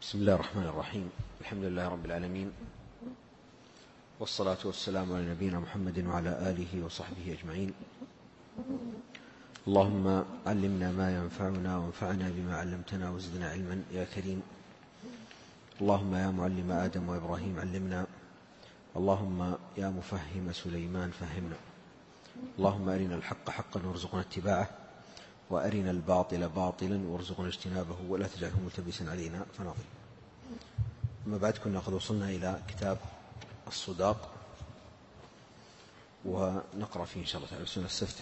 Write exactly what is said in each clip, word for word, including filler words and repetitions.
بسم الله الرحمن الرحيم. الحمد لله رب العالمين، والصلاة والسلام على نبينا محمد وعلى آله وصحبه أجمعين. اللهم علمنا ما ينفعنا وانفعنا بما علمتنا وزدنا علما يا كريم. اللهم يا معلم آدم وإبراهيم علمنا، اللهم يا مفهم سليمان فهمنا. اللهم أرنا الحق حقا وارزقنا اتباعه، وأرنا الباطل باطلا وارزقنا اجتنابه، ولا تجعله ملتبسا علينا فنضل. أما بعد، كنا قد وصلنا إلى كتاب الصداق، ونقرأ فيه إن شاء الله تعالى. بسم الله السفتح.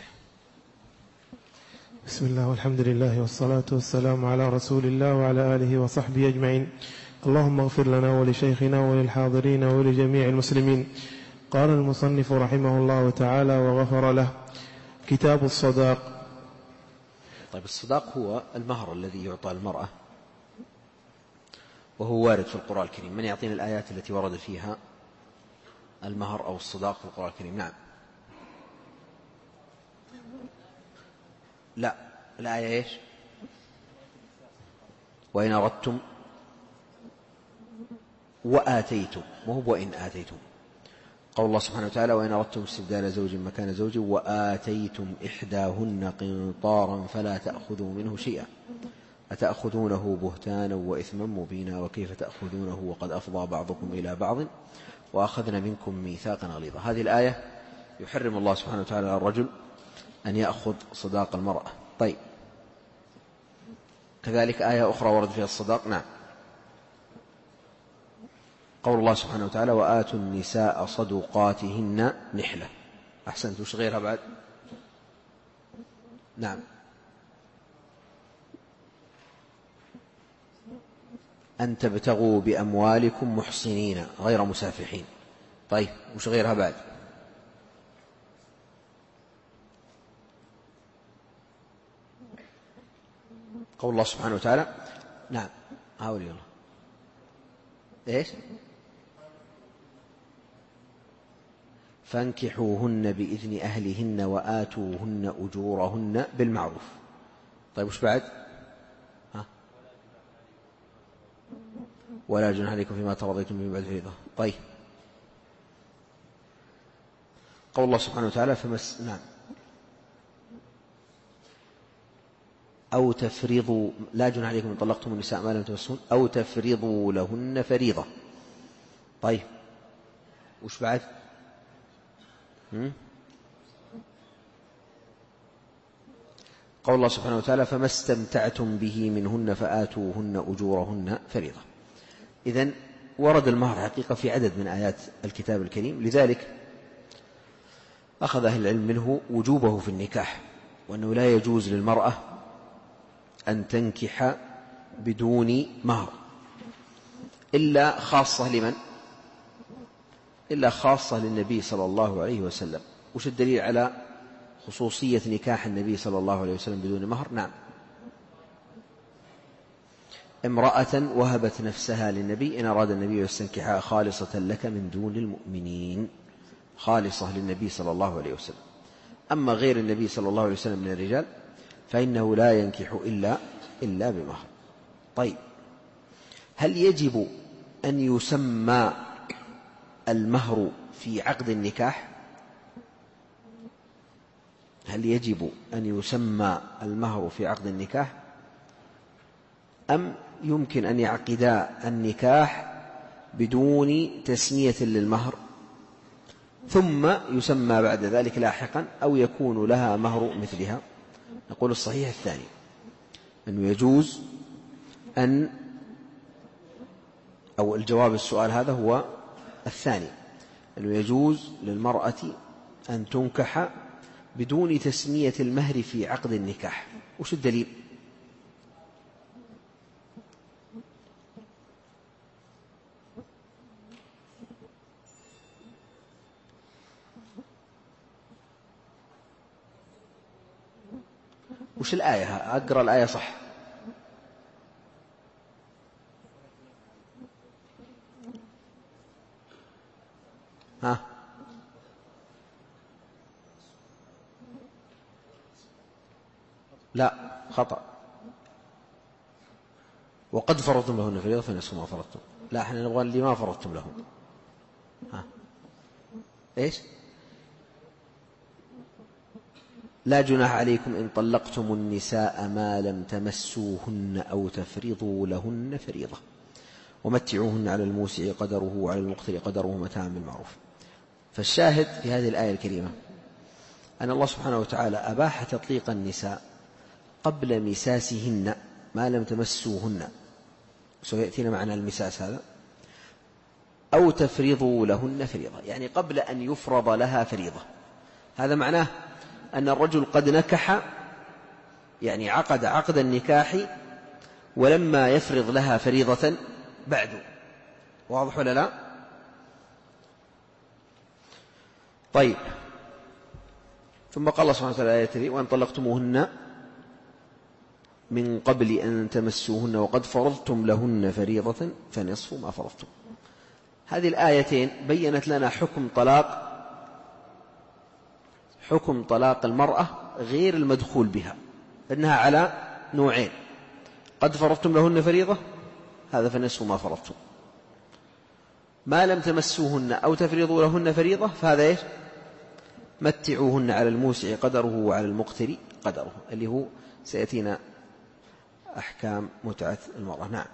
بسم الله والحمد لله والصلاة والسلام على رسول الله وعلى آله وصحبه أجمعين. اللهم اغفر لنا ولشيخنا وللحاضرين ولجميع المسلمين. قال المصنف رحمه الله تعالى وغفر له: كتاب الصداق. طيب، الصداق هو المهر الذي يعطى المرأة، وهو وارد في القرآن الكريم. من يعطينا الآيات التي ورد فيها المهر أو الصداق في القرآن الكريم؟ نعم. لا، الآية إيش؟ وإن أردتم وآتيتم، وهو وإن آتيتم. قول الله سبحانه وتعالى: وإن أردتم استبدال زوج مكان زوج وآتيتم إحداهن قنطارا فلا تأخذوا منه شيئا أتأخذونه بهتانا وإثما مبينا وكيف تأخذونه وقد أفضى بعضكم إلى بعض وأخذنا منكم ميثاقا غليظا. هذه الآية يحرم الله سبحانه وتعالى على الرجل أن يأخذ صداق المرأة. طيب، كذلك آية أخرى ورد فيها الصداق. نعم، قول الله سبحانه وتعالى: وآتوا النساء صدقاتهن نحلة. أحسنت. وش غيرها بعد؟ نعم، أن تبتغوا بأموالكم محصنين غير مسافحين. طيب، وش غيرها بعد؟ قول الله سبحانه وتعالى. نعم، هاولي الله. إيش؟ فانكحوهن بإذن أهلهن وآتوهن أجورهن بالمعروف. طيب، وش بعد؟ ها؟ ولا جناح عليكم فيما ترضيتم به بعد الفريضة. طيب، قول الله سبحانه وتعالى: فمس نعم أو تفرضوا لا جناح عليكم إن طلقتم النساء ما لم تمسون أو تفرضوا لهن فريضة. طيب، وش بعد؟ هم؟ قول الله سبحانه وتعالى: فما استمتعتم به منهن فآتوهن أجورهن فريضة. إذن ورد المهر حقيقة في عدد من آيات الكتاب الكريم، لذلك أخذ أهل العلم منه وجوبه في النكاح، وأنه لا يجوز للمرأة أن تنكح بدون مهر، إلا خاصة لمن؟ إلا خاصة للنبي صلى الله عليه وسلم. وش الدليل على خصوصية نكاح النبي صلى الله عليه وسلم بدون مهر؟ نعم، امرأة وهبت نفسها للنبي إن أراد النبي يستنكحها خالصة لك من دون المؤمنين، خالصة للنبي صلى الله عليه وسلم. أما غير النبي صلى الله عليه وسلم من الرجال فإنه لا ينكح إلا, إلا بمهر. طيب، هل يجب أن يسمى المهر في عقد النكاح؟ هل يجب أن يسمى المهر في عقد النكاح، أم يمكن أن يعقدا النكاح بدون تسمية للمهر ثم يسمى بعد ذلك لاحقا، أو يكون لها مهر مثلها؟ نقول الصحيح الثاني، أنه يجوز أن أو الجواب السؤال هذا هو الثاني، أنه يجوز للمرأة أن تنكح بدون تسمية المهر في عقد النكاح. وش الدليل؟ وش الآية؟ أقرأ الآية صح. ها؟ لا، خطأ. وقد فرضتم لهن فريضة فنصف ما فرضتم. لا، احنا نبغى اللي ما فرضتم لهن. ها ايش؟ لا جناح عليكم إن طلقتم النساء ما لم تمسوهن أو تفرضوا لهن فريضة ومتعوهن على الموسع قدره وعلى المقتر قدره متاعا بالمعروف. فالشاهد في هذه الآية الكريمة أن الله سبحانه وتعالى أباح تطليق النساء قبل مساسهن ما لم تمسوهن، سيأتينا معنا المساس هذا، أو تفرضوا لهن فريضة، يعني قبل أن يفرض لها فريضة. هذا معناه أن الرجل قد نكح، يعني عقد عقد النكاح ولما يفرض لها فريضة بعد. واضح ولا لا؟ طيب، ثم قال الله سبحانه وتعالى آية: وأن طلقتموهن من قبل أن تمسوهن وقد فرضتم لهن فريضة فنصف ما فرضتم. هذه الآيتين بيّنت لنا حكم طلاق حكم طلاق المرأة غير المدخول بها، أنها على نوعين: قد فرضتم لهن فريضة، هذا فنصف ما فرضتم. ما لم تمسوهن أو تفرضوا لهن فريضة، فهذا إيش؟ متعوهن على الموسع قدره وعلى المقتر قدره، اللي هو سيأتينا أحكام متعة المرأة. نعم.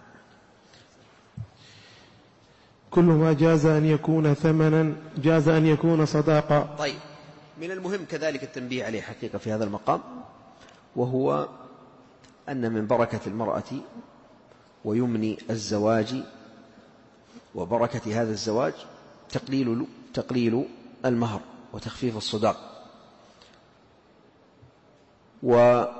كل ما جاز أن يكون ثمنا جاز أن يكون صداقا. طيب، من المهم كذلك التنبيه عليه حقيقة في هذا المقام، وهو أن من بركة المرأة ويمن الزواج وبركة هذا الزواج تقليل تقليل المهر وتخفيف الصداق. ولا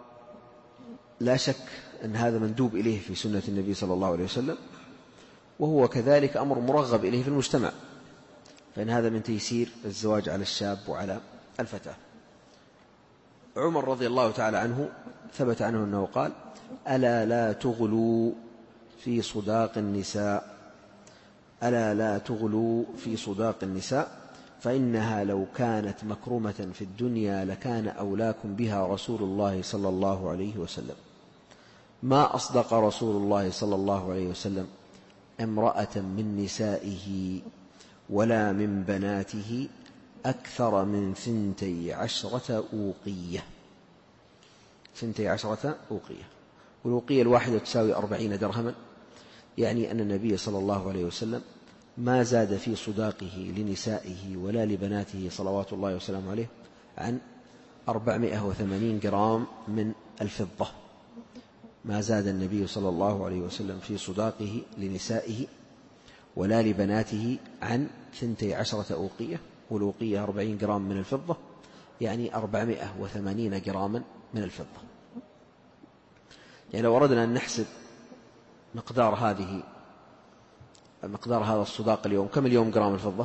شك أن هذا مندوب إليه في سنة النبي صلى الله عليه وسلم، وهو كذلك أمر مرغب إليه في المجتمع، فإن هذا من تيسير الزواج على الشاب وعلى الفتاة. عمر رضي الله تعالى عنه ثبت عنه أنه قال: ألا لا تغلوا في صداق النساء ألا لا تغلوا في صداق النساء فإنها لو كانت مكرمة في الدنيا لكان أولاكم بها رسول الله صلى الله عليه وسلم. ما أصدق رسول الله صلى الله عليه وسلم امرأة من نسائه ولا من بناته أكثر من ثنتي عشرة أوقية. ثنتي عشرة أوقية، والأوقية الواحدة تساوي أربعين درهما، يعني أن النبي صلى الله عليه وسلم ما زاد في صداقه لنسائه ولا لبناته صلوات الله وسلامه عليه عن أربعمائة وثمانين جرام من الفضة. ما زاد النبي صلى الله عليه وسلم في صداقه لنسائه ولا لبناته عن ثنتي عشرة أوقية، والأوقية أربعين جرام من الفضة، يعني أربعمائة وثمانين جراما من الفضة. يعني لو أردنا أن نحسب مقدار هذه مقدار هذا الصداق اليوم، كم اليوم جرام الفضة؟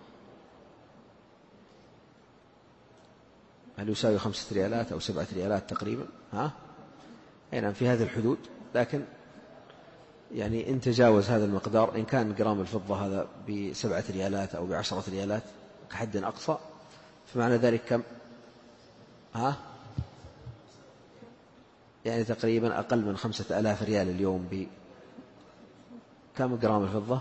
هل يساوي خمسة ريالات أو سبعة ريالات تقريبا؟ ها؟ يعني في هذه الحدود، لكن يعني إن تجاوز هذا المقدار، إن كان جرام الفضة هذا بسبعة ريالات أو بعشرة ريالات كحد أقصى، فمعنى ذلك كم؟ ها؟ يعني تقريبا أقل من خمسة آلاف ريال اليوم. ب كم جرام الفضة؟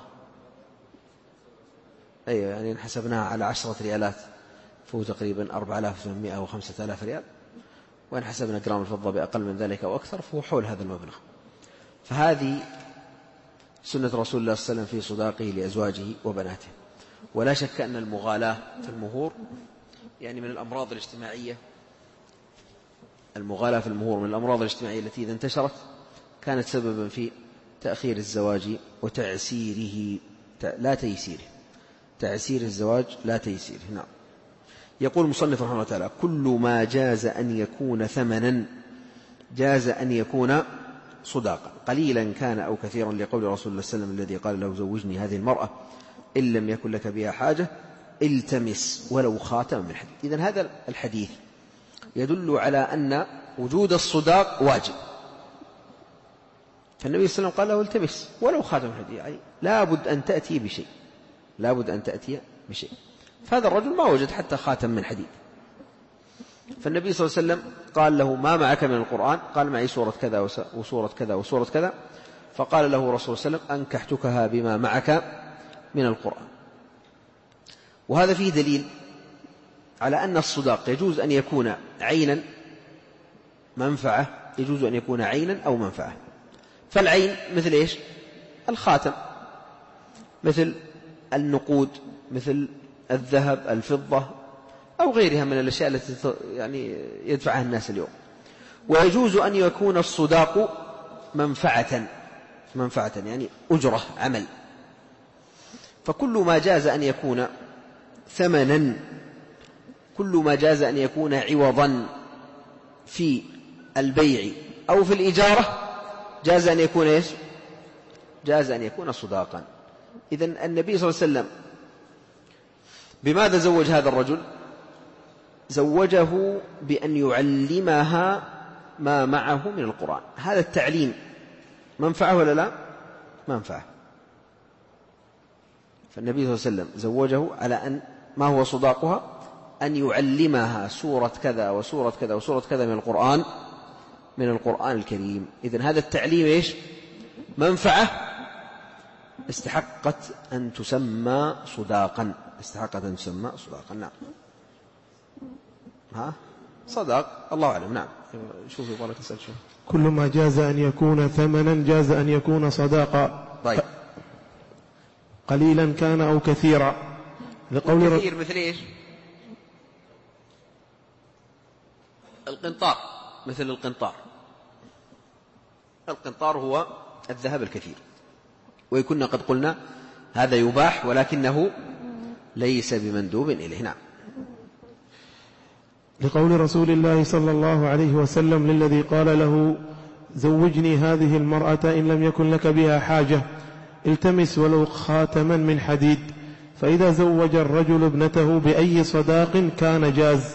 أيوة، يعني حسبناها على عشرة ريالات فهو تقريبا أربعة آلاف وثمانمائة وخمسة آلاف ريال، وإن حسبنا جرام الفضة بأقل من ذلك أو أكثر فهو حول هذا المبلغ. فهذه سنة رسول الله صلى الله عليه وسلم في صداقه لأزواجه وبناته. ولا شك أن المغالاة في المهور يعني من الأمراض الاجتماعية المغالاة في المهور من الأمراض الاجتماعية التي إذا انتشرت كانت سببا في تأخير الزواج وتعسيره لا تيسيره تعسير الزواج لا تيسيره. نعم. يقول المصنف رحمه الله تعالى: كل ما جاز أن يكون ثمنا جاز أن يكون صداقا، قليلا كان أو كثيرا، لقول رسول الله صلى الله عليه وسلم الذي قال له: زوجني هذه المرأة إن لم يكن لك بها حاجة التمس ولو خاتما من حديد. إذن هذا الحديث يدل على أن وجود الصداق واجب، فالنبي صلى الله عليه وسلم قال له: التمس ولو خاتم من حديد، يعني لابد أن تأتي بشيء لابد أن تأتي بشيء فهذا الرجل ما وجد حتى خاتم من حديد، فالنبي صلى الله عليه وسلم قال له: ما معك من القرآن؟ قال: معي سورة كذا وسورة كذا وسورة كذا. فقال له رسول الله صلى الله عليه وسلم أنكحتكها بما معك من القرآن. وهذا فيه دليل على أن الصداق يجوز أن يكون عينا منفعة، يجوز أن يكون عينا أو منفعة. فالعين مثل إيش؟ الخاتم، مثل النقود، مثل الذهب، الفضة، أو غيرها من الأشياء التي يعني يدفعها الناس اليوم. ويجوز أن يكون الصداق منفعة، منفعة يعني أجرة، عمل. فكل ما جاز أن يكون ثمنا، كل ما جاز أن يكون عوضا في البيع أو في الإجارة جاز أن يكون إيش؟ جاز أن يكون صداقا. إذن النبي صلى الله عليه وسلم بماذا زوج هذا الرجل؟ زوجه بأن يعلمها ما معه من القرآن. هذا التعليم منفعة ولا لا؟ منفعة. فالنبي صلى الله عليه وسلم زوجه على أن ما هو صداقها؟ أن يعلمها سورة كذا وسورة كذا وسورة كذا من القرآن، من القرآن الكريم. إذن هذا التعليم إيش؟ منفعة استحقت أن تسمى صداقا، استحقت أن تسمى صداقا. نعم. ها صداق، الله أعلم. نعم. شوف يبغى تسأل شو. كل ما جاز أن يكون ثمنا جاز أن يكون صداقا. طيب. قليلا كان أو كثيرا. لقول كثير مثل إيش؟ القنطار، مثل القنطار. القنطار هو الذهب الكثير، ويكون قد قلنا هذا يباح ولكنه ليس بمندوب إليه. نعم. لقول رسول الله صلى الله عليه وسلم للذي قال له زوجني هذه المرأة إن لم يكن لك بها حاجة، التمس ولو خاتما من حديد. فإذا زوج الرجل ابنته بأي صداق كان جاز،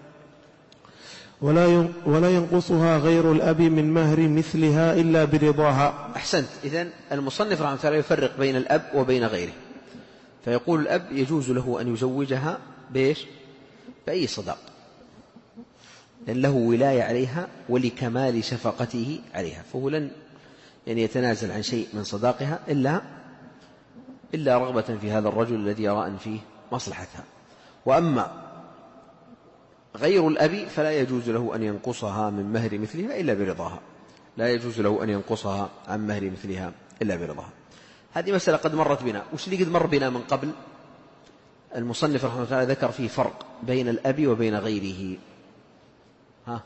ولا ينقصها غير الأب من مهر مثلها إلا برضاها. أحسنت. إذن المصنف رحمه الله يفرق بين الأب وبين غيره، فيقول الأب يجوز له أن يزوجها بإيش؟ بأي صداق، لأن له ولاية عليها ولكمال شفقته عليها، فهو لن يعني يتنازل عن شيء من صداقها إلا إلا رغبة في هذا الرجل الذي يرى أن فيه مصلحتها. وأما غير الأب فلا يجوز له أن ينقصها من مهر مثلها إلا برضاها، لا يجوز له أن ينقصها عن مهر مثلها إلا برضاها. هذه مسألة قد مرت بنا. وش اللي قد مر بنا من قبل؟ المصنف رحمه الله ذكر فيه فرق بين الأب وبين غيره. ها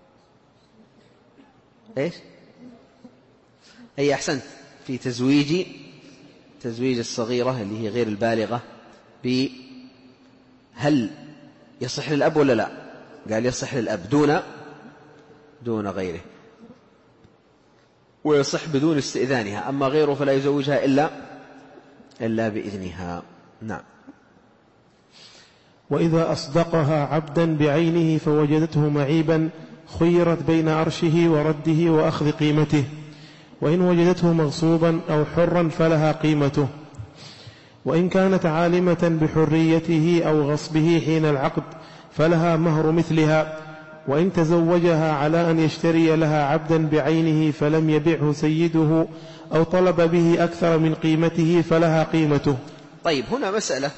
إيش؟ أي أحسنت، في تزويج تزويج الصغيرة اللي هي غير البالغة هل يصح للأب ولا لا؟ قال يصح للأب دون دون غيره، ويصح بدون استئذانها. أما غيره فلا يزوجها إلا إلا بإذنها. نعم. وإذا أصدقها عبدا بعينه فوجدته معيبا خيرت بين عرشه ورده وأخذ قيمته، وإن وجدته مغصوبا أو حرا فلها قيمته، وإن كانت عالمة بحريته أو غصبه حين العقد فلها مهر مثلها، وإن تزوجها على أن يشتري لها عبدا بعينه فلم يبعه سيده أو طلب به أكثر من قيمته فلها قيمته. طيب، هنا مسألة،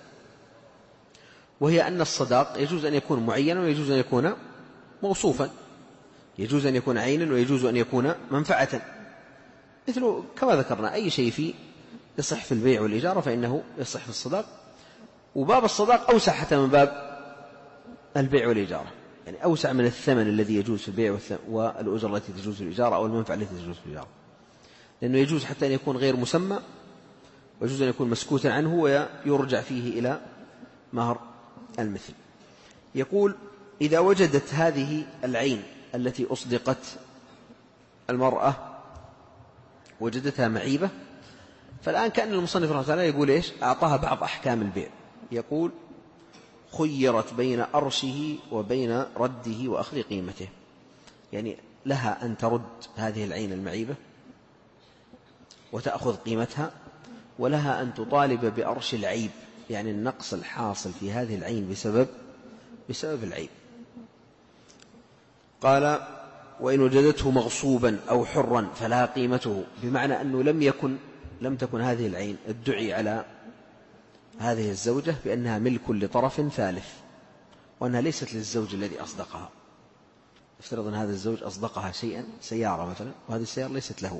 وهي أن الصداق يجوز أن يكون معينا ويجوز أن يكون موصوفا، يجوز أن يكون عينا ويجوز أن يكون منفعة، مثل كما ذكرنا أي شيء فيه يصح في البيع والإجارة فإنه يصح في الصداق. وباب الصداق أوسع حتى من باب البيع والإجارة، يعني أوسع من الثمن الذي يجوز في البيع والأجرة التي تجوز في الإجارة أو المنفعة التي تجوز في الإجارة، لأنه يجوز حتى أن يكون غير مسمى، ويجوز أن يكون مسكوتا عنه ويرجع فيه إلى مهر المثل. يقول إذا وجدت هذه العين التي أصدقت المرأة وجدتها معيبة، فالآن كأن المصنف رحمه الله يقول إيش؟ أعطاها بعض أحكام البيع. يقول خيرت بين أرشه وبين رده وأخذ قيمته، يعني لها أن ترد هذه العين المعيبة وتأخذ قيمتها، ولها أن تطالب بأرش العيب، يعني النقص الحاصل في هذه العين بسبب بسبب العيب. قال وإن وجدته مغصوبا أو حرا فلها قيمته، بمعنى أنه لم يكن لم تكن هذه العين ادعي على هذه الزوجة بأنها ملك لطرف ثالث، وأنها ليست للزوج الذي أصدقها. افترض أن هذا الزوج أصدقها شيئا، سيارة مثلا، وهذه السيارة ليست له،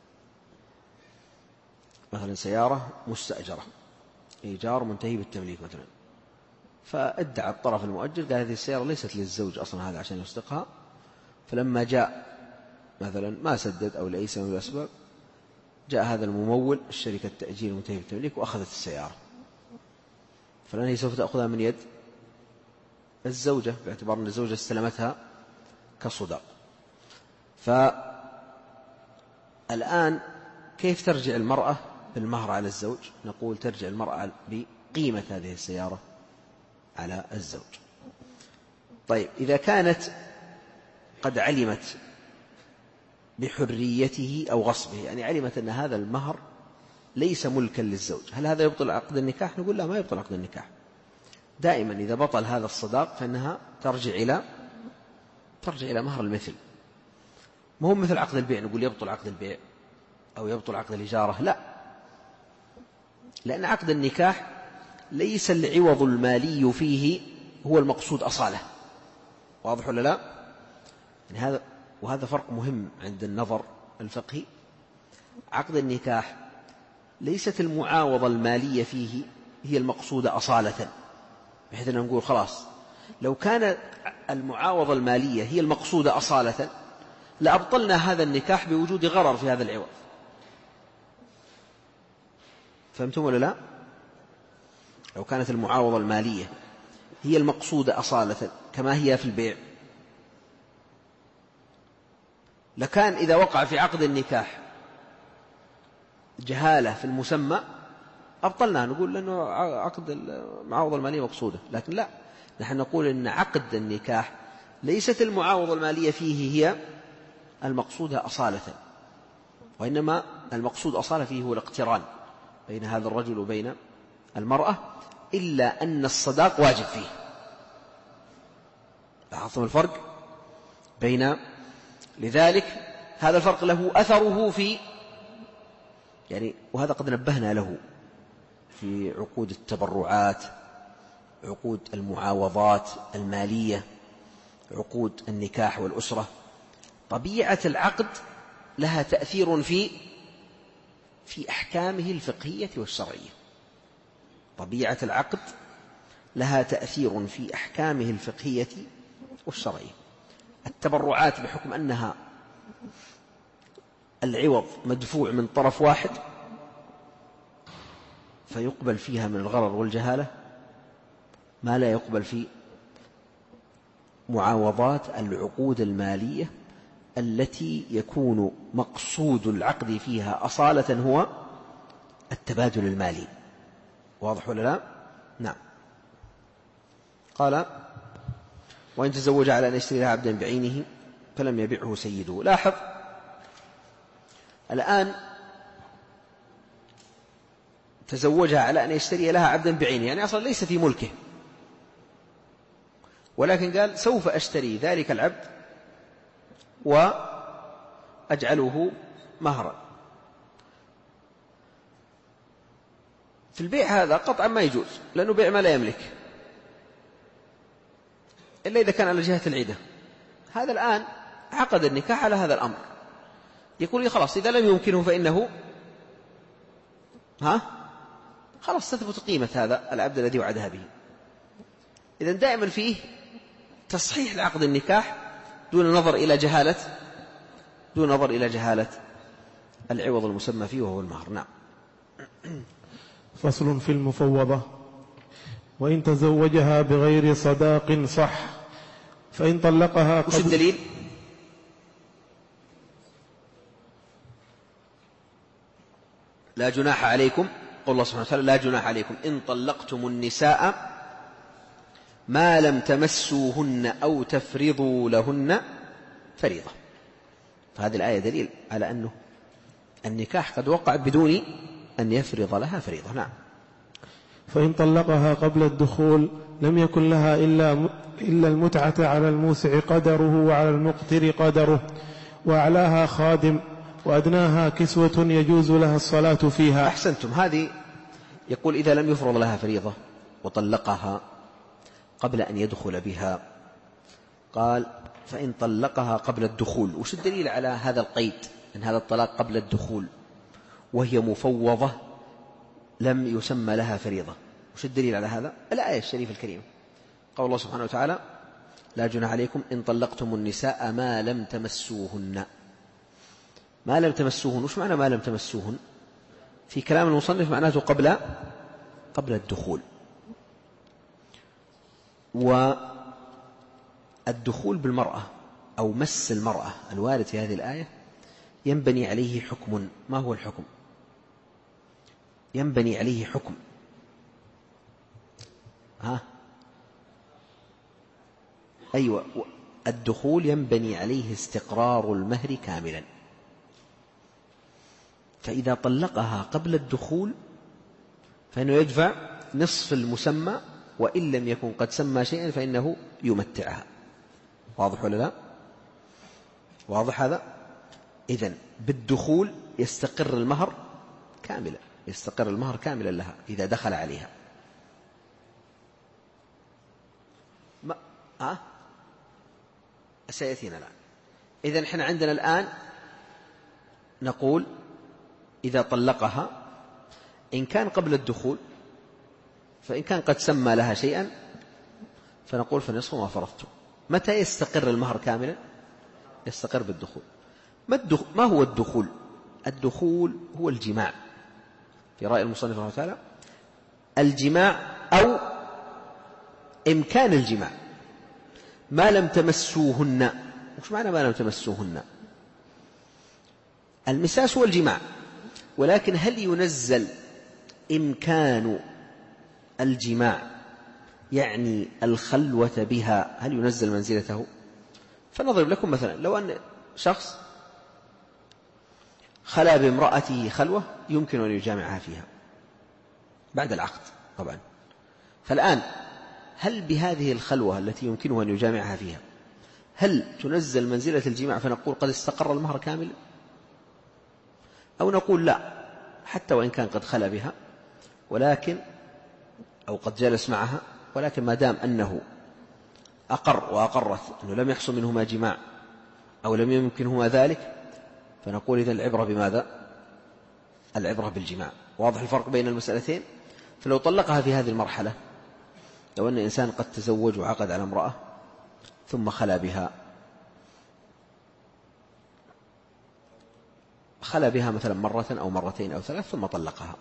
مثلا سيارة مستأجرة إيجار منتهي بالتمليك مثلا، فادعى الطرف المؤجر قال هذه السيارة ليست للزوج أصلا هذا عشان يصدقها، فلما جاء مثلا ما سدد أو لأي سبب من الأسباب، جاء هذا الممول الشركة التأجير المنتهي بالتمليك وأخذت السيارة، فالآن هي سوف تأخذها من يد الزوجة باعتبار أن الزوجة استلمتها كصداق. فالآن كيف ترجع المرأة بالمهر على الزوج؟ نقول ترجع المرأة بقيمة هذه السيارة على الزوج. طيب إذا كانت قد علمت بحريته أو غصبه، يعني علمت أن هذا المهر ليس ملكا للزوج، هل هذا يبطل عقد النكاح؟ نقول لا، ما يبطل عقد النكاح. دائما إذا بطل هذا الصداق فإنها ترجع إلى ترجع إلى مهر المثل. ما هو مثل عقد البيع نقول يبطل عقد البيع أو يبطل عقد الإجارة، لا، لأن عقد النكاح ليس العوض المالي فيه هو المقصود أصالة. واضح ولا لا؟ يعني هذا وهذا فرق مهم عند النظر الفقهي. عقد النكاح ليست المعاوضة المالية فيه هي المقصودة أصالة، بحيث أن نقول خلاص لو كان المعاوضة المالية هي المقصودة أصالة لأبطلنا هذا النكاح بوجود غرر في هذا العوض. فهمتم ولا لا؟ لو كانت المعاوضة المالية هي المقصودة أصالة كما هي في البيع، لكان إذا وقع في عقد النكاح جهالة في المسمى أبطلنا، نقول لأنه عقد المعاوضة المالية مقصودة. لكن لا، نحن نقول إن عقد النكاح ليست المعاوضة المالية فيه هي المقصودة أصالة، وإنما المقصود أصالة فيه هو الاقتران بين هذا الرجل وبين المرأة، إلا أن الصداق واجب فيه. لاحظتم الفرق بين لذلك هذا الفرق له أثره في يعني وهذا قد نبهنا له في عقود التبرعات، عقود المعاوضات المالية، عقود النكاح والأسرة. طبيعة العقد لها تأثير في في أحكامه الفقهية والشرعية. طبيعة العقد لها تأثير في أحكامه الفقهية والشرعية. التبرعات بحكم أنها العوض مدفوع من طرف واحد فيقبل فيها من الغرر والجهالة ما لا يقبل في معاوضات العقود المالية التي يكون مقصود العقد فيها أصالة هو التبادل المالي. واضح ولا لا؟ نعم. قال وإن تزوج على أن يشتري لها عبدا بعينه فلم يبعه سيده. لاحظ الآن تزوجها على أن يشتري لها عبدا بعينه، يعني أصلا ليس في ملكه، ولكن قال سوف أشتري ذلك العبد وأجعله مهرا. في البيع هذا قطعا ما يجوز، لأنه بيع ما لا يملك إلا إذا كان على جهة العدة. هذا الآن عقد النكاح على هذا الأمر، يقول لي خلاص إذا لم يمكنه فإنه ها خلاص تثبت قيمة هذا العبد الذي وعدها به. إذن دائما فيه تصحيح لعقد النكاح دون نظر إلى جهالة دون نظر إلى جهالة العوض المسمى فيه وهو المهر. نعم. فصل في المفوضة. وإن تزوجها بغير صداق صح، فإن طلقها وش الدليل؟ لا جناح عليكم، قول الله سبحانه وتعالى لا جناح عليكم إن طلقتم النساء ما لم تمسوهن أو تفرضوا لهن فريضة. فهذه الآية دليل على أنه النكاح قد وقع بدون أن يفرض لها فريضة. نعم. فإن طلقها قبل الدخول لم يكن لها إلا, إلا المتعة على الموسع قدره وعلى المقتر قدره، وأعلاها خادم وأدناها كسوة يجوز لها الصلاة فيها. أحسنتم. هذه يقول إذا لم يفرض لها فريضة وطلقها قبل أن يدخل بها، قال فإن طلقها قبل الدخول. وش الدليل على هذا القيد أن هذا الطلاق قبل الدخول وهي مفوضة لم يسمى لها فريضة؟ وش الدليل على هذا؟ الآية الشريفة الكريمة، قول الله سبحانه وتعالى لا جناح عليكم إن طلقتم النساء ما لم تمسوهن. ما لم تمسوهن، وش معنى ما لم تمسوهن؟ في كلام المصنف معناته قبل قبل الدخول. والدخول بالمرأة أو مس المرأة الوارد في هذه الآية ينبني عليه حكم. ما هو الحكم؟ ينبني عليه حكم ها أيوة، الدخول ينبني عليه استقرار المهر كاملا. فإذا طلقها قبل الدخول فإنه يدفع نصف المسمى، وإن لم يكن قد سمى شيئا فإنه يمتعها. واضح ولا لا؟ واضح هذا؟ إذن بالدخول يستقر المهر كاملا، يستقر المهر كاملا لها إذا دخل عليها. ما ها سيأتينا الآن. إذن احنا عندنا الآن نقول إذا طلقها إن كان قبل الدخول، فإن كان قد سمى لها شيئا فنقول فنصف ما فرضتم. متى يستقر المهر كاملا؟ يستقر بالدخول. ما, الدخول ما هو الدخول؟ الدخول هو الجماع في رأي المصنف رحمه الله تعالى، الجماع أو إمكان الجماع. ما لم تمسوهن. وش معنى ما لم تمسوهن؟ المساس هو الجماع، ولكن هل ينزل إمكان الجماع يعني الخلوة بها، هل ينزل منزلته؟ فنضرب لكم مثلا، لو أن شخص خلا بامرأته خلوة يمكن أن يجامعها فيها بعد العقد طبعا، فالآن هل بهذه الخلوة التي يمكنه أن يجامعها فيها هل تنزل منزلة الجماع فنقول قد استقر المهر كامل، أو نقول لا، حتى وإن كان قد خلا بها ولكن أو قد جلس معها، ولكن ما دام أنه أقر وأقرت أنه لم يحصل منهما جماع أو لم يمكنهما ذلك، فنقول إذا العبرة بماذا؟ العبرة بالجماع. واضح الفرق بين المسألتين؟ فلو طلقها في هذه المرحلة، لو أن إنسان قد تزوج وعقد على امرأة ثم خلا بها، خلا بها مثلا مرة أو مرتين أو ثلاث ثم طلقها،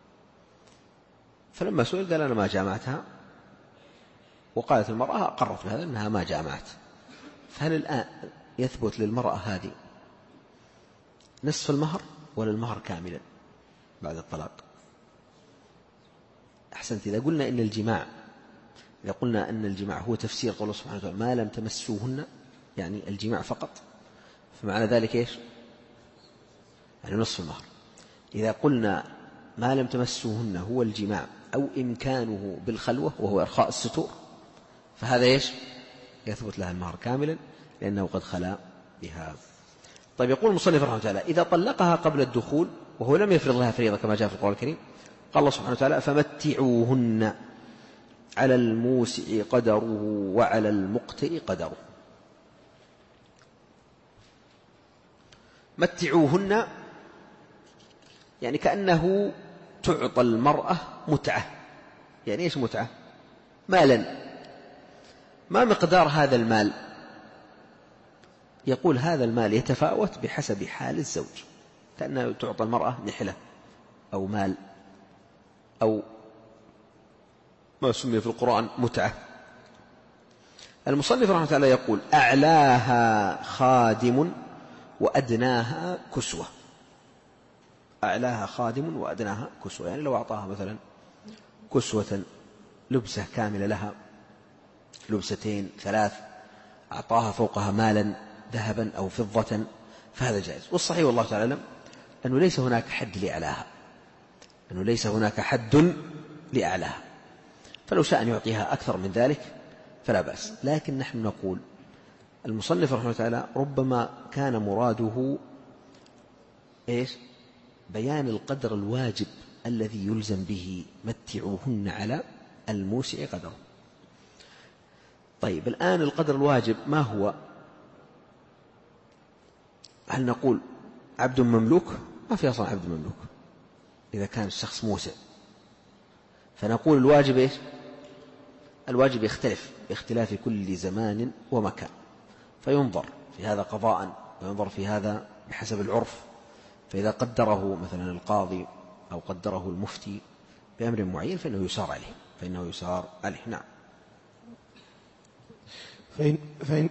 فلما سئل قال أنا ما جامعتها، وقالت المرأة أقرت بهذا أنها ما جامعت، فهل الآن يثبت للمرأة هذه نصف المهر ولا المهر كاملا بعد الطلاق؟ أحسنت. إذا قلنا إن الجماع إذا قلنا أن الجماع هو تفسير قوله سبحانه وتعالى ما لم تمسوهن، يعني الجماع فقط، فمعنى ذلك إيش؟ يعني نصف المهر. إذا قلنا ما لم تمسوهن هو الجماع أو إمكانه بالخلوة وهو إرخاء الستور، فهذا إيش؟ يثبت لها المهر كاملا لأنه قد خلا بها. طيب، يقول المصنف رحمه الله تعالى إذا طلقها قبل الدخول وهو لم يفرض لها فريضة كما جاء في القرآن الكريم، قال الله سبحانه وتعالى فمتعوهن على الموسع قدره وعلى المقتر قدره. متعوهن يعني كأنه تعطى المرأة متعة. يعني إيش متعة؟ مالا. ما مقدار هذا المال؟ يقول هذا المال يتفاوت بحسب حال الزوج، كأنه تعطى المرأة نحلة أو مال أو ما سمي في القرآن متعة. المصنف رحمه الله يقول أعلاها خادم وأدناها كسوة. أعلاها خادم وأدناها كسوة، يعني لو أعطاها مثلا كسوة لبسة كاملة لها، لبستين ثلاث، أعطاها فوقها مالا ذهبا أو فضة، فهذا جائز. والصحيح والله تعالى أعلم أنه ليس هناك حد لأعلاها، أنه ليس هناك حد لأعلاها، فلو شاء أن يعطيها أكثر من ذلك فلا بأس. لكن نحن نقول المصنف رحمه الله تعالى ربما كان مراده إيش؟ بيان القدر الواجب الذي يلزم به متعوهن على الموسع قدره. طيب الآن القدر الواجب ما هو؟ هل نقول عبد مملوك؟ ما في أصلا عبد مملوك إذا كان الشخص موسع، فنقول الواجب إيش؟ الواجب يختلف باختلاف كل زمان ومكان، فينظر في هذا قضاء وينظر في هذا بحسب العرف، فإذا قدره مثلا القاضي أو قدره المفتي بأمر معين فإنه يسار عليه فإنه يسار عليه نعم. فإن, فإن,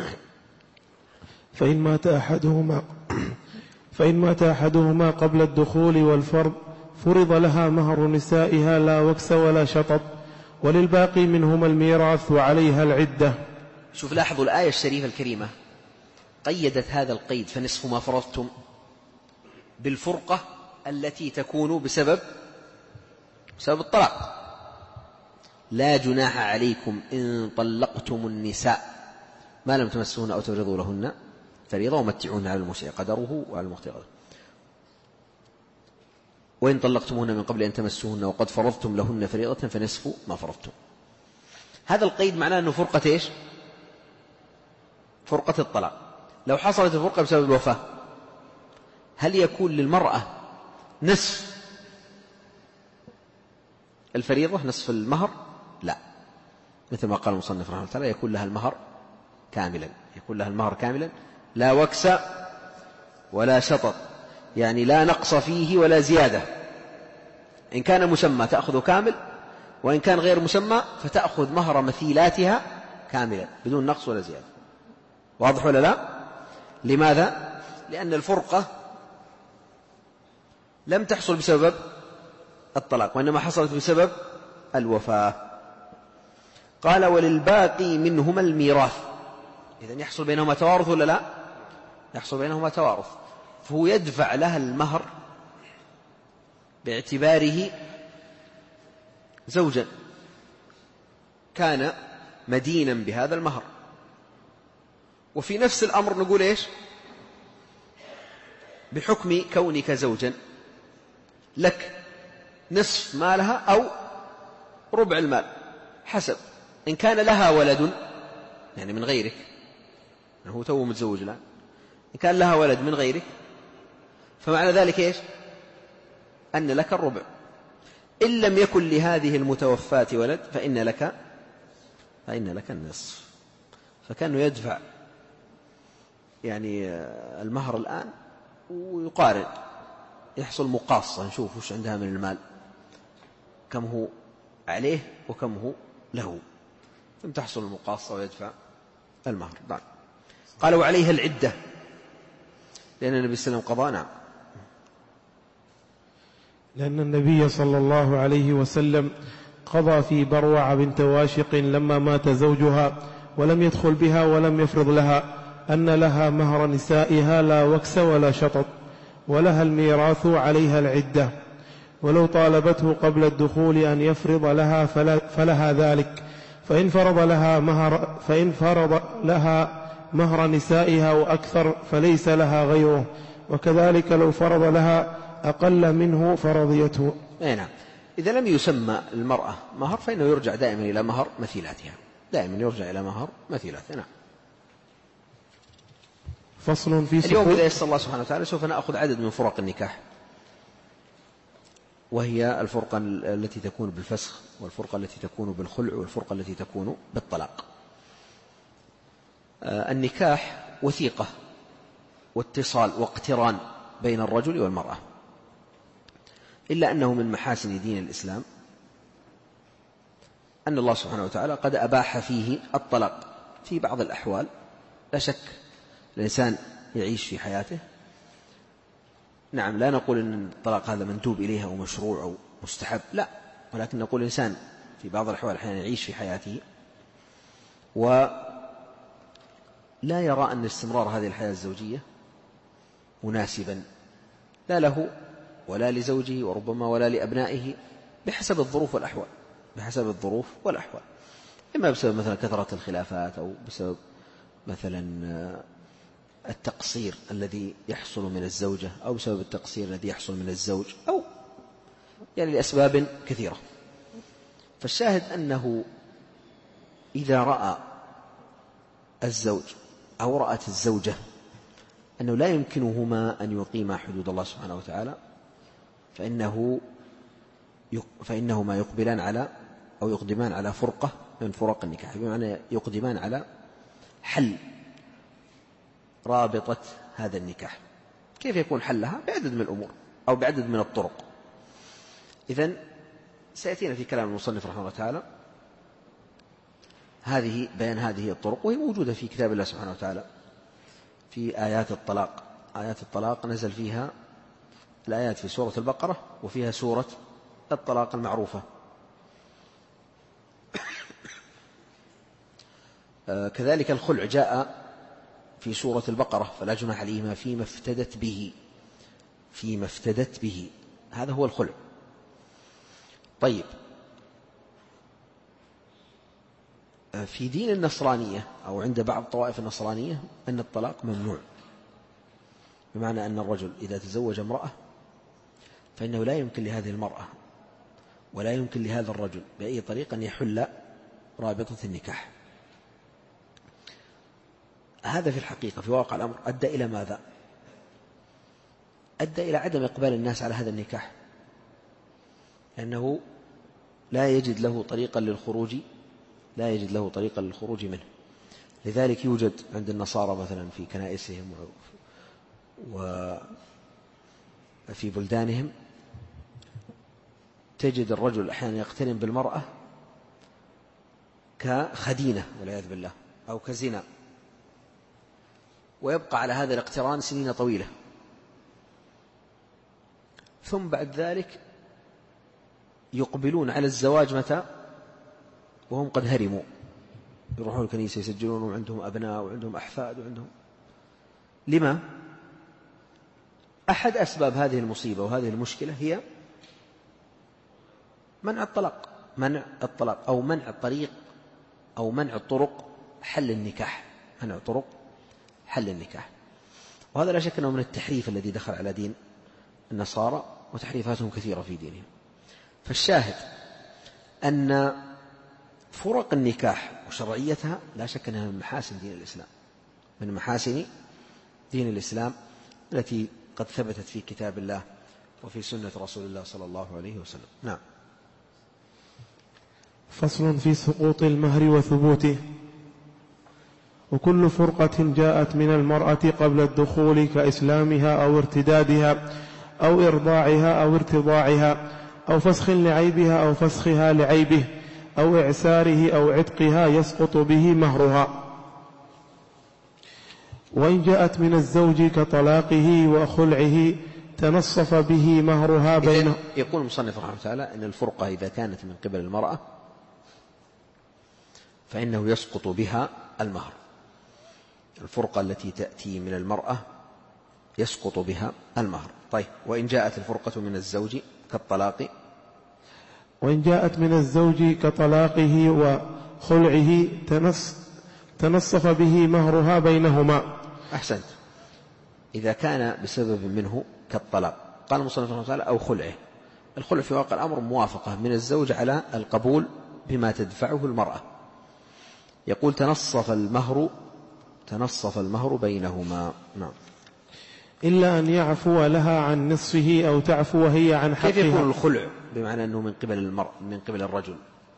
فإن مات أحدهما فإن مات أحدهما قبل الدخول والفرض فرض لها مهر نسائها لا وكس ولا شطط، وللباقي منهما الميراث وعليها العدة. شوف لاحظوا الآية الشريفة الكريمة قيدت هذا القيد فنصف ما فرضتم بالفرقة التي تكون بسبب بسبب الطلاق. لا جناح عليكم إن طلقتم النساء ما لم تمسوهن أو تفرضوا لهن فريضة ومتعوهن على الموسع قدره وعلى المقتر قدره، وإن طلقتموهن من قبل أن تمسوهن وقد فرضتم لهن فريضة فنصف ما فرضتم. هذا القيد معناه أنه فرقة إيش؟ فرقة الطلاق. لو حصلت الفرقة بسبب الوفاة هل يكون للمرأة نصف الفريضة نصف المهر؟ لا، مثل ما قال المصنف رحمه الله تعالى يكون لها المهر كاملا، يكون لها المهر كاملا لا وكس ولا شطط، يعني لا نقص فيه ولا زيادة. إن كان مسمى تأخذ كامل، وإن كان غير مسمى فتأخذ مهر مثيلاتها كاملا بدون نقص ولا زيادة. واضح ولا لا؟ لماذا؟ لأن الفرقة لم تحصل بسبب الطلاق وإنما حصلت بسبب الوفاة. قال وللباقي منهما الميراث، إذن يحصل بينهما توارث ولا لا؟ يحصل بينهما توارث، فهو يدفع لها المهر باعتباره زوجا كان مدينا بهذا المهر. وفي نفس الأمر نقول إيش؟ بحكم كونك زوجا لك نصف مالها أو ربع المال حسب. إن كان لها ولد يعني من غيرك، هو تو متزوج الآن، إن كان لها ولد من غيرك فمعنى ذلك إيش؟ أن لك الربع. إن لم يكن لهذه المتوفاة ولد فإن لك فإن لك النصف. فكانه يدفع يعني المهر الآن ويقارن، يحصل مقاصة، نشوف وش عندها من المال، كم هو عليه وكم هو له، ثم تحصل المقاصة ويدفع المهر. نعم. قال وعليها العدة لأن النبي صلى الله عليه وسلم قضى. نعم. لأن النبي صلى الله عليه وسلم قضى في بروع بنت واشق لما مات زوجها ولم يدخل بها ولم يفرض لها أن لها مهر نسائها لا وكس ولا شطط، ولها الميراث عليها العدة، ولو طالبته قبل الدخول أن يفرض لها فلها ذلك، فإن فرض لها مهر فإن فرض لها مهر نسائها وأكثر فليس لها غيره، وكذلك لو فرض لها أقل منه فرضيته. أي نعم. إذا لم يسمى المرأة مهر فإنه يرجع دائما إلى مهر مثيلاتها، دائما يرجع إلى مهر مثيلاتها. نعم. فصل في اليوم إذا يسر الله سبحانه وتعالى سوف نأخذ عدد من فرق النكاح، وهي الفرقة التي تكون بالفسخ، والفرقة التي تكون بالخلع، والفرقة التي تكون بالطلاق. النكاح وثيقة واتصال واقتران بين الرجل والمرأة، إلا أنه من محاسن دين الإسلام أن الله سبحانه وتعالى قد أباح فيه الطلاق في بعض الأحوال. لا شك الإنسان يعيش في حياته، نعم لا نقول أن الطلاق هذا مندوب إليه أو مشروع أو مستحب، لا، ولكن نقول الإنسان في بعض الأحوال أحيانا يعيش في حياته ولا يرى أن استمرار هذه الحياة الزوجية مناسبا لا له ولا لزوجه وربما ولا لأبنائه بحسب الظروف والأحوال بحسب الظروف والأحوال إما بسبب مثلا كثرة الخلافات أو بسبب مثلا التقصير الذي يحصل من الزوجة أو بسبب التقصير الذي يحصل من الزوج أو يعني لأسباب كثيرة. فالشاهد أنه إذا رأى الزوج أو رأت الزوجة أنه لا يمكنهما أن يقيما حدود الله سبحانه وتعالى فإنه فإنهما يقبلان على أو يقدمان على فرقة من فرق النكاح، بمعنى يقدمان على حل رابطة هذا النكاح. كيف يكون حلها؟ بعدد من الأمور أو بعدد من الطرق. إذن سيأتينا في كلام المصنف رحمه الله تعالى هذه بيان هذه الطرق، وهي موجودة في كتاب الله سبحانه وتعالى في آيات الطلاق. آيات الطلاق نزل فيها الآيات في سورة البقرة وفيها سورة الطلاق المعروفة. كذلك الخلع جاء في سورة البقرة فلا جناح عليهما فيما افتدت به فيما افتدت به هذا هو الخلع. طيب، في دين النصرانية أو عند بعض طوائف النصرانية أن الطلاق ممنوع، بمعنى أن الرجل إذا تزوج امرأة فإنه لا يمكن لهذه المرأة ولا يمكن لهذا الرجل بأي طريقة أن يحل رابطة النكاح. هذا في الحقيقة في واقع الأمر أدى إلى ماذا؟ أدى إلى عدم إقبال الناس على هذا النكاح، لأنه لا يجد له طريقا للخروج لا يجد له طريقا للخروج منه. لذلك يوجد عند النصارى مثلا في كنائسهم وفي بلدانهم تجد الرجل أحيانا يقترن بالمرأة كخدينة والعياذ بالله أو كزنا، ويبقى على هذا الاقتران سنين طويلة، ثم بعد ذلك يقبلون على الزواج متى؟ وهم قد هرموا، يروحون الكنيسة يسجلون وعندهم أبناء وعندهم أحفاد وعندهم. لما؟ أحد أسباب هذه المصيبة وهذه المشكلة هي منع الطلاق منع الطلاق أو منع الطريق أو منع الطرق حل النكاح منع طرق حل النكاح. وهذا لا شك أنه من التحريف الذي دخل على دين النصارى، وتحريفاتهم كثيرة في دينهم. فالشاهد أن فرق النكاح وشرعيتها لا شك أنها من محاسن دين الإسلام من محاسن دين الإسلام التي قد ثبتت في كتاب الله وفي سنة رسول الله صلى الله عليه وسلم. نعم. فصل في سقوط المهر وثبوته. وكل فرقة جاءت من المرأة قبل الدخول كإسلامها أو ارتدادها أو إرضاعها أو ارتضاعها أو فسخ لعيبها أو فسخها لعيبه أو إعساره أو عتقها يسقط به مهرها. وإن جاءت من الزوج كطلاقه وخلعه تنصف به مهرها بينه. يقول المصنف رحمه الله تعالى أن الفرقة إذا كانت من قبل المرأة فإنه يسقط بها المهر. الفرقة التي تأتي من المرأة يسقط بها المهر. طيب، وإن جاءت الفرقة من الزوج كالطلاق وإن جاءت من الزوج كطلاقه وخلعه تنص تنصف به مهرها بينهما. أحسنت. إذا كان بسبب منه كالطلاق، قال المصنف رحمه الله تعالى أو خلعه. الخلع في واقع الأمر موافقة من الزوج على القبول بما تدفعه المرأة. يقول تنصف المهر تنصف المهر بينهما. نعم. إلا أن يعفو لها عن نصفه أو تعفو هي عن حقها. كيف يكون الخلع بمعنى أنه من قبل المرء من قبل الرجل؟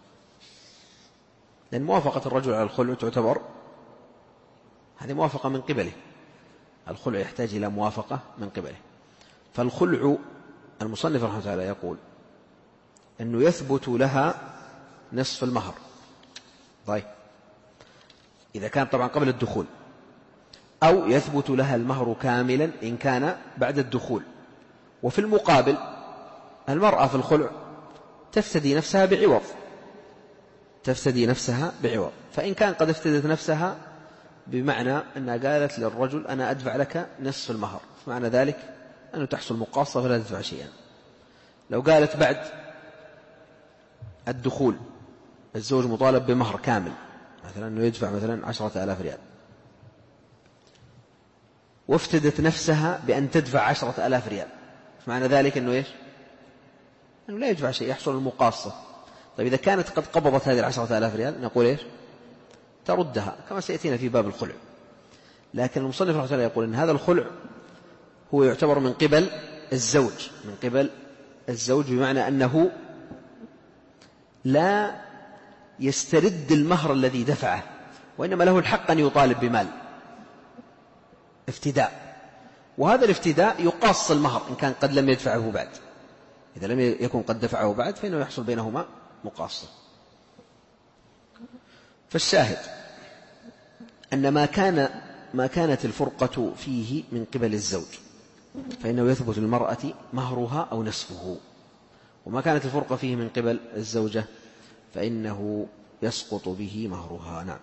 لأن موافقة الرجل على الخلع تعتبر هذه موافقة من قبله. الخلع يحتاج إلى موافقة من قبله. فالخلع المصنف رحمه الله تعالى يقول أنه يثبت لها نصف المهر. طيب، إذا كان طبعا قبل الدخول، أو يثبت لها المهر كاملا إن كان بعد الدخول. وفي المقابل المرأة في الخلع تفتدي نفسها بعوض تفتدي نفسها بعوض فإن كان قد افتدت نفسها بمعنى أنها قالت للرجل أنا أدفع لك نصف المهر، معنى ذلك أنه تحصل مقاصة فلا تدفع شيئا. لو قالت بعد الدخول الزوج مطالب بمهر كامل، مثلا أنه يدفع مثلا عشرة آلاف ريال، وافتدت نفسها بأن تدفع عشرة آلاف ريال، فمعنى ذلك أنه إيش؟ أنه لا يدفع شيء، يحصل المقاصة. طيب إذا كانت قد قبضت هذه العشرة آلاف ريال نقول إيش؟ تردها، كما سيأتينا في باب الخلع. لكن المصنف رحمه الله يقول أن هذا الخلع هو يعتبر من قبل الزوج، من قبل الزوج، بمعنى أنه لا يسترد المهر الذي دفعه، وإنما له الحق أن يطالب بمال افتداء، وهذا الافتداء يقاص المهر إن كان قد لم يدفعه بعد. إذا لم يكن قد دفعه بعد فإنه يحصل بينهما مقاصة. فالشاهد أن ما كان ما كانت الفرقة فيه من قبل الزوج فإنه يثبت للمرأة مهرها أو نصفه، وما كانت الفرقة فيه من قبل الزوجة فإنه يسقط به مهرها. نعم.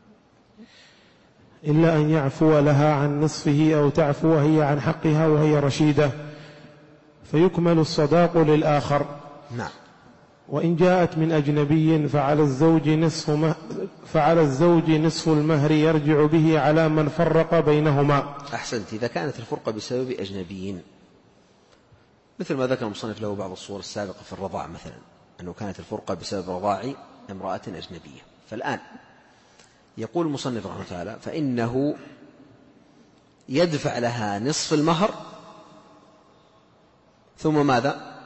إلا أن يعفو لها عن نصفه أو تعفو هي عن حقها وهي رشيدة فيكمل الصداق للآخر. نعم. وإن جاءت من أجنبي فعلى الزوج نصف مه... فعلى الزوج نصف المهر يرجع به على من فرق بينهما. أحسنت. إذا كانت الفرقة بسبب أجنبيين، مثل ما ذكر المصنف له بعض الصور السابقة في الرضاع مثلا، أنه كانت الفرقة بسبب رضاع امرأة أجنبية. فالآن يقول المصنف رحمه الله تعالى فإنه يدفع لها نصف المهر ثم ماذا؟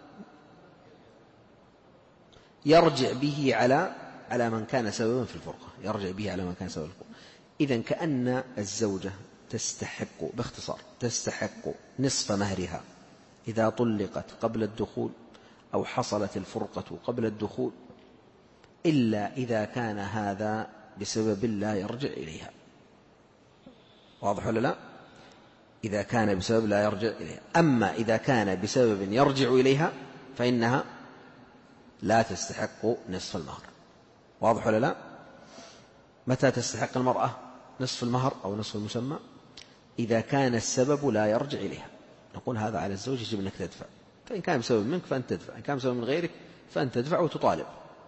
يرجع به على على من كان سببا في الفرقة، يرجع به على من كان سببا في الفرقة. إذن كأن الزوجة تستحق، باختصار تستحق نصف مهرها إذا طلقت قبل الدخول أو حصلت الفرقة قبل الدخول، إلا إذا كان هذا بسبب لا يرجع إليها. واضح ولا لا؟ إذا كان بسبب لا يرجع إليها. أما إذا كان بسبب يرجع إليها فإنها لا تستحق نصف المهر. واضح ولا لا؟ متى تستحق المرأة نصف المهر أو نصف المسمى؟ إذا كان السبب لا يرجع إليها، نقول هذا على الزوج يجب أنك تدفع، فإن كان بسبب منك فأنت تدفع، إن كان بسبب من غيرك فأنت تدفع وتطالب.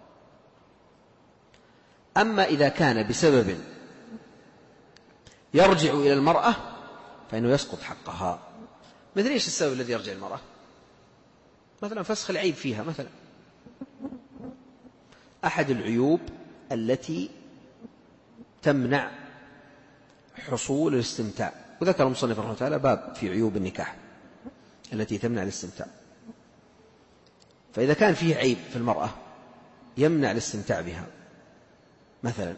أما إذا كان بسبب يرجع إلى المرأة فإنه يسقط حقها. مثل إيش السبب الذي يرجع المرأة؟ مثلا فسخ العيب فيها، مثلا أحد العيوب التي تمنع حصول الاستمتاع. وذكر المصنف رحمه الله تعالى باب في عيوب النكاح التي تمنع الاستمتاع. فإذا كان فيه عيب في المرأة يمنع الاستمتاع بها مثلا،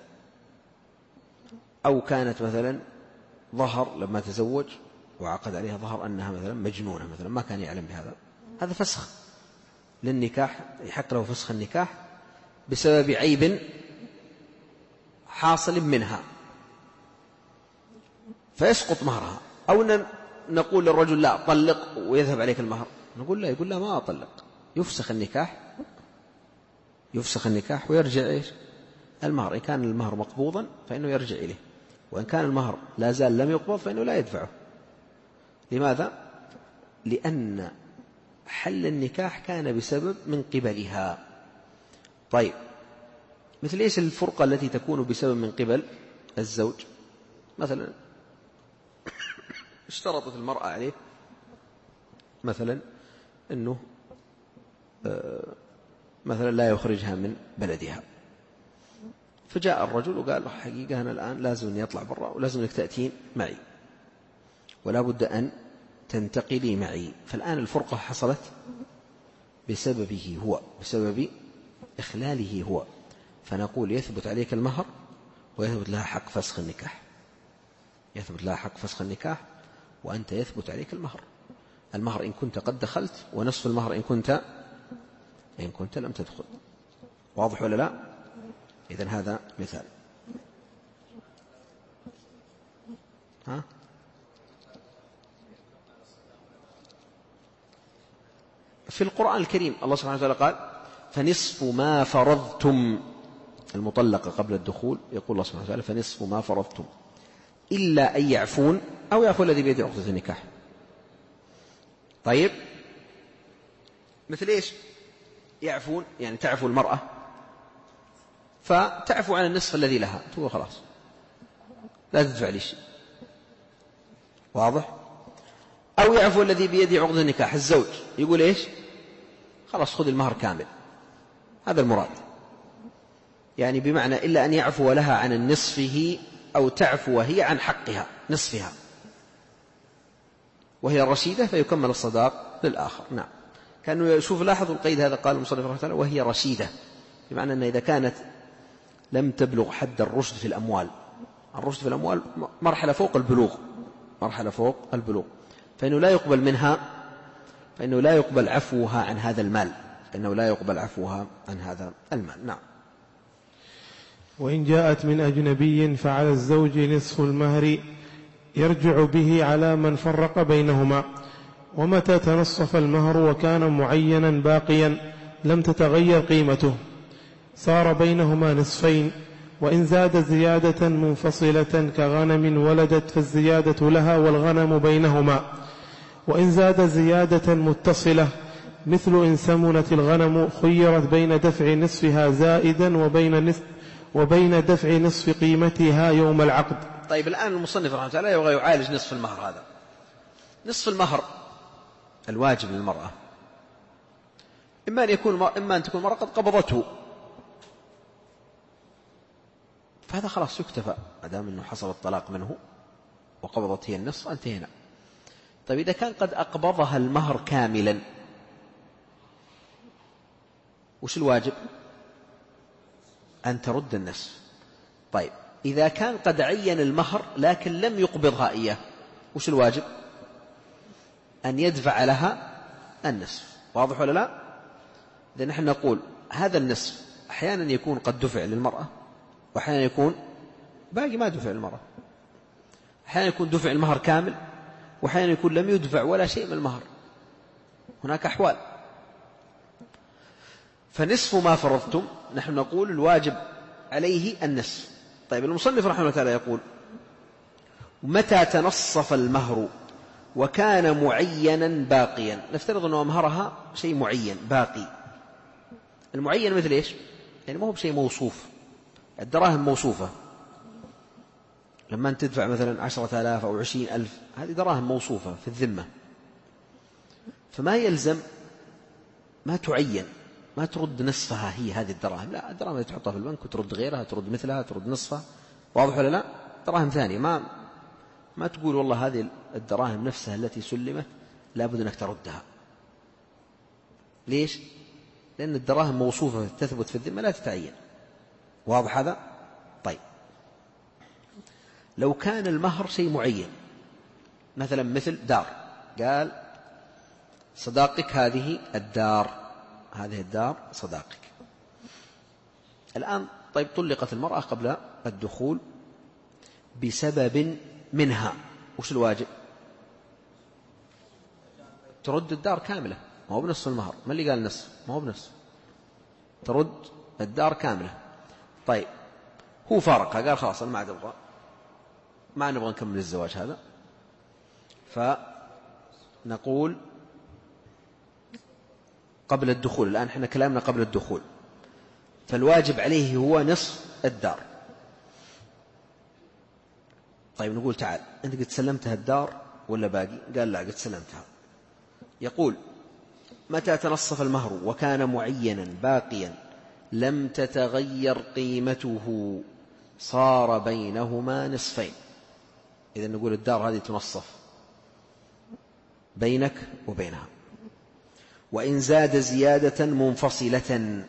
أو كانت مثلا ظهر لما تزوج وعقد عليها ظهر أنها مثلا مجنونة مثلا، ما كان يعلم بهذا، هذا فسخ للنكاح، يحق له فسخ النكاح بسبب عيب حاصل منها فيسقط مهرها. أو نقول للرجل لا طلق ويذهب عليك المهر، نقول لا، يقول لا ما أطلق، يفسخ النكاح، يفسخ النكاح ويرجع إيش المهر. إن كان المهر مقبوضا فإنه يرجع إليه، وإن كان المهر لا زال لم يقبض فإنه لا يدفعه. لماذا؟ لأن حل النكاح كان بسبب من قبلها. طيب مثل إيش الفرقة التي تكون بسبب من قبل الزوج؟ مثلا اشترطت المرأة عليه مثلا أنه مثلا لا يخرجها من بلدها، فجاء الرجل وقال له حقيقة أنا الآن لازم أن يطلع برا ولازم أنك تأتين معي ولا بد أن تنتقلي معي. فالآن الفرقة حصلت بسببه هو، بسبب إخلاله هو، فنقول يثبت عليك المهر ويثبت لها حق فسخ النكاح، يثبت لها حق فسخ النكاح وأنت يثبت عليك المهر. المهر إن كنت قد دخلت، ونصف المهر إن كنت إن كنت لم تدخل. واضح ولا لا؟ إذن هذا مثال. ها؟ في القرآن الكريم الله سبحانه وتعالى قال فنصف ما فرضتم، المطلقة قبل الدخول يقول الله سبحانه وتعالى فنصف ما فرضتم إلا أن يعفون أو يعفو الذي بيده عقدة النكاح. طيب مثل إيش؟ يعفون يعني تعفو المرأة فتعفو عن النصف الذي لها، تقول خلاص لا تدفع لي شيء، واضح؟ أو يعفو الذي بيده عقد النكاح الزوج، يقول إيش؟ خلاص خذ المهر كامل، هذا المراد، يعني بمعنى إلا أن يعفو لها عن نصفه أو تعفو هي عن حقها نصفها وهي الرشيدة فيكمل الصداق للآخر. نعم. كانوا يشوف لاحظوا القيد هذا، قال المصنف رحمه الله وهي رشيدة، بمعنى أن إذا كانت لم تبلغ حد الرشد في الأموال، الرشد في الأموال مرحلة فوق البلوغ، مرحلة فوق البلوغ، فإنه لا يقبل منها، فإنه لا يقبل عفوها عن هذا المال، فإنه لا يقبل عفوها عن هذا المال. نعم. وإن جاءت من أجنبي فعلى الزوج نصف المهر يرجع به على من فرق بينهما، ومتى تنصف المهر وكان معينا باقيا لم تتغير قيمته صار بينهما نصفين، وإن زاد زيادة منفصلة كغنم ولدت فالزيادة لها والغنم بينهما، وإن زاد زيادة متصلة مثل إن سمنت الغنم خيرت بين دفع نصفها زائدا وبين نصف وبين دفع نصف قيمتها يوم العقد. طيب الآن المصنف رحمه الله يبغى يعالج نصف المهر هذا. نصف المهر الواجب للمرأة إما أن يكون إما أن تكون المرأة قد قبضته، فهذا خلاص يكتفى ما دام أنه حصل الطلاق منه وقبضت هي النصف انتهينا. طيب إذا كان قد أقبضها المهر كاملا وش الواجب؟ أن ترد النصف. طيب إذا كان قد عين المهر لكن لم يقبضها إياه وش الواجب؟ أن يدفع لها النصف. واضح ولا لا؟ إذن نحن نقول هذا النصف أحيانا يكون قد دفع للمرأة وأحيانا يكون باقي ما دفع للمرأة، أحيانا يكون دفع المهر كامل وأحيانا يكون لم يدفع ولا شيء من المهر، هناك أحوال. فنصف ما فرضتم نحن نقول الواجب عليه النصف. طيب المصنف رحمه الله تعالى يقول متى تنصف المهر وكان معينا باقيا، نفترض أنه مهرها شيء معين باقي. المعين مثل إيش؟ يعني ما هو بشيء موصوف، الدراهم موصوفة، لما أنت تدفع مثلا عشرة آلاف أو عشرين ألف هذه دراهم موصوفة في الذمة، فما يلزم ما تعين، ما ترد نصفها هي هذه الدراهم، لا الدراهم اللي تحطها في البنك وترد غيرها، ترد مثلها، ترد نصفها. واضح ولا لا؟ دراهم ثانية، ما ما تقول والله هذه الدراهم نفسها التي سلمت لابد أنك تردها. ليش؟ لأن الدراهم موصوفة تثبت في الذمة لا تتعين. واضح هذا؟ طيب لو كان المهر شيء معين مثلا مثل دار، قال صداقك هذه الدار، هذه الدار صداقك. الآن طيب طلقت المرأة قبل الدخول بسبب منها، وش الواجب؟ ترد الدار كاملة، ما هو بنصف المهر، ما اللي قال نصف، ما هو بنصف، ترد الدار كاملة. طيب هو فارقها قال خلاص أنا ما عاد أبغى، ما نبغى نكمل الزواج هذا، فنقول قبل الدخول، الآن احنا كلامنا قبل الدخول، فالواجب عليه هو نصف الدار. طيب نقول تعال أنت قد سلمتها الدار ولا باقي؟ قال لا قد سلمتها. يقول متى تنصف المهر وكان معينا باقيا لم تتغير قيمته صار بينهما نصفين. إذا نقول الدار هذه تنصف بينك وبينها. وإن زاد زيادة منفصلة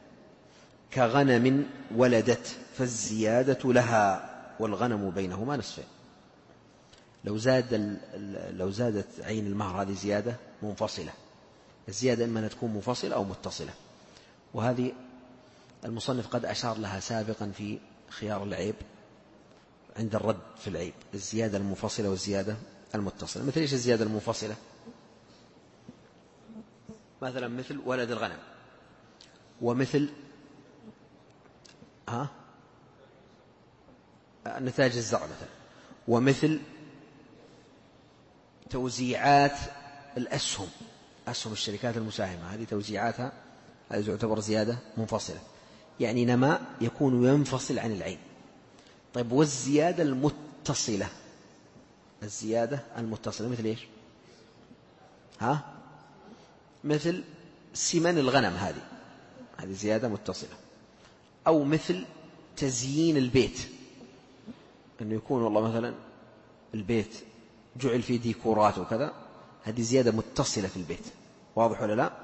كغنم ولدت فالزيادة لها والغنم بينهما نصفين. لو زاد لو زادت عين المهر هذه زيادة منفصلة، الزيادة إما أن تكون منفصلة أو متصلة، وهذه المصنف قد أشار لها سابقا في خيار العيب عند الرد في العيب، الزيادة المنفصلة والزيادة المتصلة. مثل إيش الزيادة المنفصلة؟ مثلا مثل ولد الغنم، ومثل ها نتاج الزرع مثلا، ومثل توزيعات الأسهم، أسهم الشركات المساهمة، هذه توزيعاتها هذه تعتبر زيادة منفصلة، يعني نماء يكون ينفصل عن العين. طيب والزيادة المتصلة، الزيادة المتصلة مثل إيش؟ ها؟ مثل سمن الغنم، هذه هذه زيادة متصلة. أو مثل تزيين البيت، أنه يكون والله مثلا البيت جعل فيه ديكورات وكذا، هذه زيادة متصلة في البيت. واضح ولا لا؟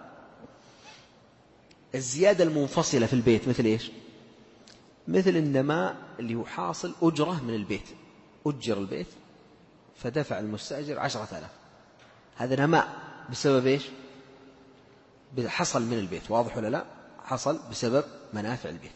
الزيادة المنفصلة في البيت مثل إيش؟ مثل النماء اللي هو حاصل أجرة من البيت، أجر البيت فدفع المستأجر عشرة آلاف، هذا نماء بسبب إيش؟ حصل من البيت. واضح ولا لا؟ حصل بسبب منافع البيت.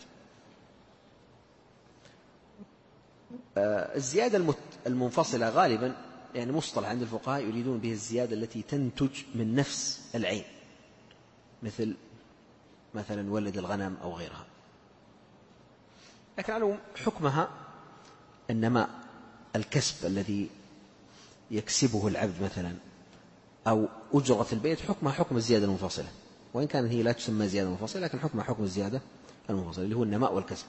الزيادة المنفصلة غالبا يعني مصطلح عند الفقهاء يريدون به الزيادة التي تنتج من نفس العين، مثل مثلا ولد الغنم أو غيرها. لكن على حكمها النماء، الكسب الذي يكسبه العبد مثلا، أو أجرة البيت، حكمها حكم الزيادة المنفصلة، وإن كانت هي لا تسمى زيادة منفصلة، لكن حكمها حكم الزيادة المنفصلة اللي هو النماء والكسب.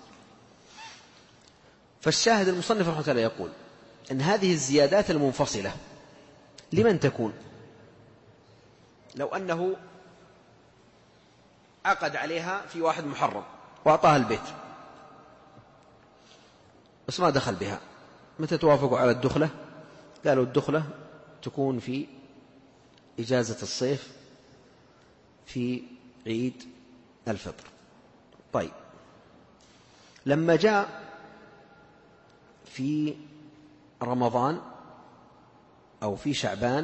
فالشاهد المصنف رحمه الله يقول أن هذه الزيادات المنفصلة لمن تكون؟ لو أنه عقد عليها في واحد محرم وأعطاها البيت بس ما دخل بها، متى توافقوا على الدخلة؟ قالوا الدخلة تكون في إجازة الصيف في عيد الفطر. طيب لما جاء في رمضان أو في شعبان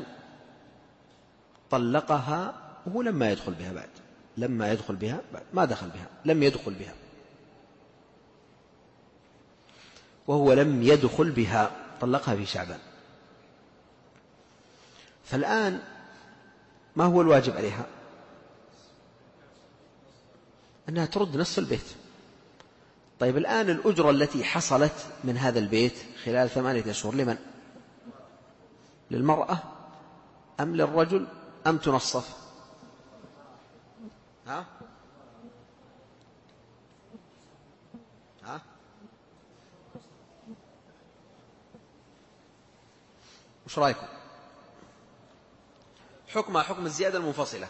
طلقها وهو لما يدخل بها بعد، لما يدخل بها بعد ما دخل بها، لم يدخل بها، وهو لم يدخل بها، طلقها في شعبان. فالآن ما هو الواجب عليها؟ أنها ترد نصف البيت. طيب الآن الأجرة التي حصلت من هذا البيت خلال ثمانية أشهر لمن؟ للمرأة أم للرجل أم تنصف؟ ها؟ ها؟ وش رأيكم؟ حكمها حكم الزيادة المنفصلة.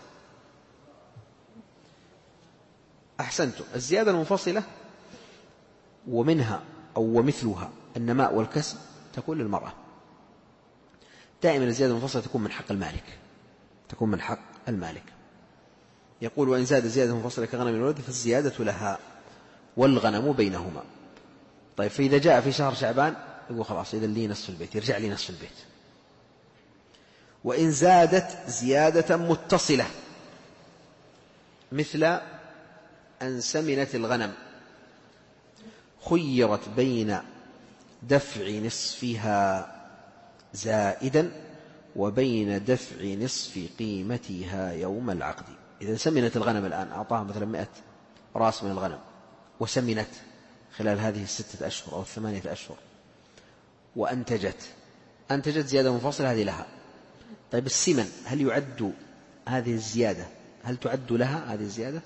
أحسنتم. الزيادة المنفصلة ومنها أو ومثلها النماء والكسب تكون للمرأة. دائما الزيادة المنفصلة تكون من حق المالك، تكون من حق المالك. يقول وإن زاد زيادة منفصلة كغنم الولد فالزيادة لها والغنم بينهما. طيب فإذا جاء في شهر شعبان يقول خلاص إذا لي نصف البيت، يرجع لي نصف البيت. وإن زادت زيادة متصلة مثل أن سمنت الغنم خيرت بين دفع نصفها زائدا وبين دفع نصف قيمتها يوم العقد. إذا سمنت الغنم الآن، أعطاها مثلا مئة رأس من الغنم وسمنت خلال هذه الستة أشهر أو الثمانية أشهر وأنتجت، أنتجت زيادة منفصلة، هذه لها. طيب السمن هل يعد هذه الزيادة، هل تعد لها هذه الزيادة؟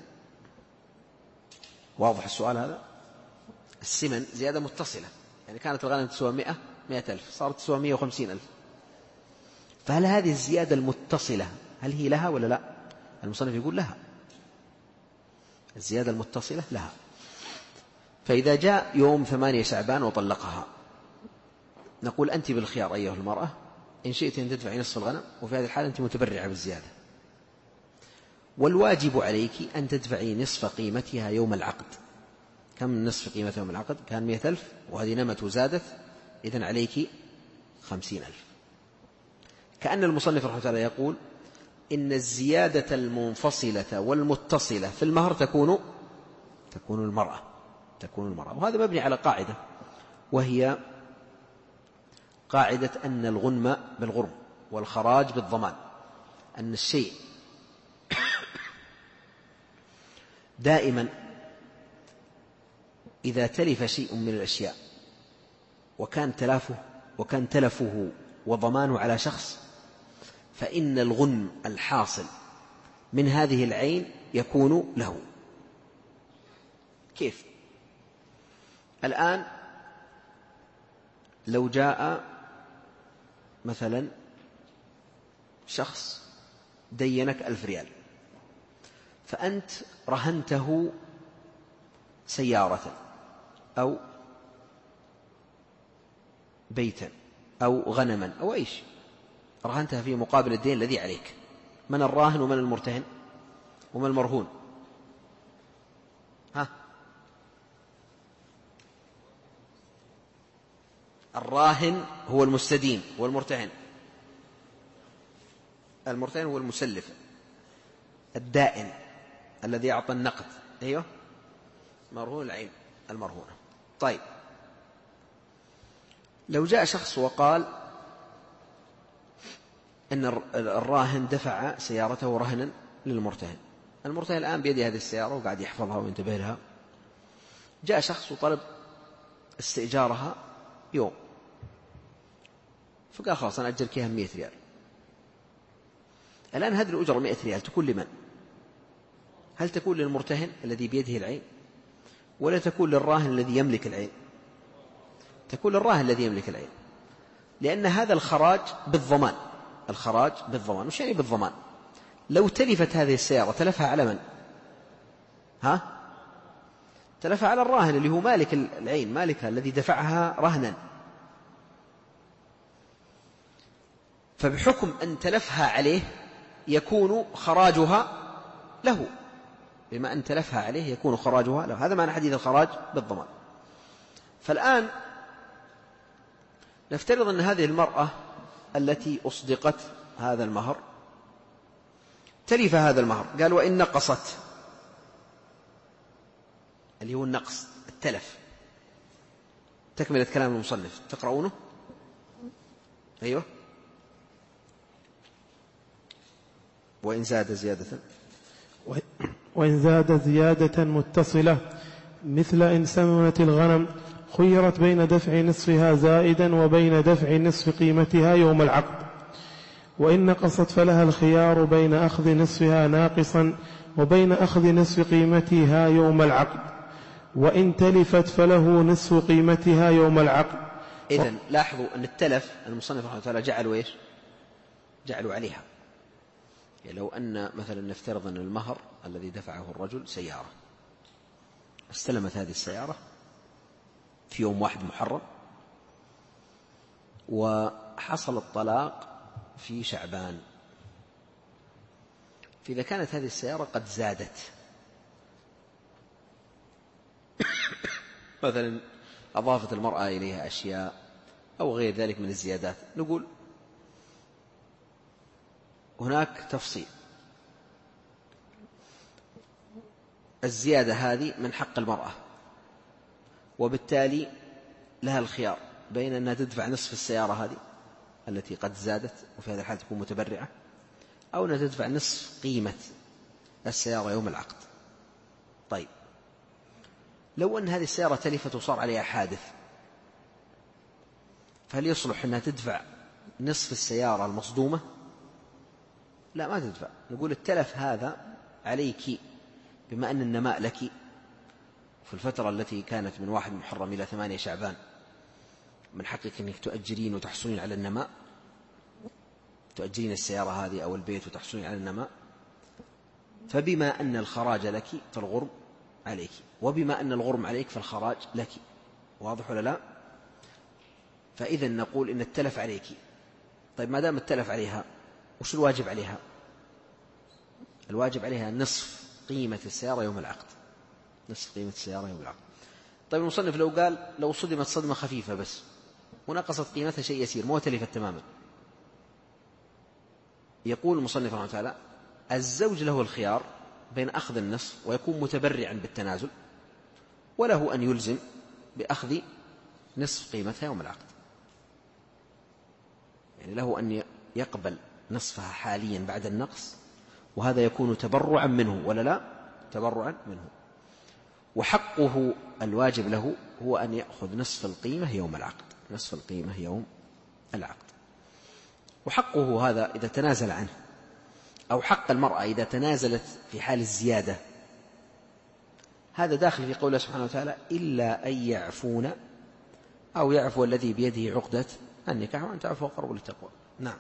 واضح السؤال هذا؟ السمن زيادة متصلة، يعني كانت الغنم تسوى مئة مئة ألف صارت تسوى مئة وخمسين ألف، فهل هذه الزيادة المتصلة هل هي لها ولا لا؟ المصنف يقول لها، الزيادة المتصلة لها. فإذا جاء يوم ثمانية شعبان وطلقها نقول أنت بالخيار أيها المرأة، إن شئت أن تدفعي نصف الغنم، وفي هذه الحالة أنت متبرعة بالزيادة، والواجب عليك أن تدفعي نصف قيمتها يوم العقد. كم نصف قيمتها يوم العقد؟ كان مئة ألف وهذه نمت وزادت، إذن عليك خمسين ألف. كأن المصنف رحمه الله يقول إن الزيادة المنفصلة والمتصلة في المهر تكون تكون المرأة تكون المرأة وهذا مبني على قاعدة، وهي قاعدة أن الغنم بالغرم والخراج بالضمان، أن الشيء دائما إذا تلف شيء من الأشياء وكان تلافه وكان تلفه وضمانه على شخص، فإن الغنم الحاصل من هذه العين يكون له. كيف؟ الآن لو جاء مثلا شخص دينك ألف ريال، فأنت رهنته سيارة أو بيتا أو غنما أو أي شيء، رهنتها في مقابل الدين الذي عليك. من الراهن ومن المرتهن ومن المرهون؟ ها؟ الراهن هو المستدين، والمرتهن المرتهن هو المسلف الدائن الذي أعطى النقد. أيوه، مرهون العين المرهونة. طيب، لو جاء شخص وقال إن الراهن دفع سيارته رهنا للمرتهن، المرتهن الآن بيده هذه السيارة وقاعد يحفظها وينتبه لها، جاء شخص وطلب استئجارها يوم، فقال خلاص أنا أجرك إياها مئة ريال. الآن هذه الأجرة مئة ريال تكون لمن؟ هل تكون للمرتهن الذي بيده العين، ولا تكون للراهن الذي يملك العين؟ تكون للراهن الذي يملك العين، لأن هذا الخراج بالضمان. الخراج بالضمان. وش يعني بالضمان؟ لو تلفت هذه السيارة تلفها على من؟ ها؟ تلفها على الراهن اللي هو مالك العين، مالكها الذي دفعها رهنا. فبحكم أن تلفها عليه يكون خراجها له، بما أن تلفها عليه يكون خراجها له. هذا معنى حديث الخراج بالضمان. فالآن نفترض أن هذه المرأة التي أصدقت هذا المهر تلف هذا المهر، قال وإن نقصت، اللي هو النقص التلف. تكملة كلام المصنف تقرؤونه. أيوه. وإن زاد زيادة وإن زاد زيادة متصلة مثل إن سمنت الغنم خيرت بين دفع نصفها زائدا وبين دفع نصف قيمتها يوم العقد، وإن نقصت فلها الخيار بين أخذ نصفها ناقصا وبين أخذ نصف قيمتها يوم العقد، وإن تلفت فله نصف قيمتها يوم العقد. إذن لاحظوا أن التلف المصنف رحمه الله تعالى جعلوا إيش؟ جعلوا عليها. يعني لو أن مثلا نفترض أن المهر الذي دفعه الرجل سيارة، استلمت هذه السيارة في يوم واحد محرم، وحصل الطلاق في شعبان، فإذا كانت هذه السيارة قد زادت مثلا أضافت المرأة إليها أشياء أو غير ذلك من الزيادات، نقول هناك تفصيل. الزيادة هذه من حق المرأة، وبالتالي لها الخيار بين أنها تدفع نصف السيارة هذه التي قد زادت وفي هذا الحال تكون متبرعة، أو أنها تدفع نصف قيمة السيارة يوم العقد. طيب، لو أن هذه السيارة تلفت وصار عليها حادث، فهل يصلح أنها تدفع نصف السيارة المصدومة؟ لا، ما تدفع. نقول التلف هذا عليك، بما أن النماء لك في الفترة التي كانت من واحد محرم إلى ثمانية شعبان، من حقك أنك تؤجرين وتحصلين على النماء، تؤجرين السيارة هذه أو البيت وتحصلين على النماء. فبما أن الخراج لك فالغرم عليك، وبما أن الغرم عليك فالخراج لك. واضح ولا لا؟ فإذا نقول إن التلف عليك. طيب، ما دام التلف عليها، وش الواجب عليها؟ الواجب عليها نصف قيمة السيارة يوم العقد، نصف قيمة السيارة يوم العقد. طيب، المصنف لو قال لو صدمت صدمة خفيفة بس ونقصت قيمتها شيء يسير، مو تلفت تماما، يقول المصنف رحمه الله تعالى الزوج له الخيار بين أخذ النصف ويكون متبرعا بالتنازل، وله أن يلزم بأخذ نصف قيمتها يوم العقد. يعني له أن يقبل نصفها حاليا بعد النقص، وهذا يكون تبرعا منه ولا لا؟ تبرعا منه. وحقه الواجب له هو أن يأخذ نصف القيمة يوم العقد، نصف القيمة يوم العقد. وحقه هذا إذا تنازل عنه أو حق المرأة إذا تنازلت في حال الزيادة، هذا داخل في قوله سبحانه وتعالى إلا أن يعفون أو يعفو الذي بيده عقدة النكاح وأن تعفوا أقرب للتقوى. نعم.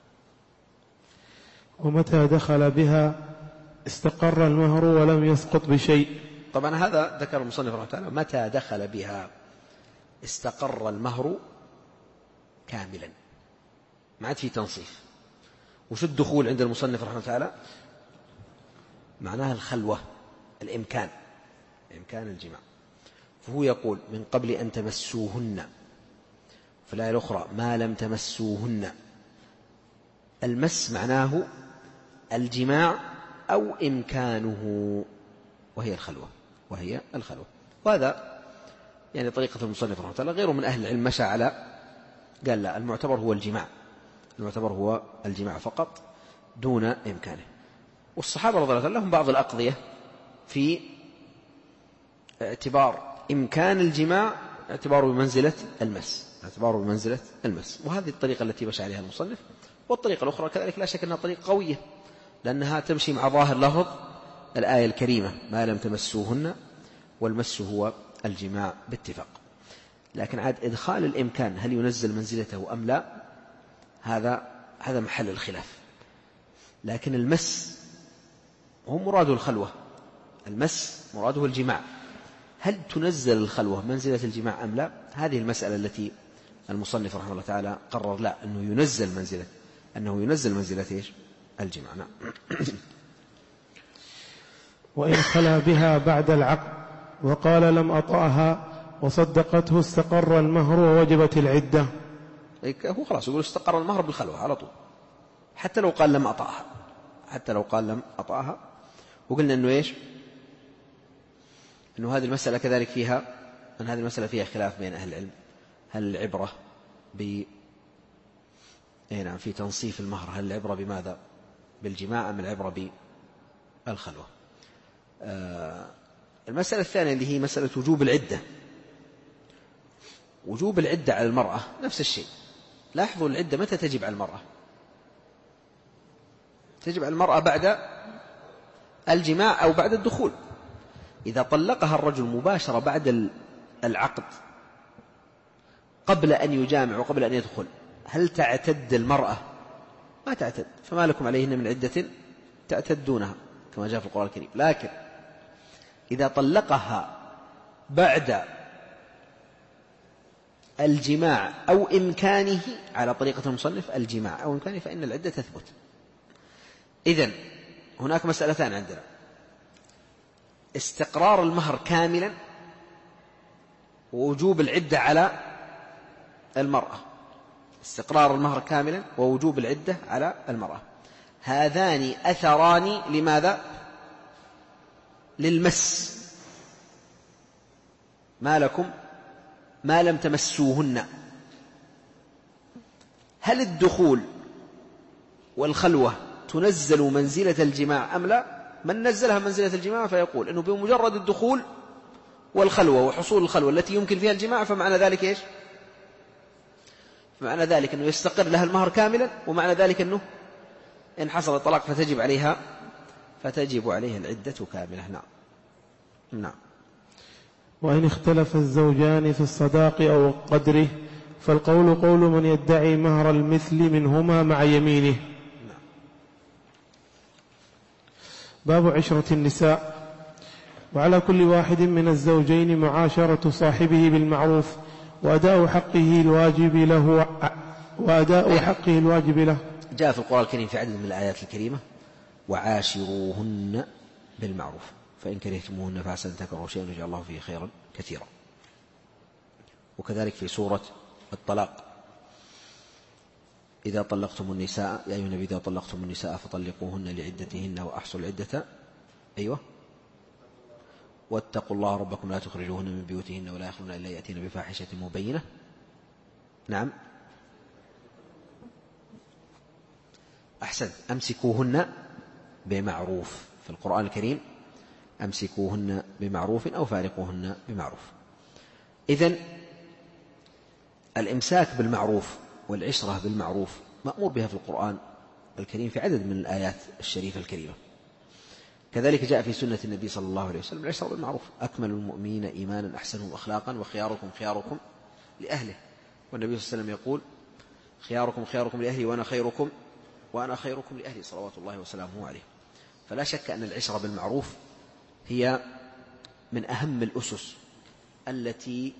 ومتى دخل بها استقر المهر ولم يسقط بشيء. طبعا هذا ذكر المصنف رحمه الله تعالى متى دخل بها استقر المهر كاملا، ما عاد في تنصيف. وش الدخول عند المصنف رحمه الله تعالى؟ معناها الخلوة، الإمكان، إمكان الجماع. فهو يقول من قبل أن تمسوهن، في الآية الأخرى ما لم تمسوهن. المس معناه الجماع أو إمكانه، وهي الخلوة وهي الخلوة. وهذا يعني طريقة المصنف رحمه الله. غيره من أهل العلم مشى على قال لا، المعتبر هو الجماع، المعتبر هو الجماع فقط دون إمكانه. والصحابة رضي الله عنهم لهم بعض الأقضية في اعتبار إمكان الجماع اعتباره بمنزلة المس، اعتباره بمنزلة المس. وهذه الطريقة التي مشى عليها المصنف. والطريقة الأخرى كذلك لا شك أنها طريقة قوية، لأنها تمشي مع ظاهر لفظ الآية الكريمة ما لم تمسوهن، والمس هو الجماع باتفاق. لكن عاد إدخال الإمكان هل ينزل منزلته أم لا، هذا هذا محل الخلاف. لكن المس هو مراده الخلوة، المس مراده الجماع، هل تنزل الخلوة منزلة الجماع أم لا؟ هذه المسألة التي المصنف رحمه الله تعالى قرر لا، أنه ينزل منزلة أنه ينزل منزلة إيش؟ الجماع. نعم. وإن خلا بها بعد العقد وقال لم أطأها وصدقته استقر المهر ووجبت العدة. هو خلاص يقول استقر المهر بالخلوة على طول، حتى لو قال لم أطأها، حتى لو قال لم أطأها. وقلنا أنه إيش؟ أنه هذه المسألة كذلك فيها أن هذه المسألة فيها خلاف بين أهل العلم، هل العبرة ب نعم في تنصيف المهر، هل العبرة بماذا؟ بالجماع أم العبرة بالخلوة؟ آه المسألة الثانية اللي هي مسألة وجوب العدة. وجوب العدة على المرأة نفس الشيء. لاحظوا العدة متى تجب على المرأة؟ تجب على المرأة بعد الجماع أو بعد الدخول. إذا طلقها الرجل مباشرة بعد العقد قبل أن يجامع وقبل أن يدخل، هل تعتد المرأة؟ ما تعتد، فما لكم عليهن من عدة تعتدونها كما جاء في القرآن الكريم. لكن إذا طلقها بعد الجماع أو إمكانه على طريقة المصنف الجماع أو إمكانه فإن العدة تثبت. إذن هناك مسألتان عندنا: استقرار المهر كاملا ووجوب العدة على المرأة. استقرار المهر كاملا ووجوب العدة على المرأة، هذان أثران لماذا؟ للمس. ما لكم ما لم تمسوهن. هل الدخول والخلوة تنزل منزلة الجماع أم لا؟ من نزلها منزلة الجماع فيقول أنه بمجرد الدخول والخلوة وحصول الخلوة التي يمكن فيها الجماع فمعنى ذلك إيش؟ فمعنى ذلك أنه يستقر لها المهر كاملا، ومعنى ذلك أنه إن حصل الطلاق فتجب عليها فتجب عليها العدة كاملة. نعم. نعم. وإن اختلف الزوجان في الصداق أو قدره فالقول قول من يدعي مهر المثل منهما مع يمينه. نعم. باب عشرة النساء. وعلى كل واحد من الزوجين معاشرة صاحبه بالمعروف وأداء حقه الواجب له وأداء حقه الواجب له. جاء في القرآن الكريم في عدد من الآيات الكريمة وعاشروهن بالمعروف فإن كرهتموهن فعسى أن تكرهوا شيئا يجعل الله فيه خيرا كثيرا. وكذلك في سورة الطلاق إذا طلقتم النساء يا أيها النبي إذا طلقتم النساء فطلقوهن لعدتهن وأحصوا العدة أيوة واتقوا الله ربكم لا تخرجوهن من بيوتهن ولا يخرجن إلا يأتين بفاحشة مبينة. نعم أحسن. أمسكوهن بمعروف في القرآن الكريم، أمسكوهن بمعروف أو فارقوهن بمعروف. إذن الإمساك بالمعروف والعشرة بالمعروف مأمور بها في القرآن الكريم في عدد من الآيات الشريفة الكريمة. كذلك جاء في سنة النبي صلى الله عليه وسلم العشرة بالمعروف: أكمل المؤمنين إيمانا أحسنهم أخلاقا وخياركم خياركم لأهله. والنبي صلى الله عليه وسلم يقول: خياركم خياركم لأهلي وأنا خيركم وأنا خيركم لأهلي، صلوات الله وسلامه عليه. فلا شك أن العشرة بالمعروف هي من أهم الأسس التي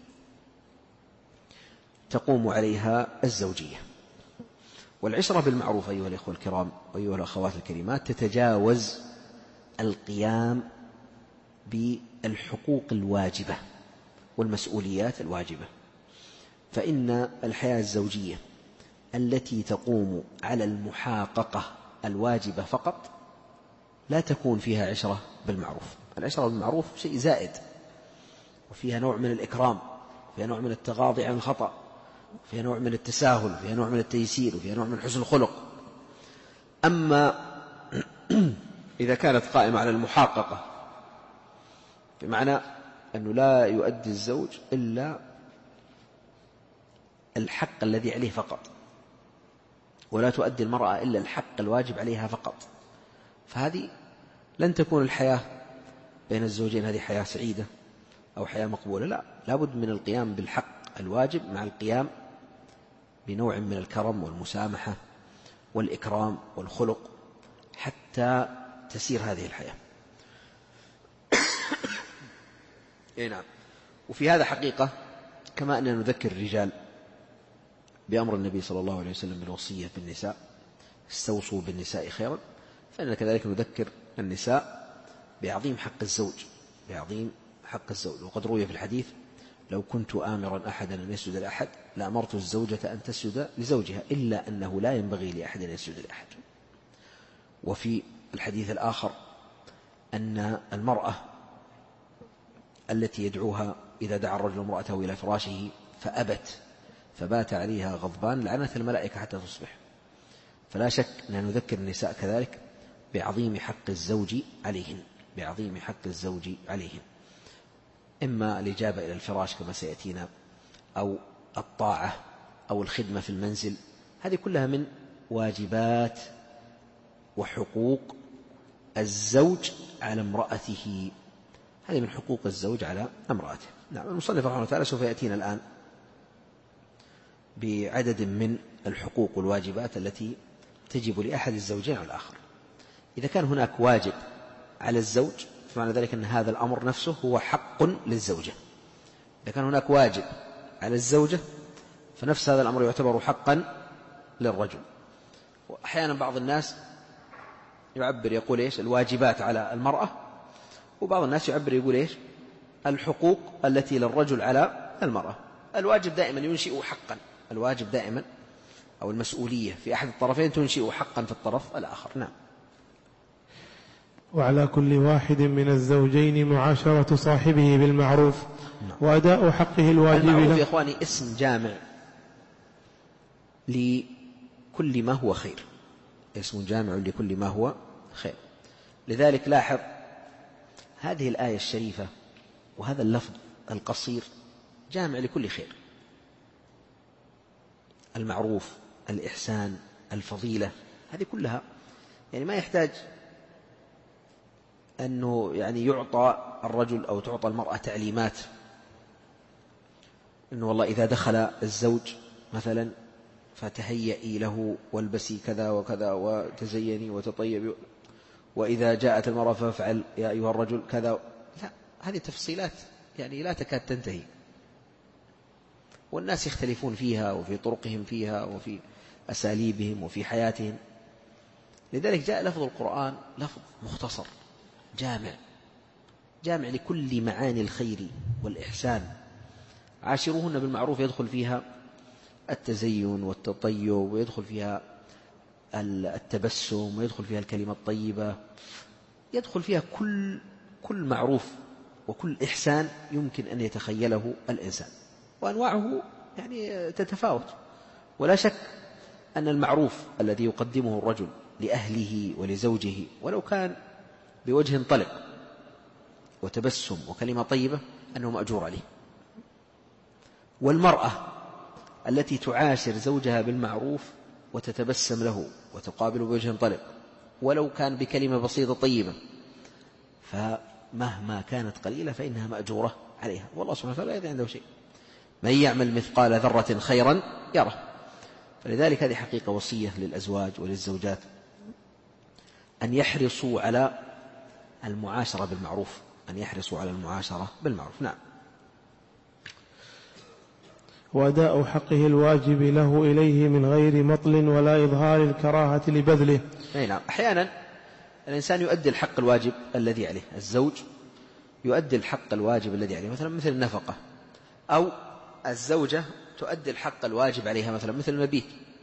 تقوم عليها الزوجية. والعشرة بالمعروف أيها الإخوة الكرام وأيها الأخوات الكريمات تتجاوز القيام بالحقوق الواجبة والمسؤوليات الواجبة، فإن الحياة الزوجية التي تقوم على المحاققة الواجبة فقط لا تكون فيها عشرة بالمعروف. العشرة بالمعروف شيء زائد، وفيها نوع من الإكرام، فيها نوع من التغاضي عن الخطأ، فيها نوع من التساهل، فيها نوع من التيسير، وفيها نوع من حسن الخلق. أما إذا كانت قائمة على المحاققة بمعنى أنه لا يؤدي الزوج إلا الحق الذي عليه فقط، ولا تؤدي المرأة إلا الحق الواجب عليها فقط، فهذه لن تكون الحياة بين الزوجين هذه حياة سعيدة أو حياة مقبولة. لا، لابد من القيام بالحق الواجب مع القيام بنوع من الكرم والمسامحة والإكرام والخلق حتى تسير هذه الحياة. إيه نعم. وفي هذا حقيقة كما أننا نذكر الرجال بأمر النبي صلى الله عليه وسلم بالوصية بالنساء: استوصوا بالنساء خيرا، فإننا كذلك نذكر النساء بعظيم حق الزوج، بعظيم حق الزوج. وقد روي في الحديث: لو كنت آمرا أحدا أن يسجد لأحد لأمرت الزوجة أن تسجد لزوجها، إلا أنه لا ينبغي لأحد أن يسجد لأحد. وفي الحديث الآخر أن المرأة التي يدعوها إذا دعا الرجل امرأته إلى فراشه فأبت فبات عليها غضبان لعنت الملائكة حتى تصبح. فلا شك أن نذكر النساء كذلك بعظيم حق الزوج عليهن، بعظيم حق الزوج عليهن، إما الإجابة إلى الفراش كما سيأتينا، أو الطاعة، أو الخدمة في المنزل. هذه كلها من واجبات وحقوق الزوج على امرأته، هذه من حقوق الزوج على امرأته. نعم. المصنف رحمه الله تعالى سوف يأتينا الآن بعدد من الحقوق والواجبات التي تجب لأحد الزوجين على الآخر. إذا كان هناك واجب على الزوج فمعنى ذلك أن هذا الأمر نفسه هو حق للزوجة. إذا كان هناك واجب على الزوجة فنفس هذا الأمر يعتبر حقا للرجل. وأحيانا بعض الناس يعبر يقول إيش الواجبات على المرأة، وبعض الناس يعبر يقول إيش الحقوق التي للرجل على المرأة. الواجب دائما ينشئ حقا، الواجب دائما أو المسؤولية في أحد الطرفين تنشئ حقا في الطرف الآخر. نعم. وعلى كل واحد من الزوجين معاشرة صاحبه بالمعروف. نعم. وأداء حقه الواجب المعروف له. يا إخواني اسم جامع لكل ما هو خير، اسم جامع لكل ما هو خير. لذلك لاحظ هذه الآية الشريفة وهذا اللفظ القصير جامع لكل خير: المعروف، الإحسان، الفضيلة، هذه كلها يعني ما يحتاج أنه يعني يعطى الرجل أو تعطى المرأة تعليمات أنه والله إذا دخل الزوج مثلا فتهيئي له والبسي كذا وكذا وتزيني وتطيبي، وإذا جاءت المرأة فافعل يا أيها الرجل كذا. لا، هذه تفصيلات يعني لا تكاد تنتهي، والناس يختلفون فيها وفي طرقهم فيها وفي أساليبهم وفي حياتهم. لذلك جاء لفظ القرآن لفظ مختصر جامع، جامع لكل معاني الخير والإحسان. عاشروهن بالمعروف يدخل فيها التزين والتطيب، ويدخل فيها التبسم، ويدخل فيها الكلمة الطيبة، يدخل فيها كل كل معروف وكل إحسان يمكن أن يتخيله الإنسان، وأنواعه يعني تتفاوت. ولا شك أن المعروف الذي يقدمه الرجل لأهله ولزوجه ولو كان بوجه طلق وتبسم وكلمة طيبة أنه مأجور عليه. والمرأة التي تعاشر زوجها بالمعروف وتتبسم له وتقابل بوجه طلق ولو كان بكلمة بسيطة طيبة، فمهما كانت قليلة فإنها مأجورة عليها، والله سبحانه وتعالى لا عنده شيء. من يعمل مثقال ذرة خيرا يره. فلذلك هذه حقيقة وصية للأزواج وللزوجات أن يحرصوا على المعاشرة بالمعروف، أن يحرصوا على المعاشرة بالمعروف. نعم. وأداء حقه الواجب له إليه من غير مطل ولا إظهار الكراهة لبذله. أي نعم. أحيانا الإنسان يؤدي الحق الواجب الذي عليه، الزوج يؤدي الحق الواجب الذي عليه، مثلا مثل النفقة، أو الزوجة تؤدي الحق الواجب عليها مثلا مثل المبيت،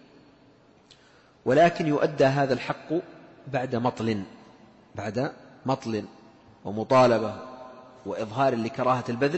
ولكن يؤدى هذا الحق بعد مطل بعد مطل ومطالبة وإظهار لكراهة البذل.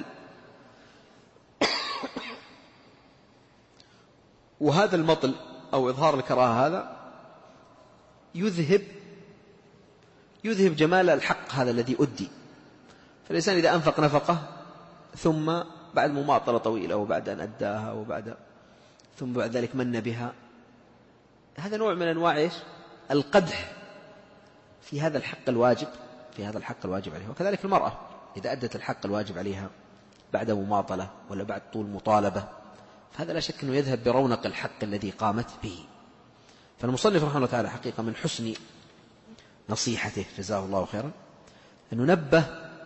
وهذا المطل أو إظهار الكراهة هذا يذهب يذهب جمال الحق هذا الذي أدي. فالإنسان إذا أنفق نفقة ثم بعد مماطلة طويلة وبعد أن أداها وبعد ثم بعد ذلك من بها، هذا نوع من أنواع إيش؟ القدح في هذا الحق الواجب في هذا الحق الواجب عليها. وكذلك المرأة إذا أدت الحق الواجب عليها بعد مماطلة ولا بعد طول مطالبة، فهذا لا شك أنه يذهب برونق الحق الذي قامت به. فالمصنف رحمه الله تعالى حقيقة من حسن نصيحته جزاه الله خيرا أنه نبه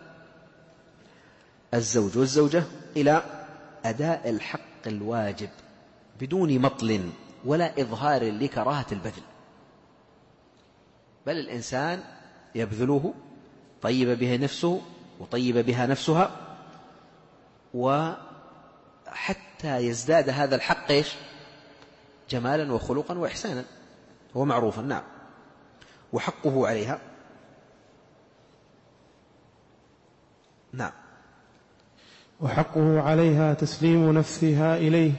الزوج والزوجة إلى أداء الحق الواجب بدون مطل ولا إظهار لكراهة البذل، بل الإنسان يبذله طيب به نفسه وطيب بها نفسها، وحتى يزداد هذا الحق إيش؟ جمالا وخلقا وإحسانا ومعروفا. نعم. وحقه عليها نعم وحقه عليها تسليم نفسها إليه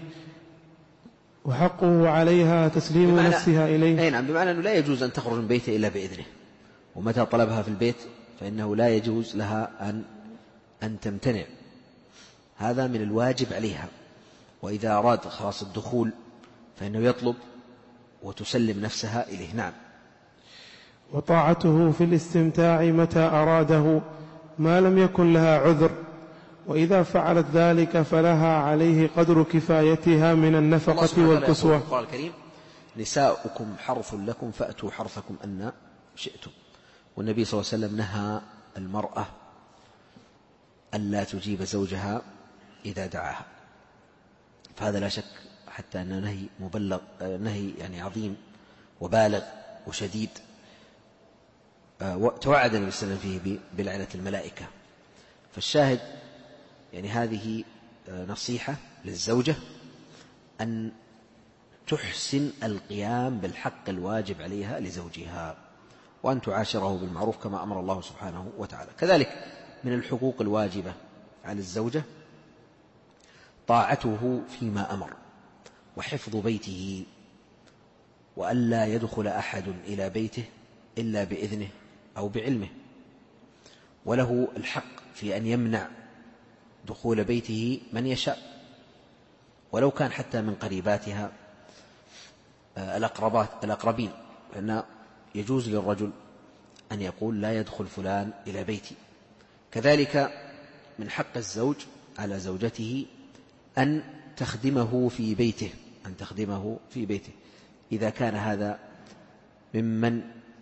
وحقه عليها تسليم نفسها إليه أي نعم. بمعنى أنه لا يجوز أن تخرج من بيته إلا بإذنه، ومتى طلبها في البيت فإنه لا يجوز لها أن أن تمتنع، هذا من الواجب عليها. وإذا أراد خلاص الدخول فإنه يطلب وتسلم نفسها إليه. نعم. وطاعته في الاستمتاع متى أراده ما لم يكن لها عذر، وإذا فعلت ذلك فلها عليه قدر كفايتها من النفقة والكسوة. القرآن الكريم: نساؤكم حرث لكم فأتوا حرثكم أن شئتم. والنبي صلى الله عليه وسلم نهى المرأة ألا تجيب زوجها إذا دعاها، فهذا لا شك حتى أنه نهي مبلغ، نهي يعني عظيم وبالغ وشديد، توعد النبي صلى الله عليه وسلم فيه بلعنة الملائكة. فالشاهد يعني هذه نصيحة للزوجة أن تحسن القيام بالحق الواجب عليها لزوجها، وأن تعاشره بالمعروف كما أمر الله سبحانه وتعالى. كذلك من الحقوق الواجبة على الزوجة طاعته فيما أمر، وحفظ بيته، وألا يدخل أحد إلى بيته إلا بإذنه أو بعلمه، وله الحق في أن يمنع دخول بيته من يشاء ولو كان حتى من قريباتها الأقربات الأقربين، لأن يجوز للرجل أن يقول لا يدخل فلان إلى بيتي. كذلك من حق الزوج على زوجته أن تخدمه في بيته أن تخدمه في بيته إذا كان هذا ممن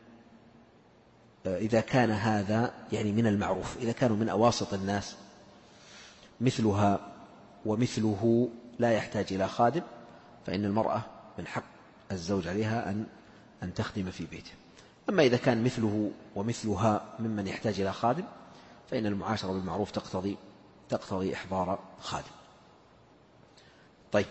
إذا كان هذا يعني من المعروف، إذا كانوا من أواسط الناس مثلها ومثله لا يحتاج إلى خادم، فإن المرأة من حق الزوج عليها أن أن تخدم في بيته. أما إذا كان مثله ومثلها ممن يحتاج إلى خادم، فإن المعاشرة بالمعروف تقتضي تقتضي إحضار خادم. طيب.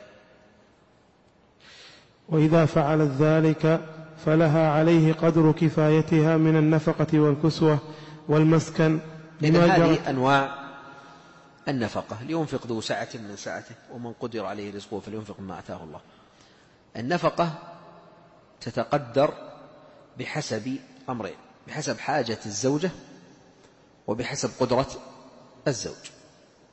وإذا فعلت ذلك فلها عليه قدر كفايتها من النفقة والكسوة والمسكن. إذن هذه أنواع النفقة: لينفق ذو سعة من سعته ومن قدر عليه رزقه فلينفق مما آتاه الله. النفقة تتقدر بحسب أمرين: بحسب حاجة الزوجة وبحسب قدرة الزوج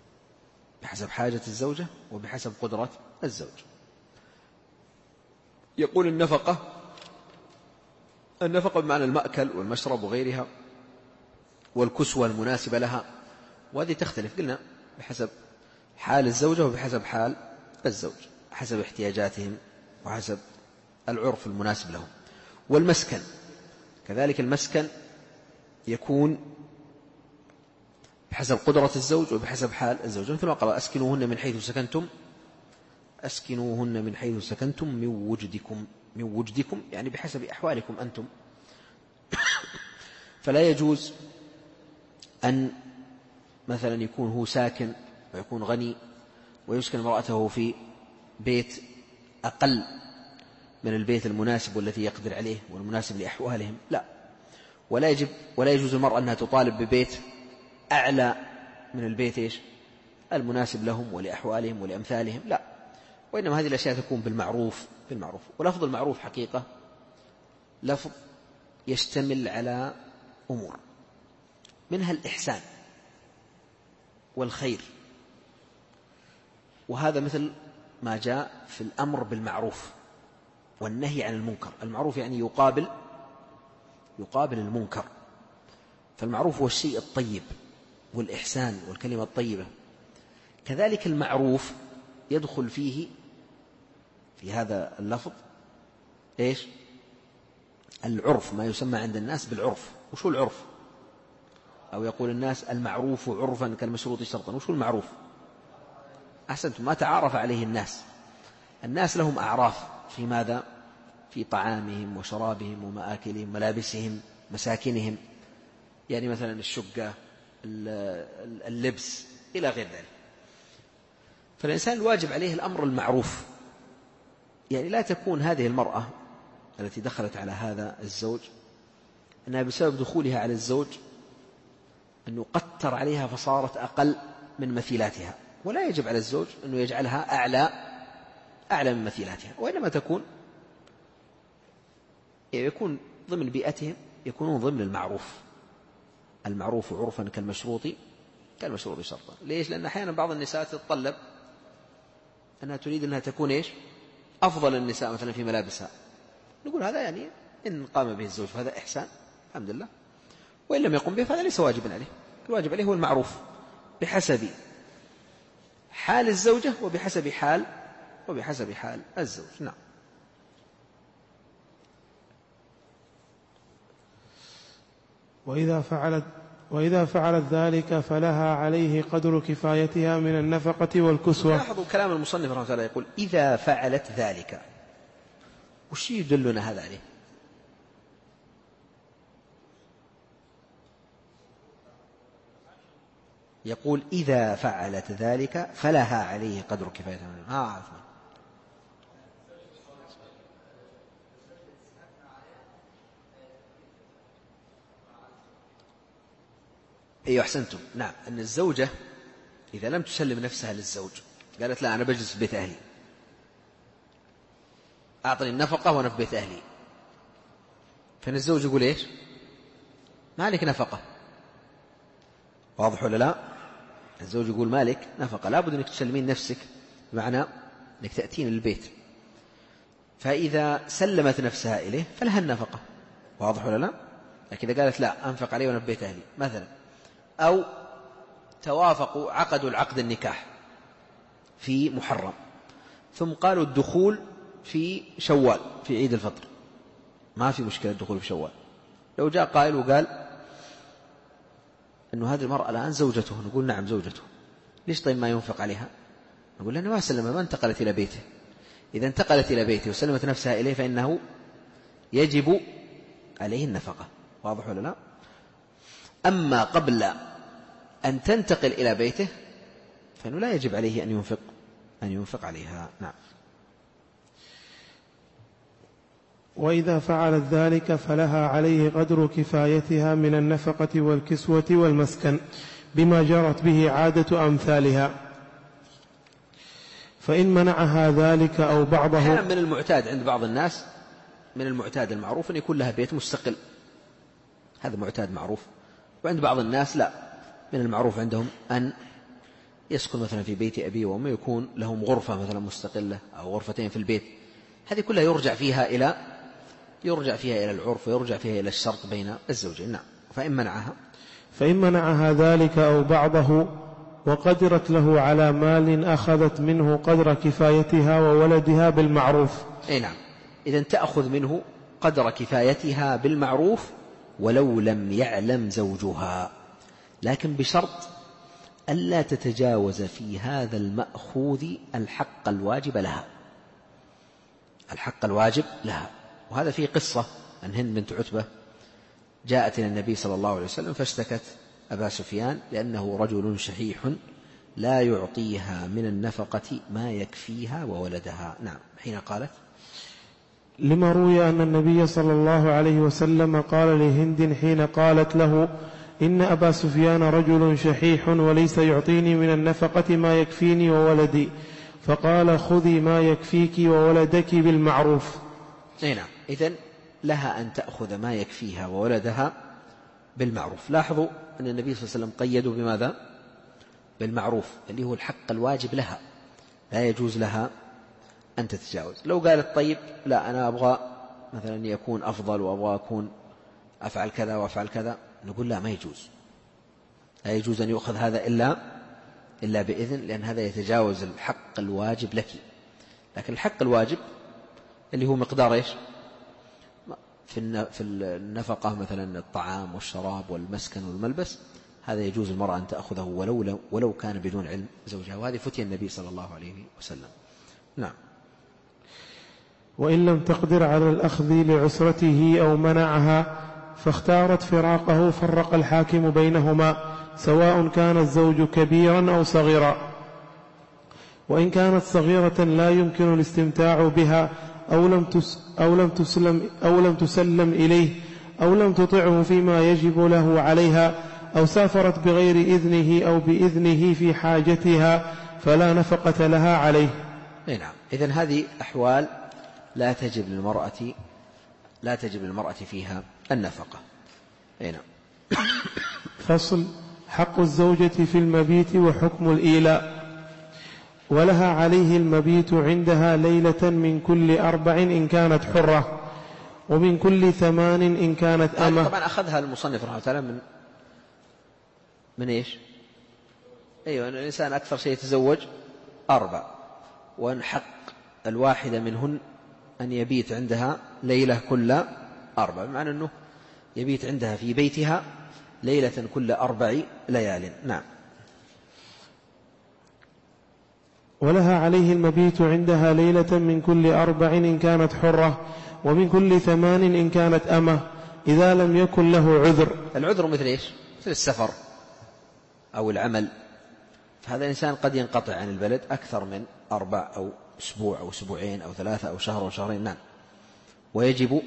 بحسب حاجة الزوجة وبحسب قدرة الزوج. يقول النفقة النفقة بمعنى المأكل والمشرب وغيرها والكسوة المناسبة لها، وهذه تختلف قلنا بحسب حال الزوجة وبحسب حال الزوج، حسب احتياجاتهم وحسب العرف المناسب لهم. والمسكن كذلك، المسكن يكون بحسب قدرة الزوج وبحسب حال الزوج، مثل ما قال أسكنوهن من حيث سكنتم أسكنوهن من حيث سكنتم من وجدكم من وجدكم يعني بحسب أحوالكم أنتم. فلا يجوز أن مثلا يكون هو ساكن ويكون غني ويسكن امرأته في بيت أقل من البيت المناسب والذي يقدر عليه والمناسب لأحوالهم، لا. ولا يجب ولا يجوز المرأة أنها تطالب ببيت أعلى من البيت إيش المناسب لهم ولأحوالهم ولأمثالهم، لا. وإنما هذه الأشياء تكون بالمعروف بالمعروف ولفظ المعروف حقيقة لفظ يشتمل على أمور، منها الإحسان والخير، وهذا مثل ما جاء في الأمر بالمعروف والنهي عن المنكر. المعروف يعني يقابل يقابل المنكر، فالمعروف هو الشيء الطيب والإحسان والكلمة الطيبة. كذلك المعروف يدخل فيه في هذا اللفظ إيش العرف، ما يسمى عند الناس بالعرف. وشو العرف؟ أو يقول الناس المعروف عرفا كالمشروط شرطا. وشو المعروف؟ أحسنتم، ما تعارف عليه الناس. الناس لهم أعراف في ماذا؟ في طعامهم وشرابهم ومآكلهم ملابسهم مساكنهم، يعني مثلا الشقة اللبس إلى غير ذلك. فالإنسان الواجب عليه الأمر المعروف، يعني لا تكون هذه المرأة التي دخلت على هذا الزوج أنها بسبب دخولها على الزوج أنه قتر عليها فصارت أقل من مثيلاتها، ولا يجب على الزوج أنه يجعلها أعلى أعلى من مثيلاتها، وإنما تكون يكون ضمن بيئتهم، يكونون ضمن المعروف. المعروف عرفا كالمشروط كالمشروط شرطا. ليش؟ لأن أحيانا بعض النساء تتطلب أنها تريد أنها تكون إيش أفضل النساء مثلا في ملابسها، نقول هذا يعني إن قام به الزوج فهذا إحسان الحمد لله، وإن لم يقم به فهذا ليس واجبا عليه. الواجب عليه هو المعروف بحسب حال الزوجة وبحسب حال وبحسب حال الزوج. نعم. وإذا فعلت وإذا فعلت ذلك فلها عليه قدر كفايتها من النفقة والكسوة. لاحظوا كلام المصنف رحمه الله تعالى يقول إذا فعلت ذلك، وش يدلنا هذا عليه؟ يقول إذا فعلت ذلك فلها عليه قدر كفايتها من ها عفوا أيوة أحسنتم. نعم، أن الزوجة إذا لم تسلم نفسها للزوج قالت لا أنا بجلس في بيت أهلي، أعطني النفقة وأنا في بيت أهلي، فإن الزوج يقول إيش مالك نفقة، واضح ولا لا؟ الزوج يقول مالك نفقة، لابد أنك تسلمين نفسك، بمعنى أنك تأتين للبيت. فإذا سلمت نفسها إليه فلها النفقة، واضح ولا لا؟ لكن إذا قالت لا أنفق علي وأنا في بيت أهلي مثلا، أو توافقوا عقدوا العقد النكاح في محرم ثم قالوا الدخول في شوال في عيد الفطر، ما في مشكلة الدخول في شوال. لو جاء قائل وقال أنه هذه المرأة الآن زوجته، نقول نعم زوجته، ليش طيب ما ينفق عليها؟ نقول لأنه ما سلم، ما انتقلت إلى بيته. إذا انتقلت إلى بيته وسلمت نفسها إليه فإنه يجب عليه النفقة، واضح ولا لا؟ أما قبل أن تنتقل إلى بيته فإنه لا يجب عليه أن ينفق أن ينفق عليها. نعم. وإذا فعلت ذلك فلها عليه قدر كفايتها من النفقة والكسوة والمسكن بما جرت به عادة أمثالها، فإن منعها ذلك أو بعضه. أحيانا من المعتاد عند بعض الناس، من المعتاد المعروف أن يكون لها بيت مستقل، هذا معتاد معروف. وعند بعض الناس لا، من المعروف عندهم أن يسكن مثلا في بيت أبيه وأمه، يكون لهم غرفة مثلا مستقلة أو غرفتين في البيت، هذه كلها يرجع فيها إلى يرجع فيها إلى العرف ويرجع فيها إلى الشرط بين الزوجين. نعم. فإن منعها فإن منعها ذلك أو بعضه وقدرت له على مال أخذت منه قدر كفايتها وولدها بالمعروف. أي نعم. إذن تأخذ منه قدر كفايتها بالمعروف ولو لم يعلم زوجها، لكن بشرط ألا تتجاوز في هذا المأخوذ الحق الواجب لها، الحق الواجب لها. وهذا فيه قصة عن هند بنت عتبة جاءت إلى النبي صلى الله عليه وسلم فاشتكت أبا سفيان لأنه رجل شحيح لا يعطيها من النفقة ما يكفيها وولدها. نعم. حين قالت لما روي أن النبي صلى الله عليه وسلم قال لهند حين قالت له إن أبا سفيان رجل شحيح وليس يعطيني من النفقة ما يكفيني وولدي، فقال خذي ما يكفيك وولدك بالمعروف. نعم. إذن لها أن تأخذ ما يكفيها وولدها بالمعروف. لاحظوا أن النبي صلى الله عليه وسلم قيدوا بماذا؟ بالمعروف، اللي هو الحق الواجب لها، لا يجوز لها أن تتجاوز. لو قالت طيب لا أنا أبغى مثلا يكون أفضل وأبغى أكون أفعل كذا وأفعل كذا، نقول لا، ما يجوز، لا يجوز أن يؤخذ هذا إلا إلا بإذن، لأن هذا يتجاوز الحق الواجب لك. لكن الحق الواجب اللي هو مقدار إيش؟ في النفقة مثلا الطعام والشراب والمسكن والملبس، هذا يجوز المرأة أن تأخذه ولو, ولو كان بدون علم زوجها، وهذه فتي النبي صلى الله عليه وسلم. نعم. وإن لم تقدر على الأخذ لعسرته أو منعها فاختارت فراقه فرق الحاكم بينهما سواء كان الزوج كبيرا أو صغيرا. وإن كانت صغيرة لا يمكن الاستمتاع بها أو لم أو لم تسلم أو لم تسلم إليه أو لم تطعه فيما يجب له عليها أو سافرت بغير إذنه أو بإذنه في حاجتها فلا نفقة لها عليه. نعم. إذن هذه أحوال لا تجب للمرأة لا تجب للمرأة فيها النفقة. نعم. فصل. حق الزوجة في المبيت وحكم الإيلاء. ولها عليه المبيت عندها ليلة من كل أربع إن كانت حرة، ومن كل ثمان إن كانت أمة. طبعا أخذها المصنف رحمه الله تعالى من من إيش؟ أيوة، الإنسان أكثر شيء يتزوج أربع، وأن حق الواحدة منهن أن يبيت عندها ليلة كل أربع، بمعنى أنه يبيت عندها في بيتها ليلة كل أربع ليال. نعم. ولها عليه المبيت عندها ليلة من كل أربع إن كانت حرة، ومن كل ثمان إن كانت أمة، إذا لم يكن له عذر. العذر مثل إيش؟ مثل السفر أو العمل، فهذا الإنسان قد ينقطع عن البلد أكثر من أربع أو أسبوع أو أسبوعين أو ثلاثة أو شهر أو شهرين. نعم. ويجب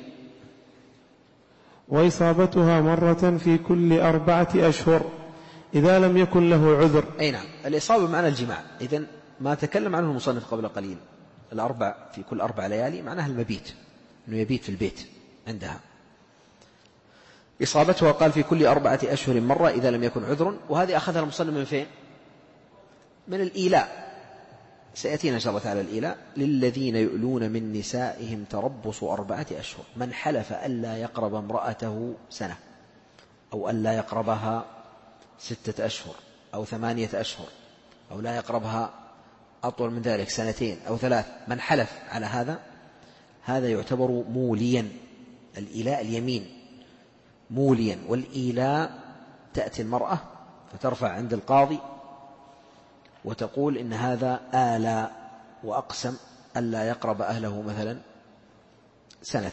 وإصابتها مرة في كل أربعة أشهر إذا لم يكن له عذر. أي نعم. الإصابة معنى الجماع. إذن ما تكلم عنه المصنف قبل قليل، الأربع في كل أربع ليالي معناها المبيت، أنه يبيت في البيت عندها. إصابتها قال في كل أربعة أشهر مرة إذا لم يكن عذر، وهذه أخذها المصنف من فين؟ من الإيلاء. سيأتينا إن شاء الله تعالى الإيلاء. للذين يؤلون من نسائهم تربص أربعة أشهر، من حلف ألا يقرب امرأته سنة أو ألا يقربها ستة أشهر أو ثمانية أشهر أو لا يقربها أطول من ذلك سنتين أو ثلاث، من حلف على هذا هذا يعتبر موليا. الإيلاء اليمين موليا. والإيلاء تأتي المرأة فترفع عند القاضي وتقول إن هذا آلى وأقسم ألا يقرب أهله مثلا سنة،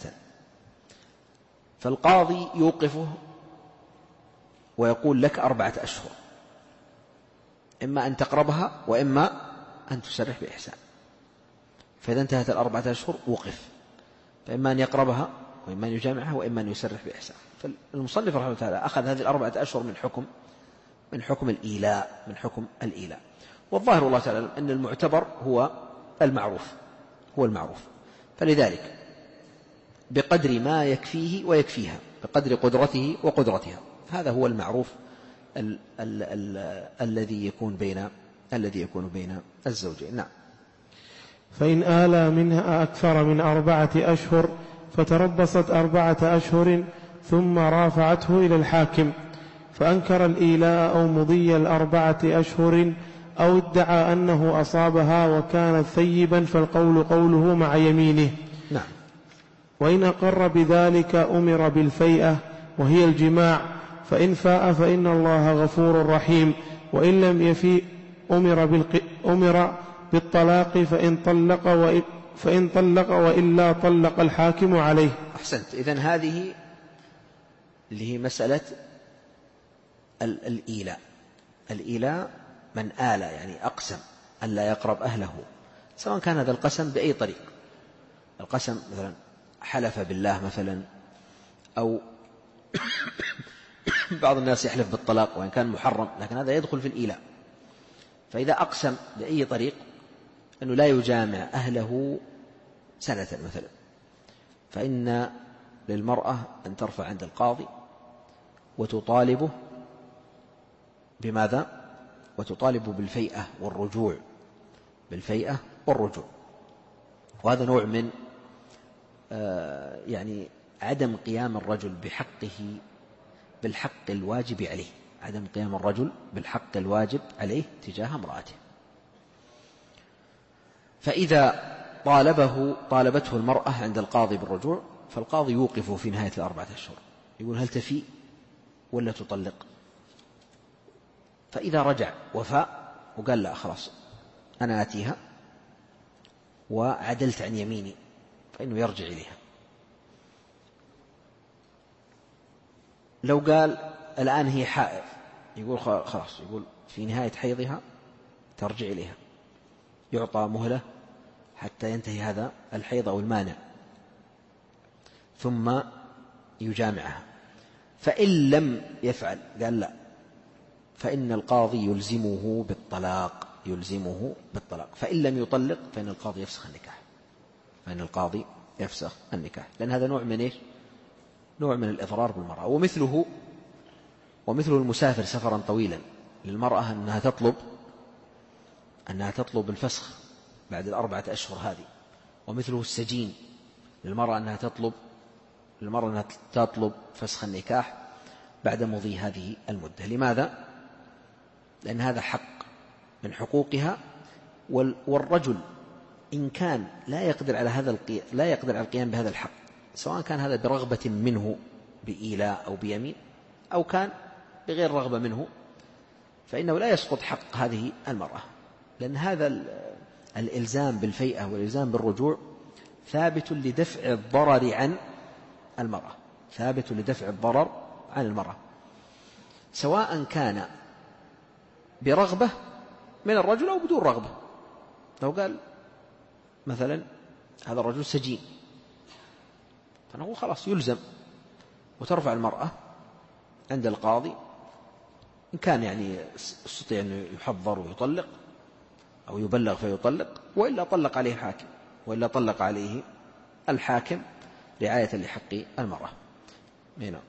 فالقاضي يوقفه ويقول لك أربعة أشهر، إما أن تقربها وإما أن تسرح بإحسان. فإذا انتهت الأربعة أشهر وقف، فإما أن يقربها وإما أن يجامعها وإما أن يسرح بإحسان. فالمصنف رحمه الله تعالى أخذ هذه الأربعة أشهر من حكم من حكم الإيلاء من حكم الإيلاء. والظاهر والله تعالى أن المعتبر هو المعروف هو المعروف فلذلك بقدر ما يكفيه ويكفيها، بقدر قدرته وقدرتها، هذا هو المعروف ال ال ال الذي يكون بين الذي يكون بين الزوجين. نعم. فإن آلى منها أكثر من أربعة أشهر فتربصت أربعة أشهر ثم رافعته إلى الحاكم فأنكر الإيلاء أو مضي الأربعة أشهر أو ادعى أنه أصابها وكانت ثيبا فالقول قوله مع يمينه. نعم. وإن أقر بذلك أمر بالفيئة وهي الجماع، فإن فاء فإن الله غفور رحيم، وإن لم يفيء أمر, بالق... أمر بالطلاق فإن طلق, وإن... فإن طلق وإلا طلق الحاكم عليه. أحسنت. إذن هذه اللي هي مسألة الإيلاء. الإيلاء من آل يعني أقسم أن لا يقرب أهله، سواء كان هذا القسم بأي طريق. القسم مثلا حلف بالله مثلا، أو بعض الناس يحلف بالطلاق وإن كان محرم، لكن هذا يدخل في الإيلاء. فإذا أقسم بأي طريق أنه لا يجامع أهله سنة مثلا، فإن للمرأة أن ترفع عند القاضي وتطالبه بماذا؟ وتطالب بالفيئة والرجوع، بالفيئة والرجوع. وهذا نوع من آه يعني عدم قيام الرجل بحقه بالحق الواجب عليه، عدم قيام الرجل بالحق الواجب عليه تجاه امرأته. فإذا طالبه طالبته المرأة عند القاضي بالرجوع، فالقاضي يوقفه في نهاية الأربعة أشهر، يقول هل تفي ولا تطلق؟ فإذا رجع وفاء وقال لا خلاص أنا آتيها وعدلت عن يميني، فإنه يرجع إليها. لو قال الآن هي حائض، يقول خلاص، يقول في نهاية حيضها ترجع إليها، يعطى مهلة حتى ينتهي هذا الحيض أو المانع ثم يجامعها. فإن لم يفعل قال لا، فإن القاضي يلزمه بالطلاق، يلزمه بالطلاق. فإن لم يطلق فإن القاضي يفسخ النكاح، فإن القاضي يفسخ النكاح، لأن هذا نوع من إيش؟ نوع من الإضرار بالمرأة. ومثله ومثله المسافر سفرا طويلا، للمرأة أنها تطلب أنها تطلب الفسخ بعد الأربعة أشهر هذه. ومثله السجين، للمرأة أنها تطلب للمرأة أنها تطلب فسخ النكاح بعد مضي هذه المدة. لماذا؟ لأن هذا حق من حقوقها، والرجل إن كان لا يقدر على هذا القيام لا يقدر على القيام بهذا الحق، سواء كان هذا برغبة منه بإيلاء أو بيمين، أو كان بغير رغبة منه، فإنه لا يسقط حق هذه المرأة، لأن هذا الإلزام بالفيئة والإلزام بالرجوع ثابت لدفع الضرر عن المرأة، ثابت لدفع الضرر عن المرأة، سواء كان برغبة من الرجل أو بدون رغبة. لو قال مثلا هذا الرجل سجين، فنقول خلاص يلزم، وترفع المرأة عند القاضي، إن كان يعني يستطيع أن يحضر ويطلق أو يبلغ فيطلق، وإلا طلق عليه الحاكم وإلا طلق عليه الحاكم رعاية لحق المرأة. هنا.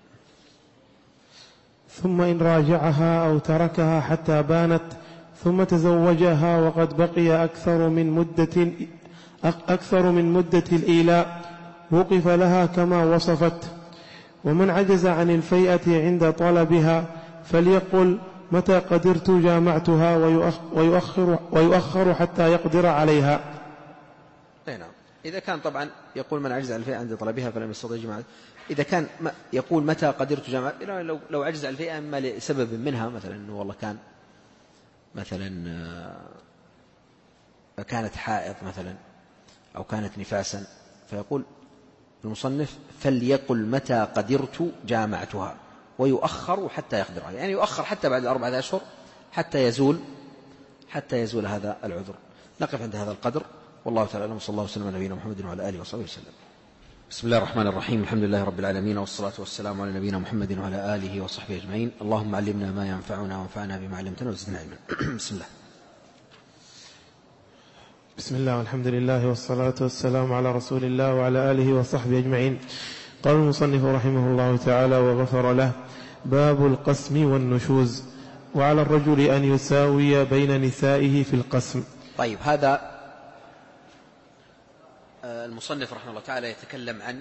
ثم إن راجعها أو تركها حتى بانت ثم تزوجها وقد بقي أكثر من مدة أكثر من مدة الإيلاء وقف لها كما وصفت. ومن عجز عن الفيئة عند طلبها فليقل متى قدرت جامعتها ويؤخر, ويؤخر حتى يقدر عليها. نعم. إذا كان طبعا يقول من عجز عن الفيئة عند طلبها فلم يستطع جماعة، إذا كان يقول متى قدرت جامعة، لو, لو عجز عن الفيئة إما لسبب منها، مثلا أنه والله كان مثلا كانت حائض مثلا أو كانت نفاسا، فيقول المصنف فليقل متى قدرت جامعتها ويؤخر حتى يقدر عليها، يعني يؤخر حتى بعد أربعة أشهر حتى يزول حتى يزول هذا العذر. نقف عند هذا القدر، والله تعالى أعلم، صلى الله وسلم على نبينا محمد وعلى آله وصحبه وسلم. بسم الله الرحمن الرحيم، الحمد لله رب العالمين، والصلاة والسلام على نبينا محمد وعلى آله وصحبه أجمعين. اللهم علمنا ما ينفعنا وانفعنا بما علمتنا وزدنا علما. بسم الله. بسم الله والحمد لله والصلاة والسلام على رسول الله وعلى آله وصحبه أجمعين. قال المصنف رحمه الله تعالى وغفر له: باب القسم والنشوز، وعلى الرجل أن يساوي بين نسائه في القسم. طيب، هذا المصنف رحمه الله تعالى يتكلم عن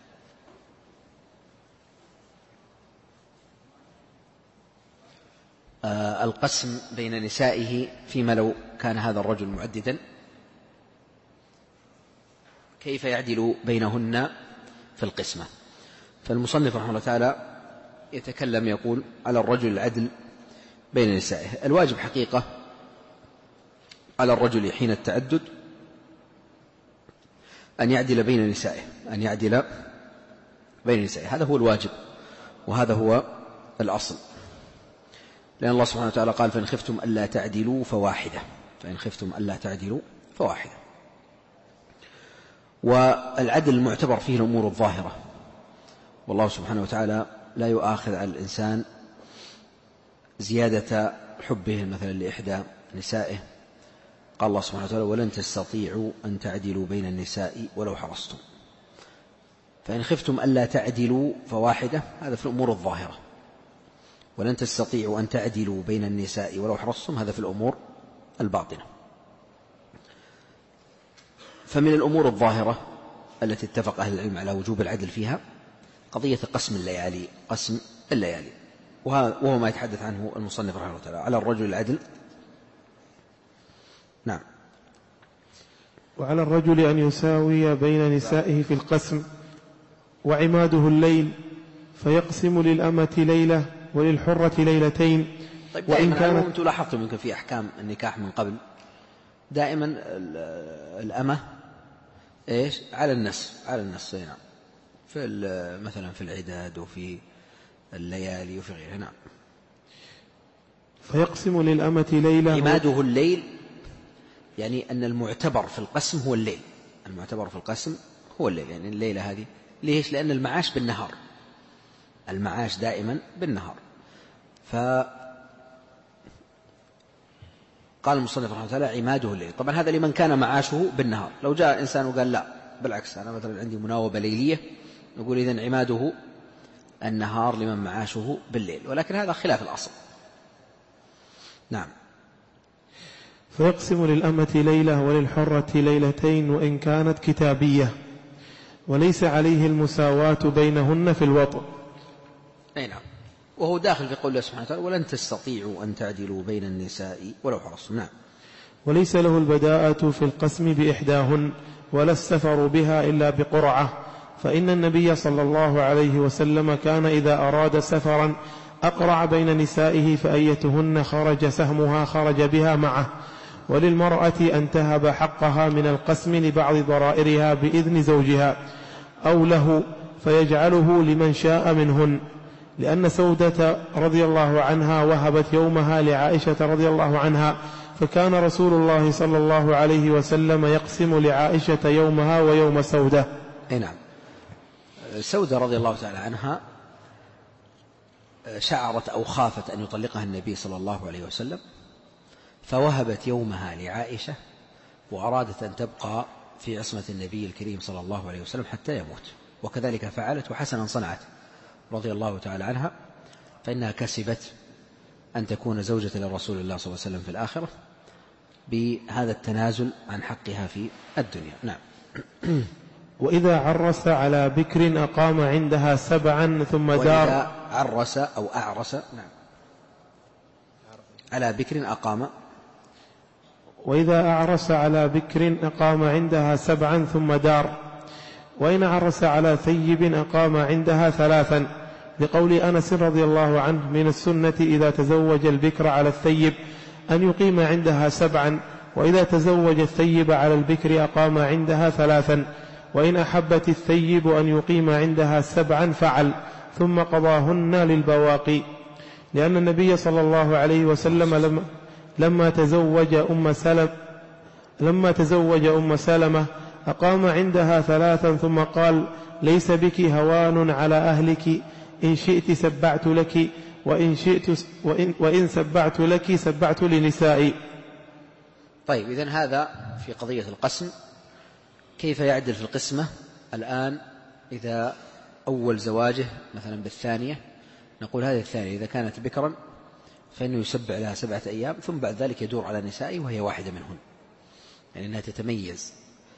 القسم بين نسائه فيما لو كان هذا الرجل معددا، كيف يعدل بينهن في القسمة. فالمصنف رحمه الله تعالى يتكلم يقول على الرجل العدل بين نسائه. الواجب حقيقة على الرجل حين التعدد أن يعدل بين نسائه، أن يعدل بين نسائه، هذا هو الواجب وهذا هو الأصل، لأن الله سبحانه وتعالى قال فإن خفتم ألا تعدلوا فواحدة، فإن خفتم ألا تعدلوا فواحدة. والعدل المعتبر فيه الأمور الظاهرة، والله سبحانه وتعالى لا يؤاخذ على الإنسان زيادة حبه مثلا لإحدى نسائه. قال الله سبحانه وتعالى ولن تستطيعوا أن تعدلوا بين النساء ولو حرصتم. فإن خفتم ألا تعدلوا فواحدة، هذا في الأمور الظاهرة، ولن تستطيعوا أن تعدلوا بين النساء ولو حرصتم، هذا في الأمور الباطنة. فمن الأمور الظاهرة التي اتفق أهل العلم على وجوب العدل فيها قضية قسم الليالي، قسم الليالي، وهو ما يتحدث عنه المصنف رحمه الله تعالى على الرجل العدل. نعم. وعلى الرجل أن يساوي بين نسائه في القسم، وعماده الليل، فيقسم للأمة ليلة وللحرة ليلتين. طيب وإن كانت أنتم لاحظتم يمكن في أحكام النكاح من قبل دائما الأمة إيش على النصف، على النصف نعم، في مثلا في العداد وفي الليالي وفي غيرها. نعم. فيقسم للأمة ليلة، عماده الليل، يعني أن المعتبر في القسم هو الليل، المعتبر في القسم هو الليل، يعني الليلة هذه ليش؟ لأن المعاش بالنهار، المعاش دائما بالنهار. فقال المصنف رحمه الله تعالى عماده الليل. طبعا هذا لمن كان معاشه بالنهار. لو جاء إنسان وقال لا بالعكس أنا مثلا عندي مناوبة ليلية، نقول إذن عماده النهار لمن معاشه بالليل، ولكن هذا خلاف الأصل. نعم. فيقسم للأمة ليلة وللحرة ليلتين وإن كانت كتابية، وليس عليه المساواة بينهن في الوطء. أي نعم، وهو داخل في قول الله سبحانه وتعالى ولن تستطيعوا أن تعدلوا بين النساء ولو حرصتم. نعم. وليس له البداءة في القسم بإحداهن ولا السفر بها إلا بقرعة، فإن النبي صلى الله عليه وسلم كان إذا أراد سفرا أقرع بين نسائه، فأيتهن خرج سهمها خرج بها معه. وللمرأة أن تهب حقها من القسم لبعض ضرائرها بإذن زوجها أو له، فيجعله لمن شاء منهن، لأن سودة رضي الله عنها وهبت يومها لعائشة رضي الله عنها، فكان رسول الله صلى الله عليه وسلم يقسم لعائشة يومها ويوم سودة. أي نعم. سودة رضي الله تعالى عنها شعرت أو خافت أن يطلقها النبي صلى الله عليه وسلم، فوهبت يومها لعائشة وأرادت أن تبقى في عصمة النبي الكريم صلى الله عليه وسلم حتى يموت، وكذلك فعلت وحسنا صنعت رضي الله تعالى عنها، فإنها كسبت أن تكون زوجة لرسول الله صلى الله عليه وسلم في الآخرة بهذا التنازل عن حقها في الدنيا. نعم. وإذا عرس على بكر أقام عندها سبعا ثم دار. وإذا عرس أو أعرس نعم على بكر أقام. وإذا أعرس على بكر أقام عندها سبعا ثم دار. وإن عرس على ثيب أقام عندها ثلاثا، لقول أنس رضي الله عنه من السنة إذا تزوج البكر على الثيب أن يقيم عندها سبعا، وإذا تزوج الثيب على البكر أقام عندها ثلاثا، وإن أحبت الثيب أن يقيم عندها سبعا فعل، ثم قضاهن للبواقي، لأن النبي صلى الله عليه وسلم لما, لما تزوج أم سلم لما تزوج أم سلمة أقام عندها ثلاثا، ثم قال ليس بك هوان على أهلك، إن شئت سبعت لك، وإن, شئت وإن, وإن سبعت لك سبعت لنسائي. طيب إذن هذا في قضية القسم، كيف يعدل في القسمة الآن إذا أول زواجه مثلا بالثانية، نقول هذه الثانية إذا كانت بكرا فإنه يسبع لها سبعة أيام، ثم بعد ذلك يدور على نسائه وهي واحدة منهن، يعني أنها تتميز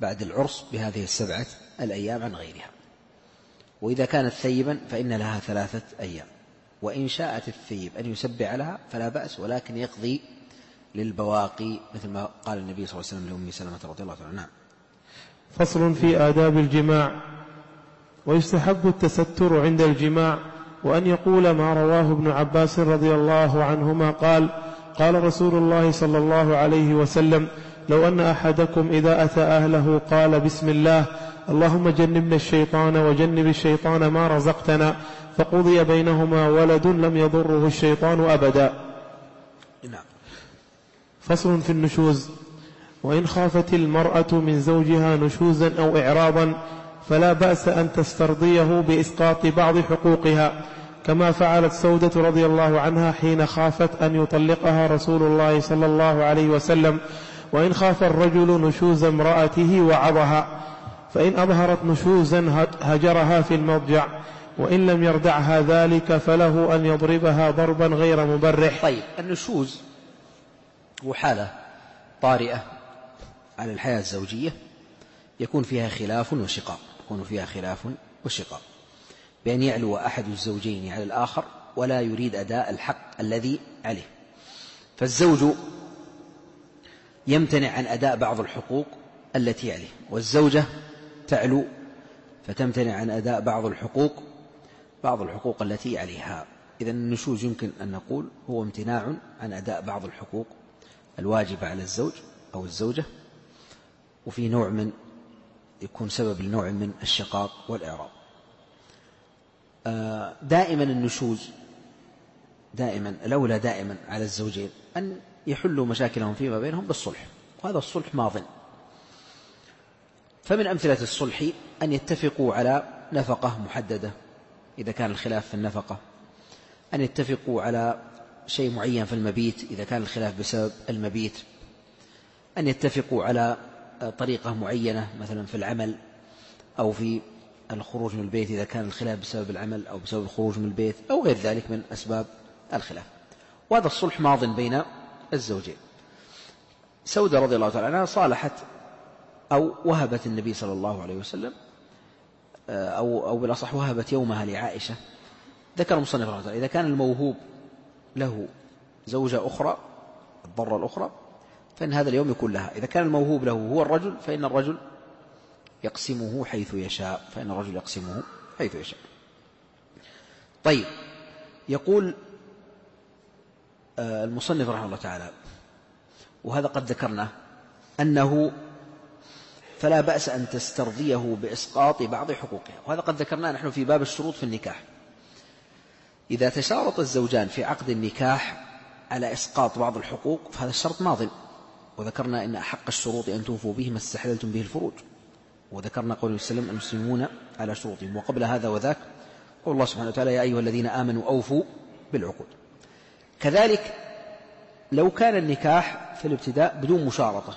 بعد العرس بهذه السبعة الأيام عن غيرها. وإذا كانت ثيبا فإن لها ثلاثة أيام، وإن شاءت الثيب أن يسبع لها فلا بأس، ولكن يقضي للبواقي مثل ما قال النبي صلى الله عليه وسلم لأم سلمة رضي الله عنها. فصل في آداب الجماع. ويستحب التستر عند الجماع، وأن يقول ما رواه ابن عباس رضي الله عنهما قال: قال رسول الله صلى الله عليه وسلم: لو أن أحدكم إذا أتى أهله قال: بسم الله، اللهم جنبنا الشيطان وجنب الشيطان ما رزقتنا، فقضي بينهما ولد لم يضره الشيطان أبدا. نعم. فصل في النشوز. وإن خافت المرأة من زوجها نشوزا أو إعراضا فلا بأس أن تسترضيه بإسقاط بعض حقوقها، كما فعلت سودة رضي الله عنها حين خافت أن يطلقها رسول الله صلى الله عليه وسلم. وإن خاف الرجل نشوز امرأته وعظها، فإن أظهرت نشوزا هجرها في المضجع، وإن لم يردعها ذلك فله أن يضربها ضربا غير مبرح. طيب، النشوز هو حالة طارئة على الحياة الزوجية يكون فيها خلاف وشقاق يكون فيها خلاف وشقاق بأن يعلو أحد الزوجين على الآخر ولا يريد أداء الحق الذي عليه، فالزوج يمتنع عن أداء بعض الحقوق التي عليه، والزوجة تعلو فتمتنع عن أداء بعض الحقوق بعض الحقوق التي عليها. إذن النشوز يمكن أن نقول هو امتناع عن أداء بعض الحقوق الواجبة على الزوج أو الزوجة، وفي نوع من يكون سبب لنوع من الشقاق والإعراض. دائما النشوز دائما الأولى دائما على الزوجين أن يحلوا مشاكلهم فيما بينهم بالصلح، وهذا الصلح ماضٍ. فمن أمثلة الصلح أن يتفقوا على نفقة محددة إذا كان الخلاف في النفقة، أن يتفقوا على شيء معين في المبيت إذا كان الخلاف بسبب المبيت، أن يتفقوا على طريقة معينة مثلا في العمل أو في الخروج من البيت إذا كان الخلاف بسبب العمل أو بسبب الخروج من البيت أو غير ذلك من أسباب الخلاف، وهذا الصلح ماض بين الزوجين. سودة رضي الله تعالى عنها صالحت أو وهبت النبي صلى الله عليه وسلم أو, أو بالأصح وهبت يومها لعائشة. ذكر مصنف رحمه الله إذا كان الموهوب له زوجة أخرى الضرة الأخرى فإن هذا اليوم يكون لها، إذا كان الموهوب له هو الرجل فإن الرجل يقسمه حيث يشاء فإن الرجل يقسمه حيث يشاء. طيب، يقول المصنف رحمه الله تعالى وهذا قد ذكرنا أنه فلا بأس أن تسترضيه بإسقاط بعض حقوقها، وهذا قد ذكرناه نحن في باب الشروط في النكاح. إذا تشارط الزوجان في عقد النكاح على إسقاط بعض الحقوق فهذا الشرط ماضٍ، وذكرنا إن أحق الشروط أن توفوا به ما استحللتم به الفروج، وذكرنا قول وسلم المسلمون على شروطهم، وقبل هذا وذاك قول الله سبحانه وتعالى يا أيها الذين آمنوا أوفوا بالعقود. كذلك لو كان النكاح في الابتداء بدون مشارطة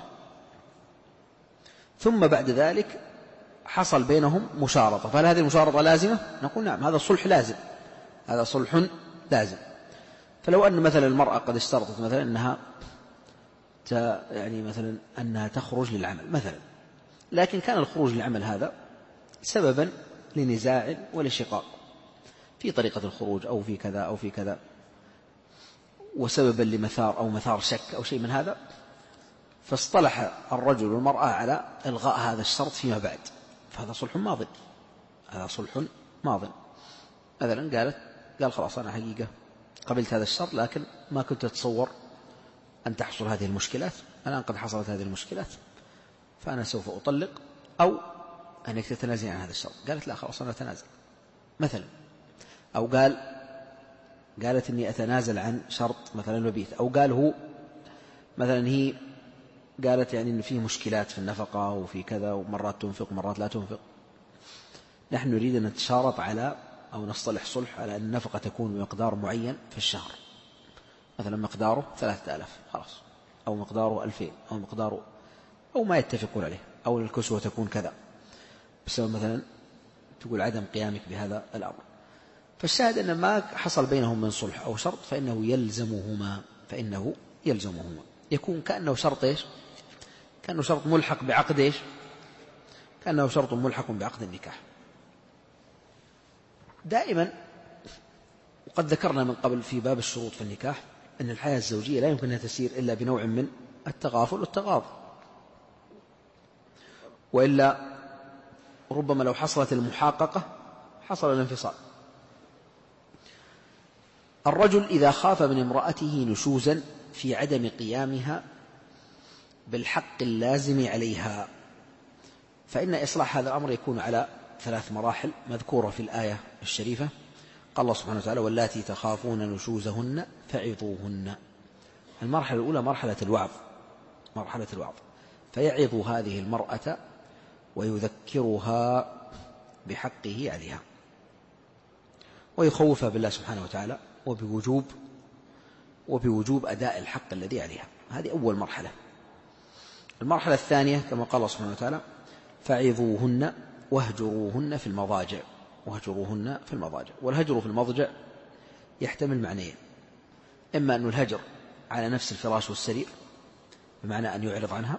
ثم بعد ذلك حصل بينهم مشارطة، فهل هذه المشارطة لازمة؟ نقول نعم، هذا صلح لازم هذا صلح لازم. فلو أن مثلا المرأة قد اشترطت مثلا أنها يعني مثلا أنها تخرج للعمل مثلا، لكن كان الخروج للعمل هذا سببا لنزاع ولشقاق في طريقة الخروج أو في كذا أو في كذا، وسببا لمثار أو مثار شك أو شيء من هذا، فاصطلح الرجل والمرأة على إلغاء هذا الشرط فيما بعد، فهذا صلح ماضٍ هذا صلح ماضٍ. مثلا قالت قال خلاص أنا حقيقة قبلت هذا الشرط لكن ما كنت أتصور أن تحصل هذه المشكلات، الآن قد حصلت هذه المشكلات فأنا سوف أطلق، أو أنك تتنازل عن هذا الشرط. قالت لا خلاص أنا أتنازل مثلا، أو قال قالت إني أتنازل عن شرط مثلا المبيت، أو قال هو مثلا هي قالت يعني إن فيه مشكلات في النفقة وفي كذا ومرات تنفق مرات لا تنفق. نحن نريد أن نتشارط على أو نصطلح صلح على أن النفقة تكون بمقدار معين في الشهر، مثلا مقداره ثلاثة آلاف خلاص، أو مقداره ألفين، أو مقداره أو ما يتفقون عليه، أو الكسوة تكون كذا بسبب مثلا تقول عدم قيامك بهذا الأمر. فالشاهد أن ما حصل بينهم من صلح أو شرط فإنه يلزمهما فإنه يلزمهما يكون كأنه شرط إيش؟ كأنه شرط ملحق بعقد إيش؟ كأنه شرط ملحق بعقد النكاح. دائما وقد ذكرنا من قبل في باب الشروط في النكاح أن الحياة الزوجية لا يمكن أن تسير إلا بنوع من التغافل والتغاض، وإلا ربما لو حصلت المحاققة حصل الانفصال. الرجل إذا خاف من امرأته نشوزا في عدم قيامها بالحق اللازم عليها فإن إصلاح هذا الأمر يكون على ثلاث مراحل مذكورة في الآية الشريفة. قال الله سبحانه وتعالى: واللاتي تخافون نشوزهن فعظوهن. المرحلة الأولى مرحلة الوعظ، مرحلة الوعظ، فيعظ هذه المرأة ويذكرها بحقه عليها ويخوفها بالله سبحانه وتعالى وبوجوب وبوجوب أداء الحق الذي عليها. هذه أول مرحلة. المرحلة الثانية كما قال الله سبحانه وتعالى: فعظوهن واهجروهن في المضاجع، واهجروهن في المضاجع. والهجر في المضجع يحتمل معنيين: إما أن الهجر على نفس الفراش والسرير بمعنى أن يعرض عنها،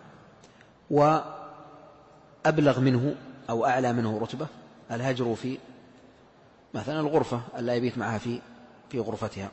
وأبلغ منه أو أعلى منه رتبة الهجر في مثلا الغرفة ألا يبيت معها في في غرفتها.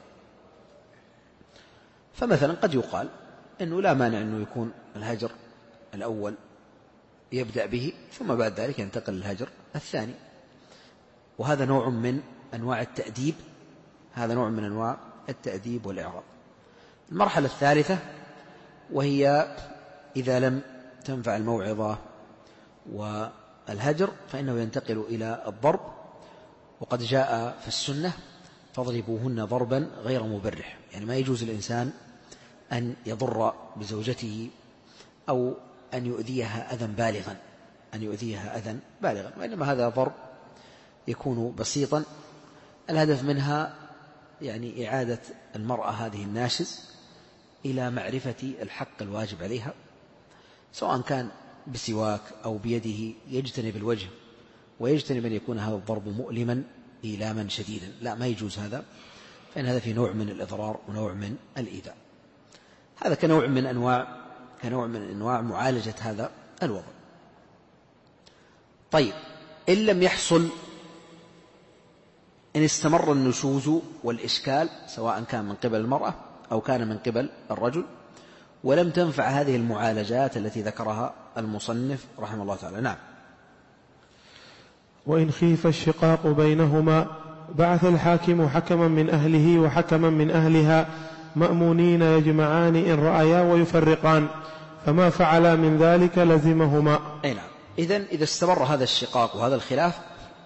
فمثلا قد يقال أنه لا مانع أنه يكون الهجر الأول يبدأ به ثم بعد ذلك ينتقل الهجر الثاني، وهذا نوع من أنواع التأديب، هذا نوع من أنواع التأديب والإعراض. المرحلة الثالثة وهي إذا لم تنفع الموعظة والهجر فإنه ينتقل إلى الضرب، وقد جاء في السنة: فاضربوهن ضربا غير مبرح. يعني ما يجوز الإنسان أن يضر بزوجته أو أن يؤذيها أذى بالغا أن يؤذيها أذى بالغا وإنما هذا ضرب يكون بسيطا. الهدف منها يعني إعادة المرأة هذه الناشز إلى معرفة الحق الواجب عليها، سواء كان بسواك أو بيده يجتنب الوجه ويجتنب أن يكون هذا الضرب مؤلما إيلاما شديدا، لا، ما يجوز هذا، فإن هذا في نوع من الإضرار ونوع من الإيذاء. هذا كنوع من أنواع كنوع من أنواع معالجة هذا الوضع. طيب، إن لم يحصل، إن استمر النشوز والإشكال سواء كان من قبل المرأة أو كان من قبل الرجل ولم تنفع هذه المعالجات التي ذكرها المصنف رحمه الله تعالى. نعم. وإن خيف الشقاق بينهما بعث الحاكم حكما من أهله وحكما من أهلها مأمونين يجمعان إن رأيا ويفرقان، فما فعلا من ذلك لزمهما. أي نعم. إذن إذا استمر هذا الشقاق وهذا الخلاف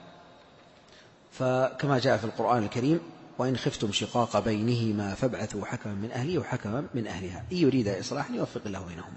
فكما جاء في القرآن الكريم: وإن خفتم شقاق بينهما فابعثوا حكما من أهله وحكما من أهلها إن يريد إصلاحا يوفق الله بينهما.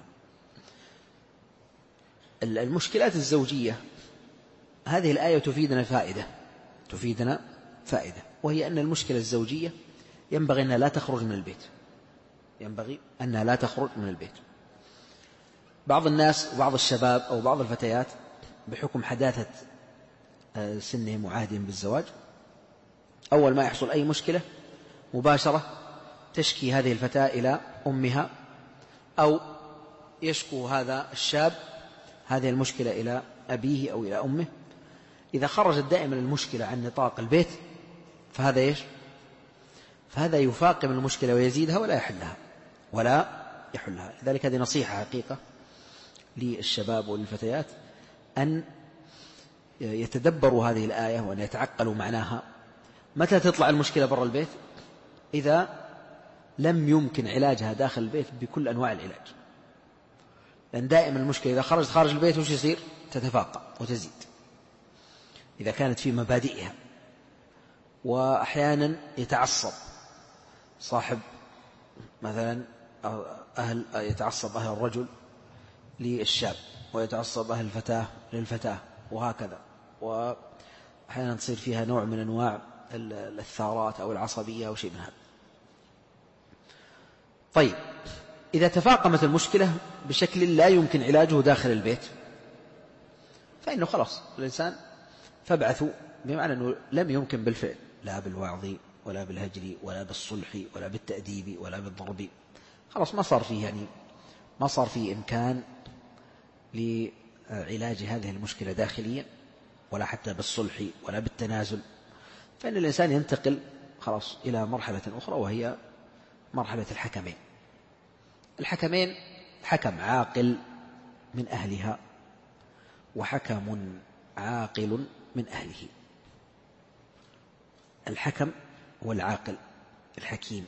المشكلات الزوجية هذه الآية تفيدنا فائدة تفيدنا فائدة وهي أن المشكلة الزوجية ينبغي أنها لا تخرج من البيت ينبغي أنها لا تخرج من البيت. بعض الناس وبعض الشباب أو بعض الفتيات بحكم حداثة سنهم وعهدهم بالزواج أول ما يحصل أي مشكلة مباشرة تشكي هذه الفتاة إلى أمها، أو يشكو هذا الشاب هذه المشكلة إلى أبيه أو إلى أمه. إذا خرجت دائما المشكلة عن نطاق البيت فهذا إيش؟ فهذا يفاقم المشكلة ويزيدها ولا يحلها ولا يحلها. لذلك هذه نصيحة حقيقة للشباب والفتيات أن يتدبروا هذه الآية وأن يتعقلوا معناها. متى تطلع المشكلة برا البيت؟ إذا لم يمكن علاجها داخل البيت بكل أنواع العلاج، لأن دائما المشكلة إذا خرجت خارج البيت وش يصير؟ تتفاقم وتزيد إذا كانت في مبادئها. وأحيانا يتعصب صاحب مثلا أهل يتعصب أهل الرجل للشاب ويتعصب أهل الفتاة للفتاة وهكذا، وأحيانا تصير فيها نوع من أنواع الثارات أو العصبية أو شيء من هذا. طيب، إذا تفاقمت المشكلة بشكل لا يمكن علاجه داخل البيت فإنه خلاص الإنسان فابعثوا، بمعنى أنه لم يمكن بالفعل لا بالوعظ ولا بالهجر ولا بالصلح ولا بالتأديب ولا بالضرب، خلاص ما صار فيه يعني ما صار فيه إمكان علاج هذه المشكلة داخليا ولا حتى بالصلح ولا بالتنازل، فإن الإنسان ينتقل خلاص إلى مرحلة أخرى، وهي مرحلة الحكمين. الحكمين حكم عاقل من أهلها وحكم عاقل من أهله. الحكم والعاقل الحكيم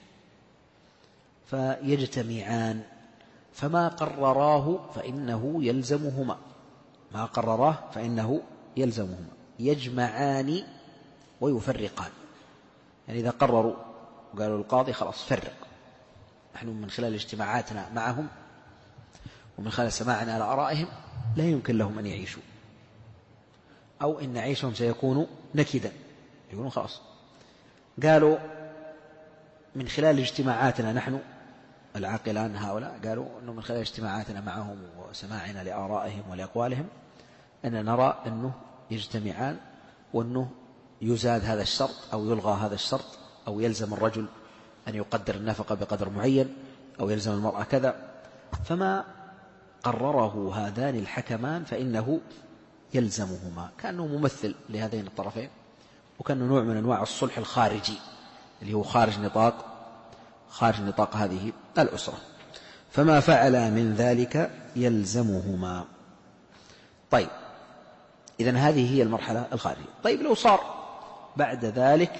فيجتمعان، فما قرراه فإنه يلزمهما، ما قرراه فإنه يلزمهما، يجمعان ويفرقان. يعني إذا قرروا وقالوا القاضي خلاص فرق، نحن من خلال اجتماعاتنا معهم ومن خلال سماعنا على آرائهم لا يمكن لهم أن يعيشوا، أو إن عيشهم سيكون نكدا، يقولون خلاص. قالوا من خلال اجتماعاتنا نحن العاقلان هؤلاء، قالوا أنه من خلال اجتماعاتنا معهم وسماعنا لآرائهم ولأقوالهم أن نرى أنه يجتمعان، وأنه يزاد هذا الشرط أو يلغى هذا الشرط، أو يلزم الرجل أن يقدر النفقة بقدر معين، أو يلزم المرأة كذا. فما قرره هذان الحكمان فإنه يلزمهما، كأنه ممثل لهذين الطرفين، وكأنه نوع من أنواع الصلح الخارجي اللي هو خارج نطاق خارج نطاق هذه الأسرة. فما فعل من ذلك يلزمهما. طيب، إذن هذه هي المرحلة الخارجية. طيب، لو صار بعد ذلك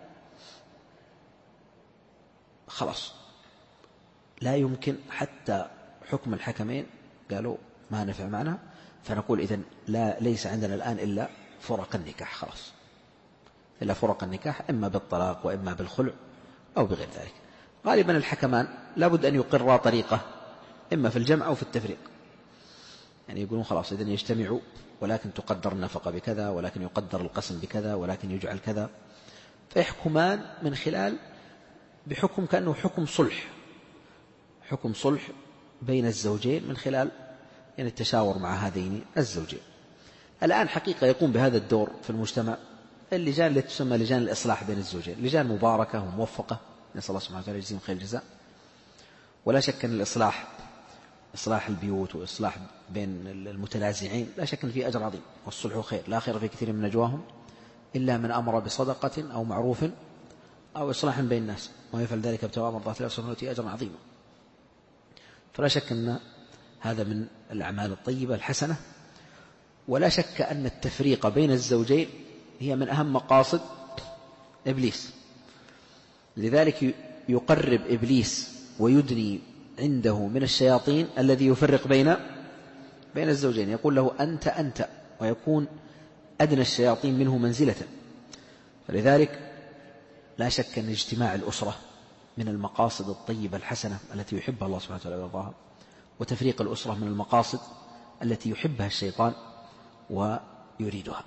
خلاص لا يمكن حتى حكم الحكمين، قالوا ما نفع معنا، فنقول إذن لا ليس عندنا الآن إلا فرق النكاح، خلاص إلا فرق النكاح، إما بالطلاق وإما بالخلع أو بغير ذلك. غالبا الحكمان لابد أن يقرا طريقة إما في الجمع أو في التفريق، يعني يقولون خلاص إذن يجتمعوا ولكن تقدر النفقة بكذا، ولكن يقدر القسم بكذا، ولكن يجعل كذا، فيحكمان من خلال بحكم كأنه حكم صلح، حكم صلح بين الزوجين من خلال يعني التشاور مع هذين الزوجين. الآن حقيقة يقوم بهذا الدور في المجتمع اللجان التي تسمى لجان الإصلاح بين الزوجين، لجان مباركة وموفقة، نسأل الله سبحانه وتعالى يجزيهم خير الجزاء. ولا شك أن الإصلاح إصلاح البيوت وإصلاح بين المتنازعين لا شك أن فيه أجر عظيم، والصلح خير، لا خير في كثير من نجواهم إلا من أمر بصدقة أو معروف أو إصلاح بين الناس، ويفعل ذلك ابتغاء مرضات الله سبحانه وتعالى أجرا عظيما. فلا شك أن هذا من الأعمال الطيبة الحسنة. ولا شك أن التفريق بين الزوجين هي من أهم مقاصد إبليس، لذلك يقرب إبليس ويدني عنده من الشياطين الذي يفرق بين بين الزوجين، يقول له أنت أنت، ويكون أدنى الشياطين منه منزلة. فلذلك لا شك أن اجتماع الأسرة من المقاصد الطيبة الحسنة التي يحبها الله سبحانه وتعالى ويرضاها، وتفريق الأسرة من المقاصد التي يحبها الشيطان ويريدها.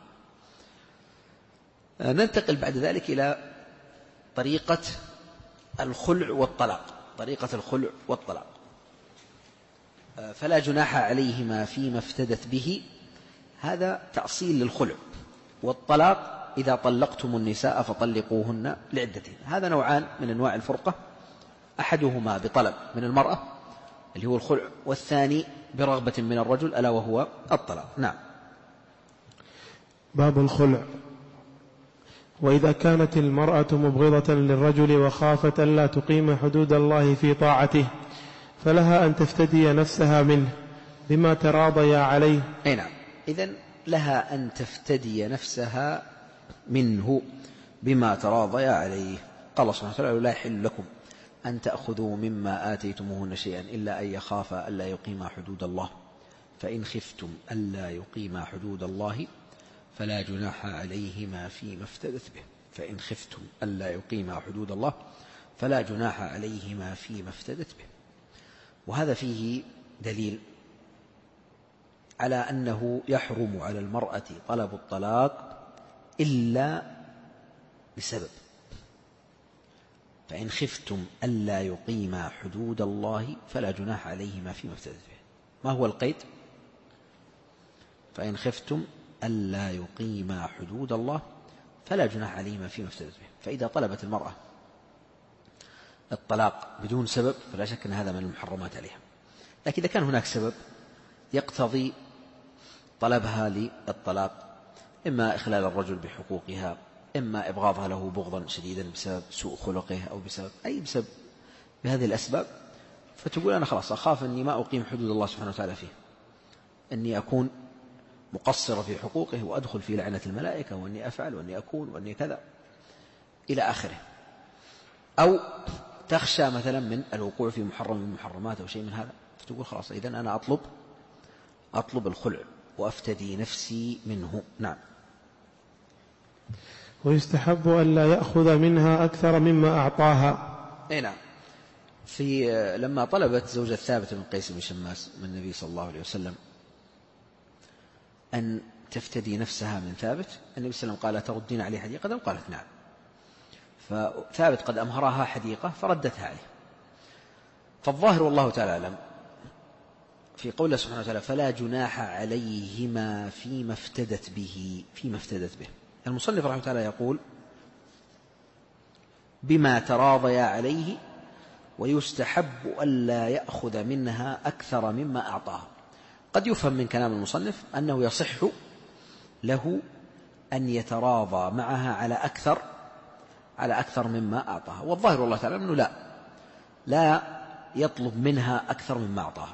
ننتقل بعد ذلك إلى طريقة الخلع والطلاق. طريقة الخلع والطلاق، فلا جناح عليهما فيما افتدت به، هذا تأصيل للخلع. والطلاق إذا طلقتم النساء فطلقوهن لعدتهن، هذا نوعان من أنواع الفرقة، أحدهما بطلب من المرأة اللي هو الخلع، والثاني برغبة من الرجل ألا وهو الطلاق. نعم. باب الخلع. وإذا كانت المرأة مبغضة للرجل وخافت ألا تقيم حدود الله في طاعته فلها أن تفتدي نفسها منه بما تراضيا عليه. أي نعم. إذن لها أن تفتدي نفسها منه بما تراضيا عليه. قال الله سبحانه وتعالى لا يحل لكم أن تأخذوا مما آتيتموهن شيئا إلا أن يخافا ألا يقيما حدود الله فإن خفتم ألا يقيما حدود الله فلا جناح عليهما فيما افتدت به. فإن خفتم ألا يقيما حدود الله فلا جناح عليهما فيما افتدت به. وهذا فيه دليل على أنه يحرم على المرأة طلب الطلاق إلا بسبب. فإن خفتم ألا يقيما حدود الله فلا جناح عليهما فيما افتدت به. ما هو القيد؟ فإن خفتم ألا يقيما حدود الله فلا جناح عليهما فيما افتدت به. فإذا طلبت المرأة الطلاق بدون سبب فلا شك أن هذا من المحرمات عليها. لكن إذا كان هناك سبب يقتضي طلبها للطلاق، إما إخلال الرجل بحقوقها، إما إبغاضها له بغضا شديدا بسبب سوء خلقه أو بسبب أي بسبب بهذه الأسباب، فتقول أنا خلاص أخاف أني ما أقيم حدود الله سبحانه وتعالى فيه، أني أكون مقصرة في حقوقه وأدخل في لعنة الملائكة، وأني أفعل وأني أكون وأني كذا إلى آخره. أو تخشى مثلا من الوقوع في محرم من المحرمات أو شيء من هذا، فتقول خلاص إذن أنا أطلب أطلب الخلع وأفتدي نفسي منه. نعم. ويستحب أن لا يأخذ منها أكثر مما أعطاها. أي نعم. في لما طلبت زوجة ثابت بن قيس بن شماس من النبي صلى الله عليه وسلم أن تفتدي نفسها من ثابت، النبي صلى الله عليه وسلم قال تردين عليه حديقة؟ قالت نعم. فثابت قد أمهرها حديقة فردتها عليه. فالظاهر والله تعالى أعلم في قوله سبحانه وتعالى فلا جناح عليهما فيما افتدت به فيما افتدت به. المصنف رحمه الله تعالى يقول بما تراضيا عليه، ويستحب ألا يأخذ منها أكثر مما أعطاها. قد يفهم من كلام المصنف أنه يصح له أن يتراضى معها على أكثر على أكثر مما أعطاها، والظاهر والله تعالى أنه لا لا يطلب منها أكثر مما أعطاها،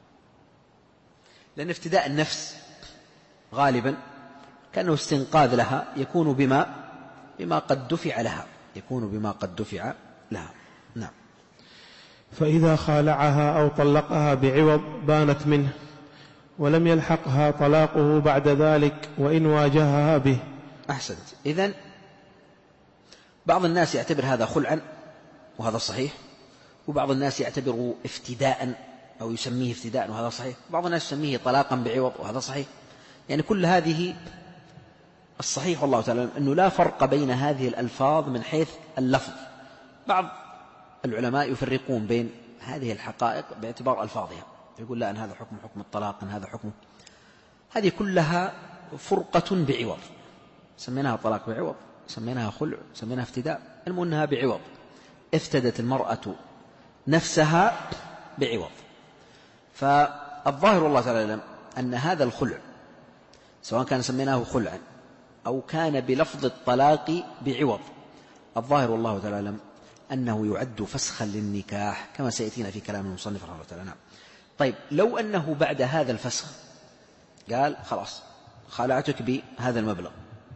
لأن افتداء النفس غالبا كأنه استنقاذ لها يكون بما بما قد دفع لها يكون بما قد دفع لها. نعم. فإذا خالعها أو طلقها بعوض بانت منه، ولم يلحقها طلاقه بعد ذلك وإن واجهها به. أحسنت. إذن بعض الناس يعتبر هذا خلعا وهذا صحيح، وبعض الناس يعتبره افتداء أو يسميه افتداء وهذا صحيح، بعض الناس يسميه طلاقا بعوض وهذا صحيح. يعني كل هذه الصحيح والله تعالى أنه لا فرق بين هذه الألفاظ من حيث اللفظ. بعض العلماء يفرقون بين هذه الحقائق باعتبار ألفاظها، يقول لا أن هذا حكم حكم الطلاق، أن هذا حكم، هذه كلها فرقة بعوض، سميناها طلاق بعوض، سميناها خلع، سميناها افتداء، المهم أنها بعوض. افتدت المرأة نفسها بعوض. فالظاهر والله تعالى أعلم أن هذا الخلع سواء كان سميناه خلعا أو كان بلفظ الطلاق بعوض، الظاهر والله تعالى أعلم أنه يعد فسخا للنكاح كما سيأتينا في كلام المصنف رحمه الله تعالى. نعم. طيب لو أنه بعد هذا الفسخ قال خلاص خالعتك بهذا المبلغ،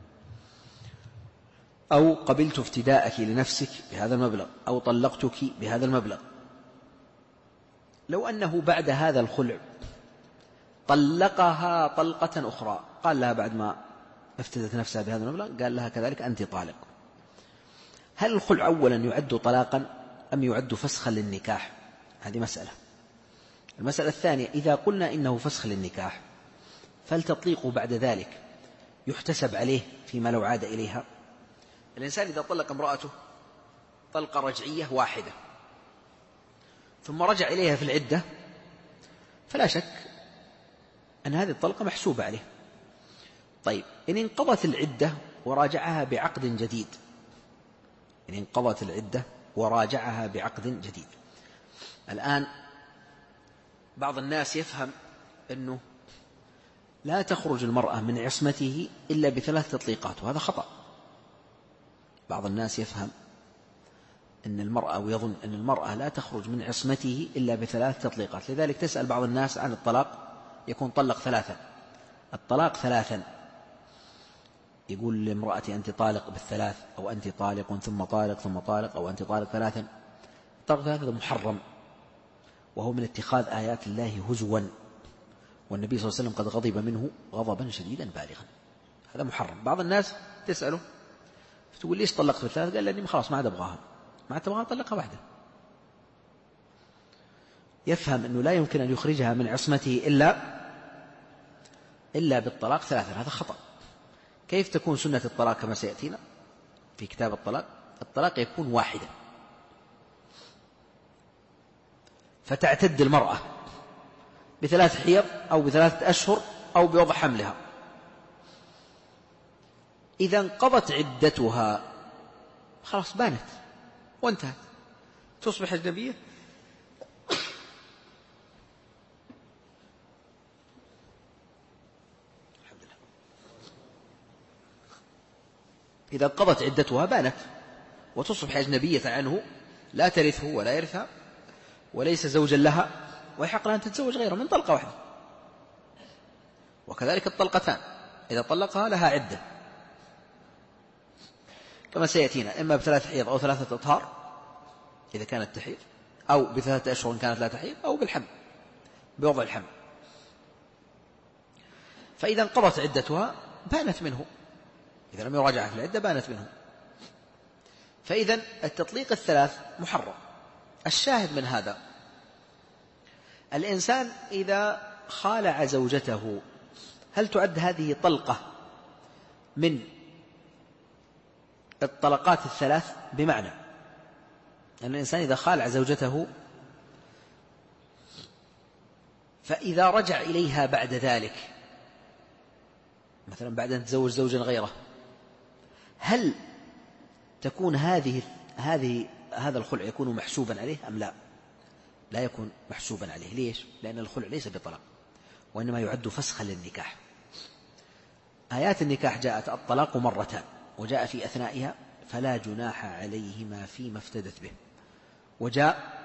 أو قبلت افتداءك لنفسك بهذا المبلغ، أو طلقتك بهذا المبلغ، لو أنه بعد هذا الخلع طلقها طلقة أخرى، قال لها بعد ما افتدت نفسها بهذا المبلغ قال لها كذلك أنت طالق، هل الخلع أولا يعد طلاقا أم يعد فسخا للنكاح؟ هذه مسألة. المسألة الثانية إذا قلنا إنه فسخ للنكاح فالتطليق بعد ذلك يحتسب عليه فيما لو عاد إليها. الإنسان إذا طلق امرأته طلقة رجعية واحدة ثم رجع إليها في العدة فلا شك أن هذه الطلقة محسوبة عليه. طيب إن انقضت العدة وراجعها بعقد جديد إن انقضت العدة وراجعها بعقد جديد الآن بعض الناس يفهم أنه لا تخرج المرأة من عصمته إلا بثلاث تطليقات، وهذا خطأ. بعض الناس يفهم أن المرأة ويظن أن المرأة لا تخرج من عصمته إلا بثلاث تطليقات، لذلك تسأل بعض الناس عن الطلاق يكون طلق ثلاثا، الطلاق ثلاثا، يقول لامرأتي أنت طالق بالثلاث، أو أنت طالق ثم طالق ثم طالق، أو أنت طالق ثلاثا. الطلاق ثلاثا محرم، وهو من اتخاذ آيات الله هزوا، والنبي صلى الله عليه وسلم قد غضب منه غضبا شديدا بالغا، هذا محرم. بعض الناس تسأله فتقول ليش طلقت بالثلاث؟ قال لأني خلاص ما عاد أبغاها، ما عاد تبغاها طلقها واحدة. يفهم أنه لا يمكن أن يخرجها من عصمته إلا إلا بالطلاق ثلاثا، هذا خطأ. كيف تكون سنة الطلاق كما سيأتينا في كتاب الطلاق؟ الطلاق يكون واحدا، فتعتد المرأة بثلاث حيض أو بثلاثة أشهر أو بوضع حملها. إذا انقضت عدتها خلاص بانت وانتهت، تصبح أجنبية إذا انقضت عدتها بانت وتصبح أجنبية عنه، لا ترثه ولا يرثها وليس زوجا لها، ويحق لها أن تتزوج غيره من طلقة واحدة. وكذلك الطلقتان إذا طلقها لها عدة كما سيأتينا، إما بثلاث حيض أو ثلاثة أطهار إذا كانت تحيض، أو بثلاثة أشهر إن كانت لا تحيض، أو بالحمل بوضع الحمل. فإذا انقضت عدتها بانت منه، إذا لم يراجعها في العدة بانت منه. فإذا التطليق الثلاث محرم. الشاهد من هذا الإنسان إذا خالع زوجته هل تعد هذه طلقة من الطلقات الثلاث؟ بمعنى أن الإنسان إذا خالع زوجته فإذا رجع إليها بعد ذلك، مثلا بعد أن تزوج زوجا غيره، هل تكون هذه هذه هذا الخلع يكون محسوبا عليه أم لا؟ لا يكون محسوبا عليه. ليش؟ لأن الخلع ليس بطلاق، وإنما يعد فسخا للنكاح. آيات النكاح جاءت الطلاق مرتان، وجاء في أثنائها فلا جناح عليهما فيما افتدت به، وجاء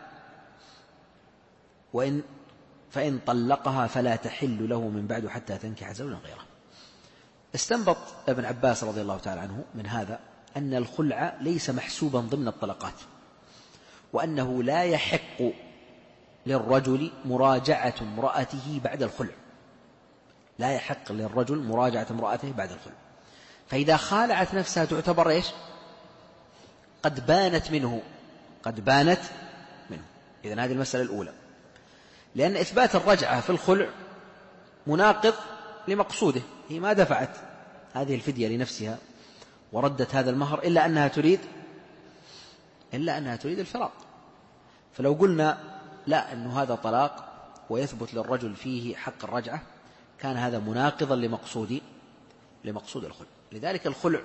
وإن فإن طلقها فلا تحل له من بعد حتى تنكح زوجا غيره. استنبط ابن عباس رضي الله تعالى عنه من هذا أن الخلع ليس محسوبا ضمن الطلقات، وأنه لا يحق للرجل مراجعة امرأته بعد الخلع، لا يحق للرجل مراجعة امرأته بعد الخلع. فإذا خالعت نفسها تعتبر إيش؟ قد بانت منه، قد بانت منه. إذن هذه المسألة الأولى، لأن إثبات الرجعة في الخلع مناقض لمقصوده. هي ما دفعت هذه الفدية لنفسها وردت هذا المهر إلا أنها تريد إلا أنها تريد الفراق. فلو قلنا لا، أنه هذا طلاق ويثبت للرجل فيه حق الرجعة، كان هذا مناقضا لمقصود لمقصود الخلع. لذلك الخلع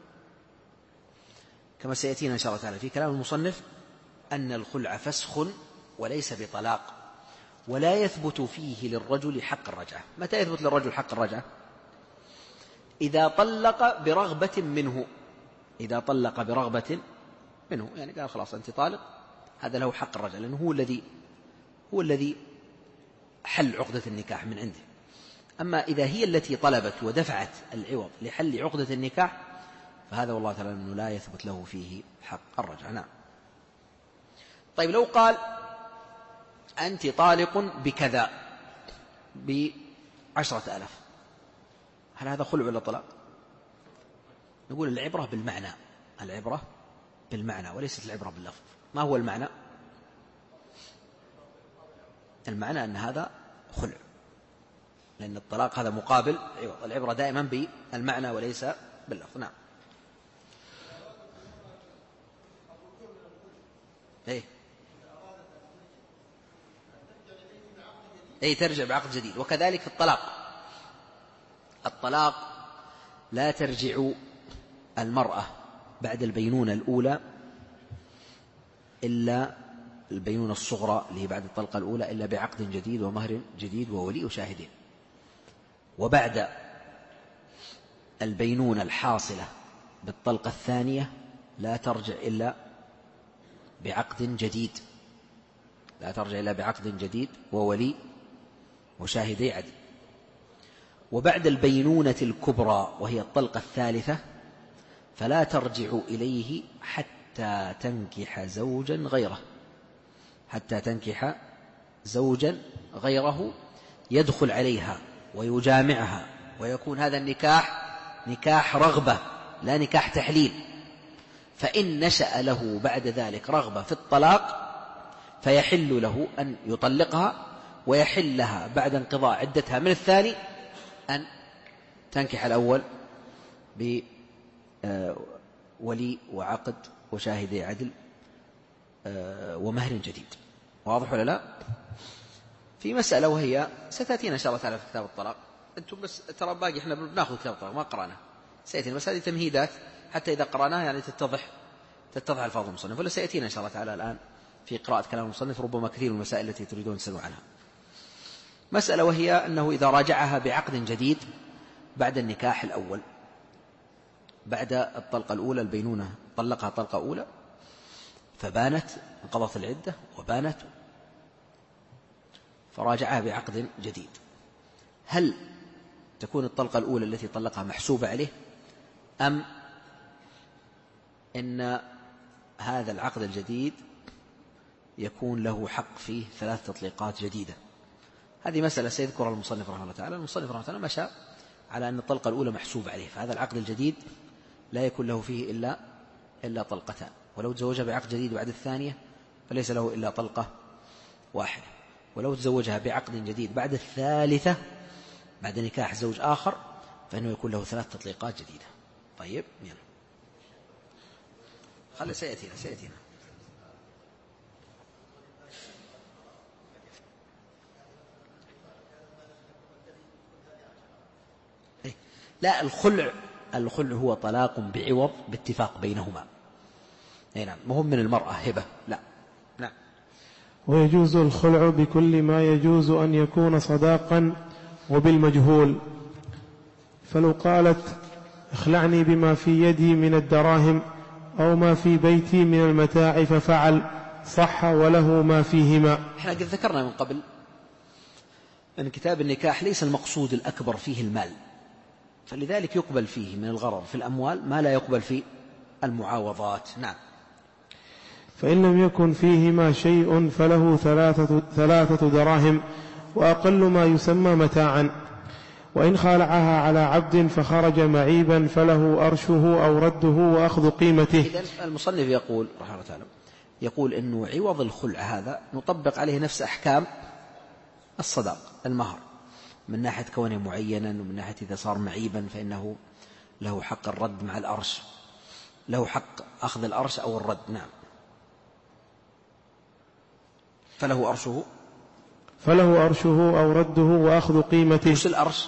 كما سيأتينا إن شاء الله تعالى في كلام المصنف أن الخلع فسخ وليس بطلاق، ولا يثبت فيه للرجل حق الرجعة. متى يثبت للرجل حق الرجعة؟ إذا طلق برغبة منه، إذا طلق برغبة منه، يعني قال خلاص أنت طالق، هذا له حق الرجعة، لأنه هو الذي هو الذي حل عقدة النكاح من عنده. أما إذا هي التي طلبت ودفعت العوض لحل عقدة النكاح فهذا والله تعالى أنه لا يثبت له فيه حق الرجعة. نعم. طيب لو قال أنت طالق بكذا بعشرة آلاف، هل هذا خلع ولا طلاق؟ نقول العبرة بالمعنى، العبرة بالمعنى وليست العبرة باللفظ. ما هو المعنى؟ المعنى أن هذا خلع، لأن الطلاق هذا مقابل عوض. العبرة دائما بالمعنى وليس باللفظ. نعم. ايه اي ترجع بعقد جديد. وكذلك في الطلاق، الطلاق لا ترجع المرأة بعد البينونة الأولى إلا البينونة الصغرى اللي هي بعد الطلقة الأولى إلا بعقد جديد ومهر جديد وولي وشاهدين. وبعد البينونة الحاصلة بالطلقة الثانية لا ترجع إلا بعقد جديد، لا ترجع إلا بعقد جديد وولي وشاهدي عدل. وبعد البينونة الكبرى وهي الطلقة الثالثة فلا ترجع إليه حتى تنكح زوجا غيره، حتى تنكح زوجا غيره يدخل عليها ويجامعها، ويكون هذا النكاح نكاح رغبة لا نكاح تحليل. فإن نشأ له بعد ذلك رغبة في الطلاق فيحل له أن يطلقها، ويحل لها بعد انقضاء عدتها من الثاني أن تنكح الأول بولي وعقد وشاهدي عدل ومهر جديد. واضح ولا لا؟ في مسألة وهي ستأتينا إن شاء الله تعالى في كتاب الطلاق. أنتم بس ترى باقي إحنا بناخذ كتاب الطلاق ما قرأناه، سيأتينا بس هذه تمهيدات حتى إذا قرأناها يعني تتضح تتضح ألفاظ المصنف. ولا سيأتينا إن شاء الله تعالى الآن في قراءة كلام المصنف ربما كثير من المسائل التي تريدون تسألوا عنها. مسألة وهي أنه إذا راجعها بعقد جديد بعد النكاح الأول بعد الطلقة الأولى البينونة، طلقها طلقة أولى فبانت، انقضت العدة وبانت، فراجعها بعقد جديد، هل تكون الطلقة الأولى التي طلقها محسوبة عليه، أم إن هذا العقد الجديد يكون له حق فيه ثلاث تطليقات جديدة؟ هذه مسألة سيذكرها المصنف رحمه الله تعالى. المصنف رحمه الله تعالى مشى على أن الطلقة الأولى محسوبة عليه، فهذا العقد الجديد لا يكون له فيه إلا إلا طلقتان، ولو تزوجها بعقد جديد بعد الثانية فليس له إلا طلقة واحدة، ولو تزوجها بعقد جديد بعد الثالثة بعد نكاح زوج آخر فإنه يكون له ثلاث تطليقات جديدة. طيب يلا خلي سيأتينا سيأتينا لا، الخلع الخلع هو طلاق بعوض باتفاق بينهما. اي نعم، مهم من المرأة هبة، لا نعم. ويجوز الخلع بكل ما يجوز أن يكون صداقا وبالمجهول، فلو قالت اخلعني بما في يدي من الدراهم أو ما في بيتي من المتاع ففعل صح وله ما فيهما. احنا قد ذكرنا من قبل أن كتاب النكاح ليس المقصود الأكبر فيه المال، فلذلك يقبل فيه من الغرر في الأموال ما لا يقبل في المعاوضات. نعم. فإن لم يكن فيهما شيء فله ثلاثة, ثلاثة دراهم وأقل ما يسمى متاعا، وإن خالعها على عبد فخرج معيبا فله أرشه أو رده وأخذ قيمته. إذن المصنف يقول رحمه الله تعالى يقول إنه عوض الخلع هذا نطبق عليه نفس أحكام الصداق المهر، من ناحية كونه معينا، ومن ناحية إذا صار معيبا فإنه له حق الرد مع الأرش، له حق أخذ الأرش أو الرد. نعم. فله أرشه فله أرشه أو رده وأخذ قيمته. وش الأرش؟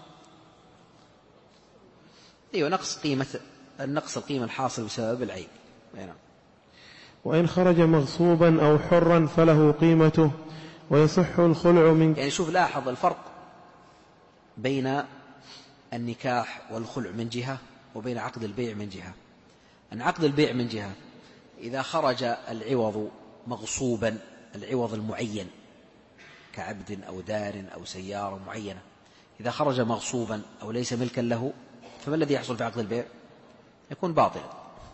أيوة، نقص قيمة النقص القيمة الحاصل بسبب العيب. نعم. وإن خرج مغصوبا أو حرا فله قيمته، ويصح الخلع من يعني شوف لاحظ الفرق بين النكاح والخلع من جهة وبين عقد البيع من جهة. أن عقد البيع من جهة إذا خرج العوض مغصوبا، العوض المعين كعبد أو دار أو سيارة معينة، إذا خرج مغصوبا أو ليس ملكا له فما الذي يحصل في عقد البيع؟ يكون باطلا،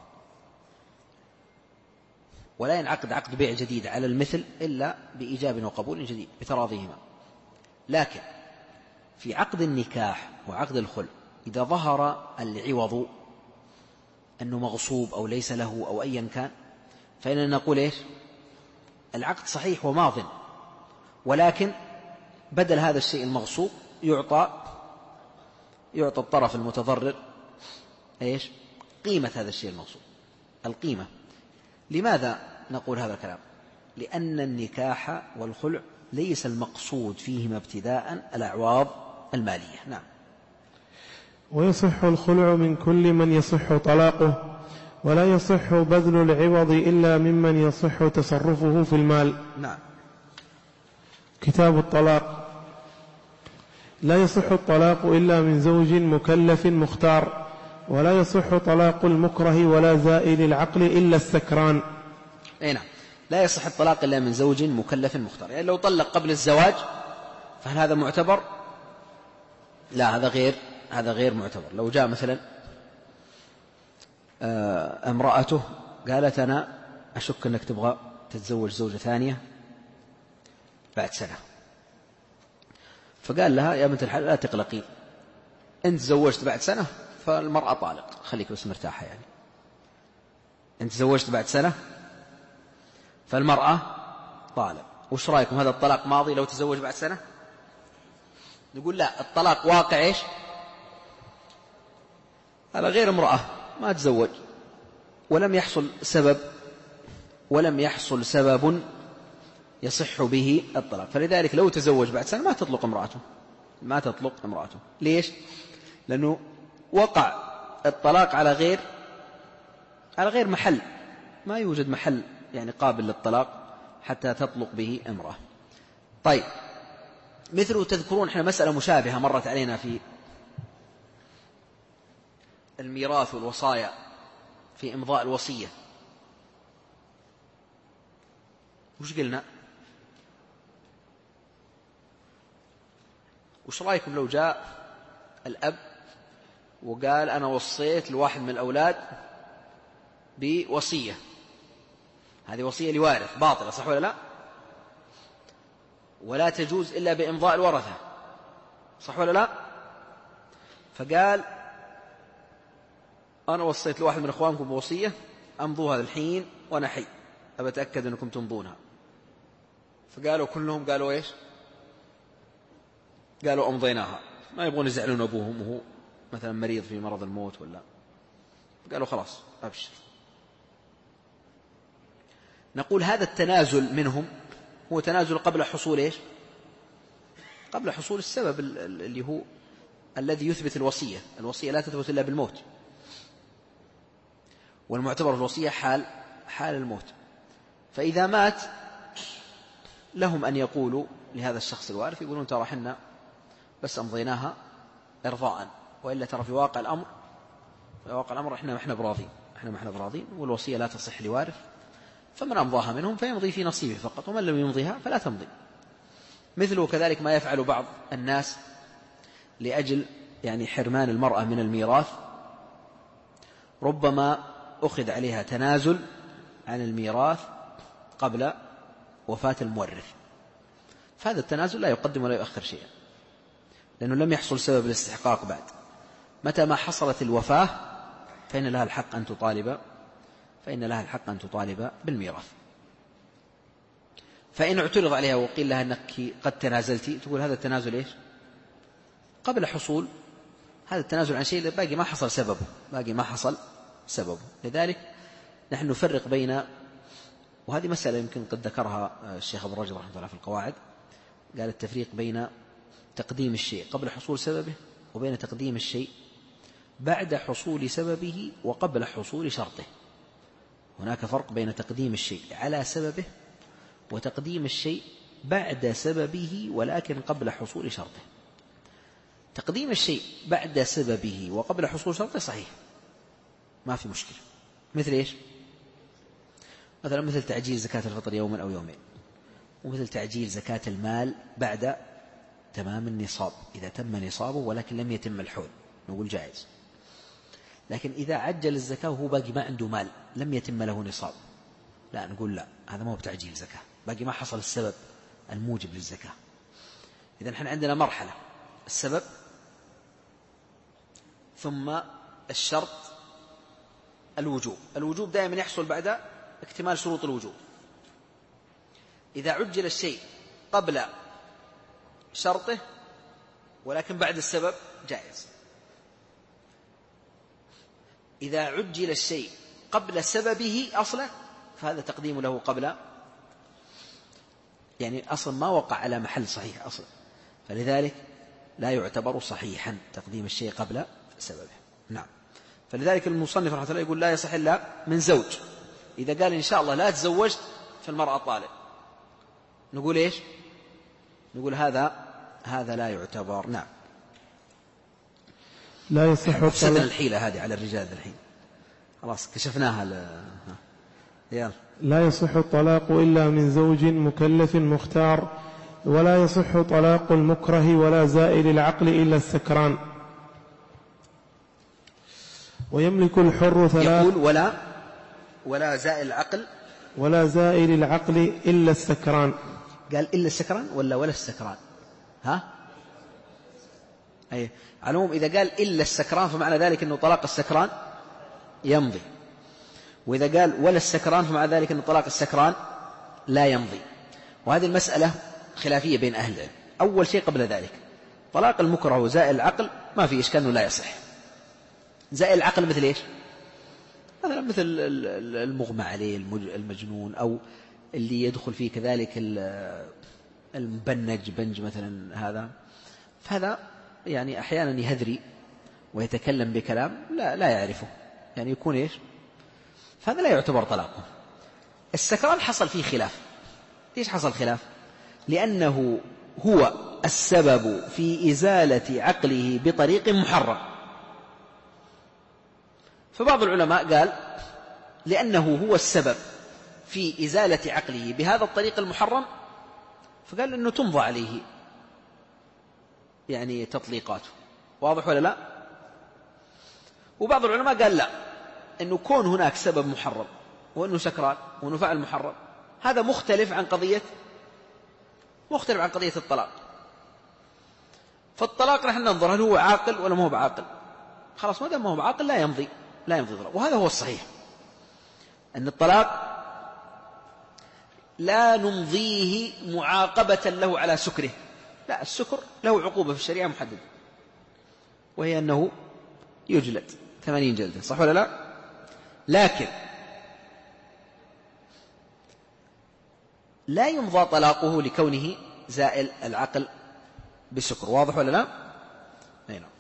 ولا ينعقد عقد بيع جديد على المثل إلا بإيجاب وقبول جديد بتراضيهما. لكن في عقد النكاح وعقد الخلع إذا ظهر العوض أنه مغصوب أو ليس له أو أيا كان، فإننا نقول إيش؟ العقد صحيح وماض، ولكن بدل هذا الشيء المغصوب يعطى يعطى الطرف المتضرر إيش؟ قيمة هذا الشيء المغصوب، القيمة. لماذا نقول هذا الكلام؟ لأن النكاح والخلع ليس المقصود فيهما ابتداء الأعواض المالية. نعم. ويصح الخلع من كل من يصح طلاقه، ولا يصح بذل العوض إلا ممن يصح تصرفه في المال. نعم. كتاب الطلاق. لا يصح الطلاق إلا من زوج مكلف مختار، ولا يصح طلاق المكره ولا زائل العقل إلا السكران. أي نعم، لا يصح الطلاق إلا من زوج مكلف مختار. يعني لو طلق قبل الزواج فهل هذا معتبر؟ لا، هذا غير هذا غير معتبر. لو جاء مثلا امرأته قالت أنا أشك أنك تبغى تتزوج زوجة ثانية بعد سنة، فقال لها يا بنت الحلال لا تقلقي، أنت زوجت بعد سنة فالمرأة طالق، خليك بس مرتاحة. يعني أنت زوجت بعد سنة فالمرأة طالق، وش رأيكم؟ هذا الطلاق ماضي لو تزوج بعد سنة؟ نقول لا، الطلاق واقع إيش؟ على غير امرأة ما تزوج ولم يحصل سبب ولم يحصل سبب يصح به الطلاق، فلذلك لو تزوج بعد سنة ما تطلق امرأته ما تطلق امرأته. ليش؟ لأنه وقع الطلاق على غير على غير محل، ما يوجد محل يعني قابل للطلاق حتى تطلق به امرأة. طيب، مثل تذكرون احنا مسألة مشابهة مرت علينا في الميراث والوصايا في إمضاء الوصية وش قلنا؟ وش رأيكم لو جاء الأب وقال أنا وصيت لواحد من الأولاد بوصية، هذه وصية لوارث باطلة صح ولا لا؟ ولا تجوز إلا بإمضاء الورثة صح ولا لا؟ فقال أنا وصيت لواحد من أخوانكم بوصية أمضوها هذا الحين وأنا حي أبى أتأكد أنكم تمضونها. فقالوا كلهم قالوا إيش؟ قالوا أمضيناها، ما يبغون يزعلون أبوهم وهو مثلا مريض في مرض الموت ولا، قالوا خلاص أبشر. نقول هذا التنازل منهم هو تنازل قبل حصول إيش؟ قبل حصول السبب اللي هو الذي يثبت الوصية. الوصية لا تثبت إلا بالموت، والمعتبر في الوصية حال حال الموت. فإذا مات لهم أن يقولوا لهذا الشخص الوارث، يقولون ترى حنا بس أمضيناها إرضاء، وإلا ترى في واقع الأمر في واقع الأمر إحنا ما إحنا براضين إحنا ما إحنا براضين والوصية لا تصح لوارث، فمن أمضاها منهم فيمضي في نصيبه فقط، ومن لم يمضيها فلا تمضي. مثله كذلك ما يفعل بعض الناس لأجل يعني حرمان المرأة من الميراث، ربما أخذ عليها تنازل عن الميراث قبل وفاة المورث، فهذا التنازل لا يقدم ولا يؤخر شيئا، لأنه لم يحصل سبب الاستحقاق بعد. متى ما حصلت الوفاة فإن لها الحق أن تطالب فإن لها الحق أن تطالب بالميراث. فإن اعترض عليها وقيل لها أنك قد تنازلتي، تقول هذا التنازل إيش؟ قبل حصول هذا التنازل عن شيء باقي ما حصل سببه باقي ما حصل سببه لذلك نحن نفرق بين، وهذه مسألة يمكن قد ذكرها الشيخ أبو الرجل رحمه الله في القواعد، قال التفريق بين تقديم الشيء قبل حصول سببه وبين تقديم الشيء بعد حصول سببه وقبل حصول شرطه. هناك فرق بين تقديم الشيء على سببه وتقديم الشيء بعد سببه ولكن قبل حصول شرطه. تقديم الشيء بعد سببه وقبل حصول شرطه صحيح ما في مشكلة، مثل إيش؟ مثلا مثل تعجيل زكاة الفطر يوما أو يومين، ومثل تعجيل زكاة المال بعد تمام النصاب، إذا تم نصابه ولكن لم يتم الحول نقول جائز. لكن إذا عجل الزكاة وهو باقي ما عنده مال لم يتم له نصاب، لا نقول لا، هذا ما هو بتعجيل زكاة، باقي ما حصل السبب الموجب للزكاة. إذن نحن عندنا مرحلة السبب ثم الشرط الوجوب. الوجوب دائما يحصل بعد اكتمال شروط الوجوب. إذا عجل الشيء قبل شرطه ولكن بعد السبب جائز. إذا عجل الشيء قبل سببه أصلا فهذا تقديم له قبل، يعني أصلا ما وقع على محل صحيح أصلا، فلذلك لا يعتبر صحيحا تقديم الشيء قبل سببه. نعم. فلذلك المصنف رحمه الله يقول لا يصح إلا من زوج. إذا قال إن شاء الله لا تزوجت فالمرأة طالب، نقول إيش؟ نقول هذا هذا لا يعتبر. نعم. لا يصح الطلاق. الحيلة هذه على الرجال الحين خلاص كشفناها ل... يلا. لا يصح الطلاق إلا من زوج مكلف مختار، ولا يصح طلاق المكره ولا زائل العقل إلا السكران. ويملك الحر ثلاث. يقول ولا ولا زائل العقل ولا زائل العقل إلا السكران. قال إلا السكران ولا ولا السكران؟ ها؟ أي على العموم إذا قال إلا السكران فمعنى ذلك أنه طلاق السكران يمضي، وإذا قال ولا السكران فمعنى ذلك أنه طلاق السكران لا يمضي. وهذه المسألة خلافية بين أهل العلم. أول شيء قبل ذلك طلاق المكره وزائل العقل ما في إشكال أنه لا يصح. زائل العقل مثل إيش؟ مثلا مثل المغمى عليه المجنون، أو اللي يدخل فيه كذلك المبنج بنج مثلا، هذا فهذا يعني أحيانا يهذري ويتكلم بكلام لا لا يعرفه، يعني يكون إيش؟ فهذا لا يعتبر طلاقه. السكران حصل فيه خلاف. ليش حصل خلاف؟ لأنه هو السبب في إزالة عقله بطريق محرم. فبعض العلماء قال لأنه هو السبب في إزالة عقله بهذا الطريق المحرم، فقال أنه تمضى عليه يعني تطليقاته. واضح ولا لا؟ وبعض العلماء قال لا، أنه كون هناك سبب محرم وأنه سكران وأنه فعل محرم هذا مختلف عن قضية مختلف عن قضية الطلاق. فالطلاق نحن ننظر هل هو عاقل ولا ما هو بعاقل. خلاص ما دام ما هو بعاقل لا يمضي لا يمضي طلاق. وهذا هو الصحيح، أن الطلاق لا نمضيه معاقبة له على سكره، لا، السكر له عقوبة في الشريعة محددة، وهي أنه يجلد ثمانين جلدة، صح ولا لا؟ لكن لا يمضى طلاقه لكونه زائل العقل بسكر. واضح ولا لا؟ أي نعم.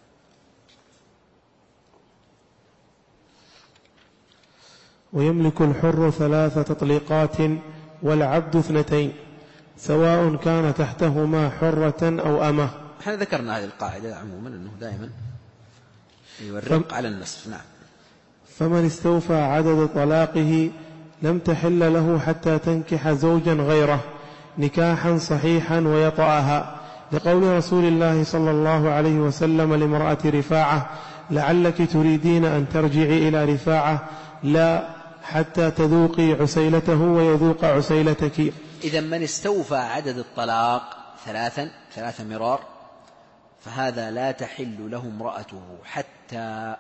ويملك الحر ثلاث تطليقات والعبد اثنتين سواء كان تحتهما حرة أو أمة. احنا ذكرنا هذه القاعدة عموما أنه دائما يورق على النصف. نعم. فمن استوفى عدد طلاقه لم تحل له حتى تنكح زوجا غيره نكاحا صحيحا ويطأها، لقول رسول الله صلى الله عليه وسلم لامرأة رفاعة: لعلك تريدين أن ترجعي إلى رفاعة، لا حتى تذوقي عسيلته ويذوق عسيلتك. إذا من استوفى عدد الطلاق ثلاثا ثلاث مرار فهذا لا تحل له امرأته حتى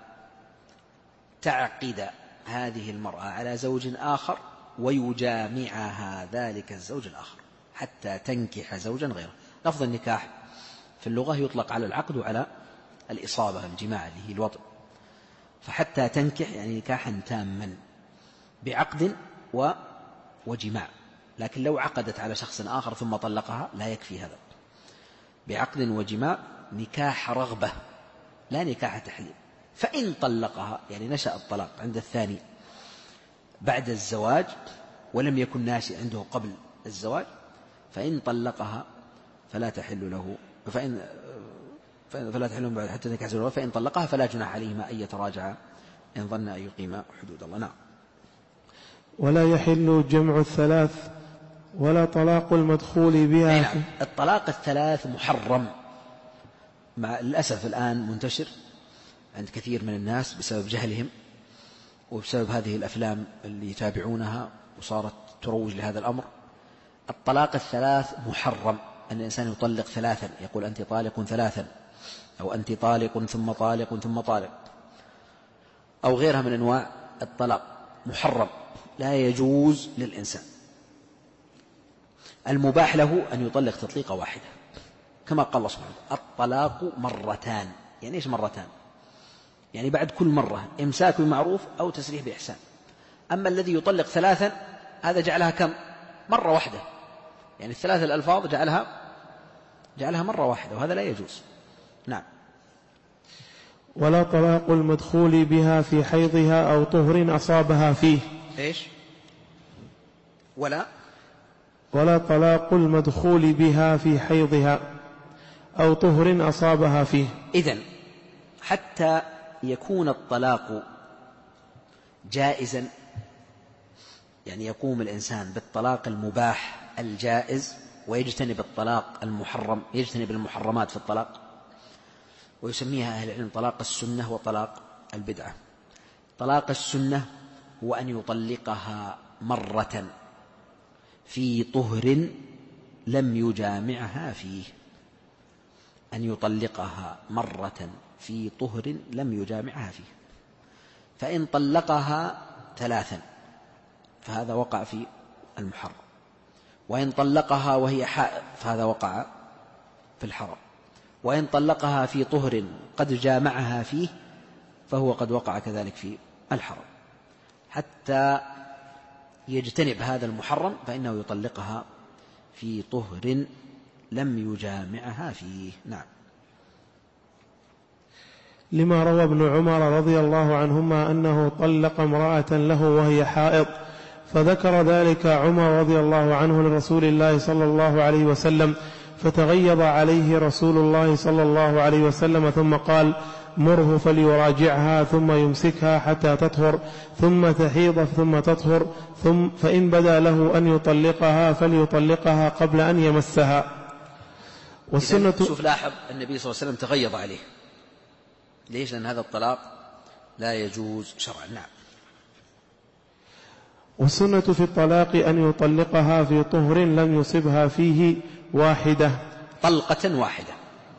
تعقد هذه المرأة على زوج آخر ويجامعها ذلك الزوج الآخر، حتى تنكح زوجا غيره. لفظ النكاح في اللغة يطلق على العقد وعلى الإصابة الجماع اللي هي الوطء، فحتى تنكح يعني نكاحا تاما بعقد وجماع. لكن لو عقدت على شخص آخر ثم طلقها لا يكفي هذا، بعقد وجماع نكاح رغبة لا نكاح تحليل. فإن طلقها يعني نشأ الطلاق عند الثاني بعد الزواج ولم يكن ناشئ عنده قبل الزواج، فإن طلقها فلا تحل له فإن فلا تحل بعد حتى تنكح زوجها، فإن طلقها فلا جناح عليهما أن يتراجعا إن ظن أن يقيما حدود الله. نعم. ولا يحل جمع الثلاث ولا طلاق المدخول بها. نعم. الطلاق الثلاث محرم مع الأسف الآن منتشر عند كثير من الناس بسبب جهلهم وبسبب هذه الأفلام اللي يتابعونها وصارت تروج لهذا الأمر. الطلاق الثلاث محرم، أن الإنسان يطلق ثلاثا، يقول أنت طالق ثلاثا، أو أنت طالق ثم طالق ثم طالق، أو غيرها من أنواع الطلاق، محرم لا يجوز للإنسان. المباح له أن يطلق تطليقة واحدة، كما قال الله سبحانه: الطلاق مرتان. يعني إيش مرتان؟ يعني بعد كل مرة إمساك بمعروف أو تسريح بإحسان. أما الذي يطلق ثلاثا هذا جعلها كم؟ مرة واحدة، يعني الثلاث الألفاظ جعلها جعلها مرة واحدة، وهذا لا يجوز. نعم. ولا طلاق المدخول بها في حيضها أو طهر أصابها فيه. إيش؟ ولا ولا طلاق المدخول بها في حيضها أو طهر أصابها فيه. إذن حتى يكون الطلاق جائزا، يعني يقوم الإنسان بالطلاق المباح الجائز ويجتنب الطلاق المحرم، يجتنب المحرمات في الطلاق، ويسميها أهل العلم طلاق السنة وطلاق البدعة. طلاق السنة هو أن يطلقها مرة في طهر لم يجامعها فيه، أن يطلقها مرة في طهر لم يجامعها فيه. فإن طلقها ثلاثا فهذا وقع في المحرم، وإن طلقها وهي حائض فهذا وقع في الحرام، وإن طلقها في طهر قد جامعها فيه فهو قد وقع كذلك في الحرام. حتى يجتنب هذا المحرم فإنه يطلقها في طهر لم يجامعها فيه. نعم. لما روى ابن عمر رضي الله عنهما أنه طلق امرأة له وهي حائض، فذكر ذلك عمر رضي الله عنه لرسول الله صلى الله عليه وسلم، فتغيظ عليه رسول الله صلى الله عليه وسلم ثم قال: مره فليراجعها ثم يمسكها حتى تطهر ثم تحيض ثم تطهر ثم فإن بدا له أن يطلقها فليطلقها قبل أن يمسها. والسنة شوف لاحظ النبي صلى الله عليه وسلم تغيظ عليه. ليش؟ لأن هذا الطلاق لا يجوز شرعا. نعم. والسنة في الطلاق أن يطلقها في طهر لم يصبها فيه واحدة طلقة واحدة،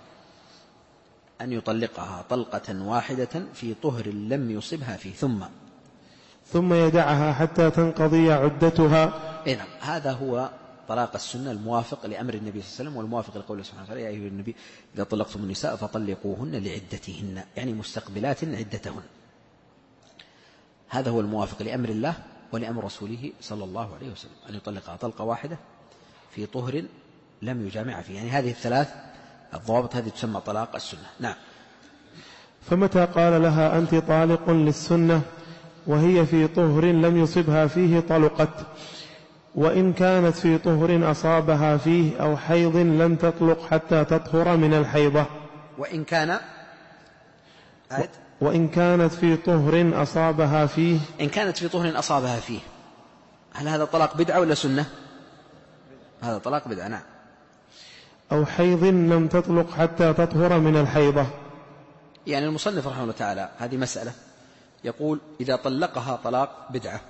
أن يطلقها طلقة واحدة في طهر لم يصبها فيه ثم ثم يدعها حتى تنقضي عدتها. نعم. هذا هو طلاق السنة الموافق لأمر النبي صلى الله عليه وسلم والموافق لقوله سبحانه وتعالى: يا أيها النبي إذا طلقتم النساء فطلقوهن لعدتهن، يعني مستقبلات عدتهن. هذا هو الموافق لأمر الله ولأمر رسوله صلى الله عليه وسلم، أن يطلقها طلقة واحدة في طهر لم يجامع فيه. يعني هذه الثلاث الضوابط هذه تسمى طلاق السنة. نعم. فمتى قال لها أنت طالق للسنة وهي في طهر لم يصبها فيه طلقت، وإن كانت في طهر أصابها فيه أو حيض لم تطلق حتى تطهر من الحيضة. وإن كان عد. وإن كانت في طهر أصابها فيه إن كانت في طهر أصابها فيه، هل هذا طلاق بدعة ولا سنة؟ هذا طلاق بدعة. نعم. أو حيض لم تطلق حتى تطهر من الحيضة. يعني المصنف رحمه الله تعالى هذه مسألة، يقول إذا طلقها طلاق بدعة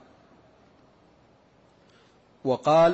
وقال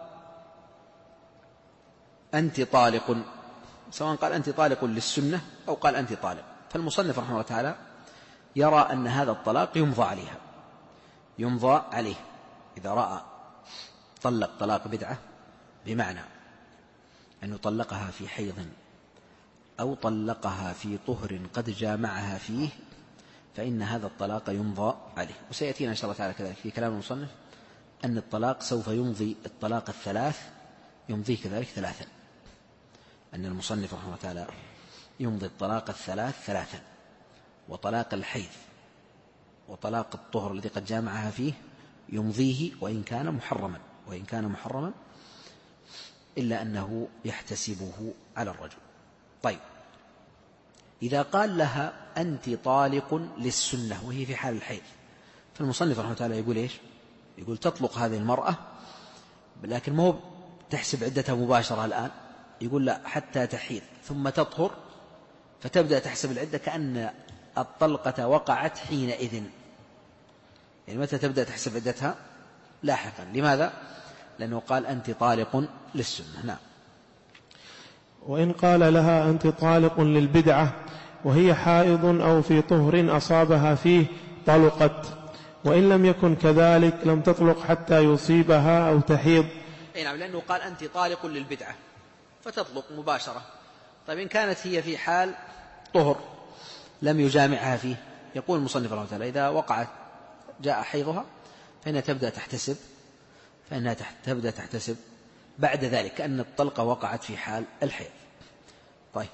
أنت طالق، سواء قال أنت طالق للسنة أو قال أنت طالق، فالمصنف رحمه الله تعالى يرى أن هذا الطلاق يمضى عليها، يمضى عليه إذا رأى طلق طلاق بدعة، بمعنى أن يطلقها في حيض أو طلقها في طهر قد جامعها فيه، فإن هذا الطلاق يمضى عليه. وسيأتينا إن شاء الله تعالى كذلك في كلام المصنف أن الطلاق سوف يمضي الطلاق الثلاث، يمضي كذلك ثلاثا، أن المصنف رحمه الله تعالى يمضي الطلاق الثلاث ثلاثا، وطلاق الحيض وطلاق الطهر الذي قد جامعها فيه يمضيه وإن كان محرما، وإن كان محرما إلا أنه يحتسبه على الرجل. طيب، إذا قال لها أنت طالق للسنة وهي في حال الحيض، فالمصنف رحمه الله تعالى يقول إيش؟ يقول تطلق هذه المرأة، لكن ما هو تحسب عدتها مباشرة الآن، يقول لا حتى تحيض ثم تطهر، فتبدأ تحسب العدة كأن الطلقة وقعت حينئذ. يعني متى تبدأ تحسب عدتها؟ لاحقا. لماذا؟ لأنه قال أنت طالق للسنة. نعم. وإن قال لها أنت طالق للبدعة وهي حائض أو في طهر أصابها فيه طلقت، وإن لم يكن كذلك لم تطلق حتى يصيبها أو تحيض. أي نعم، لأنه قال أنت طالق للبدعة فتطلق مباشرة. طيب إن كانت هي في حال طهر لم يجامعها فيه، يقول المصنف رحمه الله تعالى إذا وقعت جاء حيضها فإنها تبدأ تحتسب فإنها تبدأ تحتسب بعد ذلك كأن الطلقة وقعت في حال الحيض. طيب.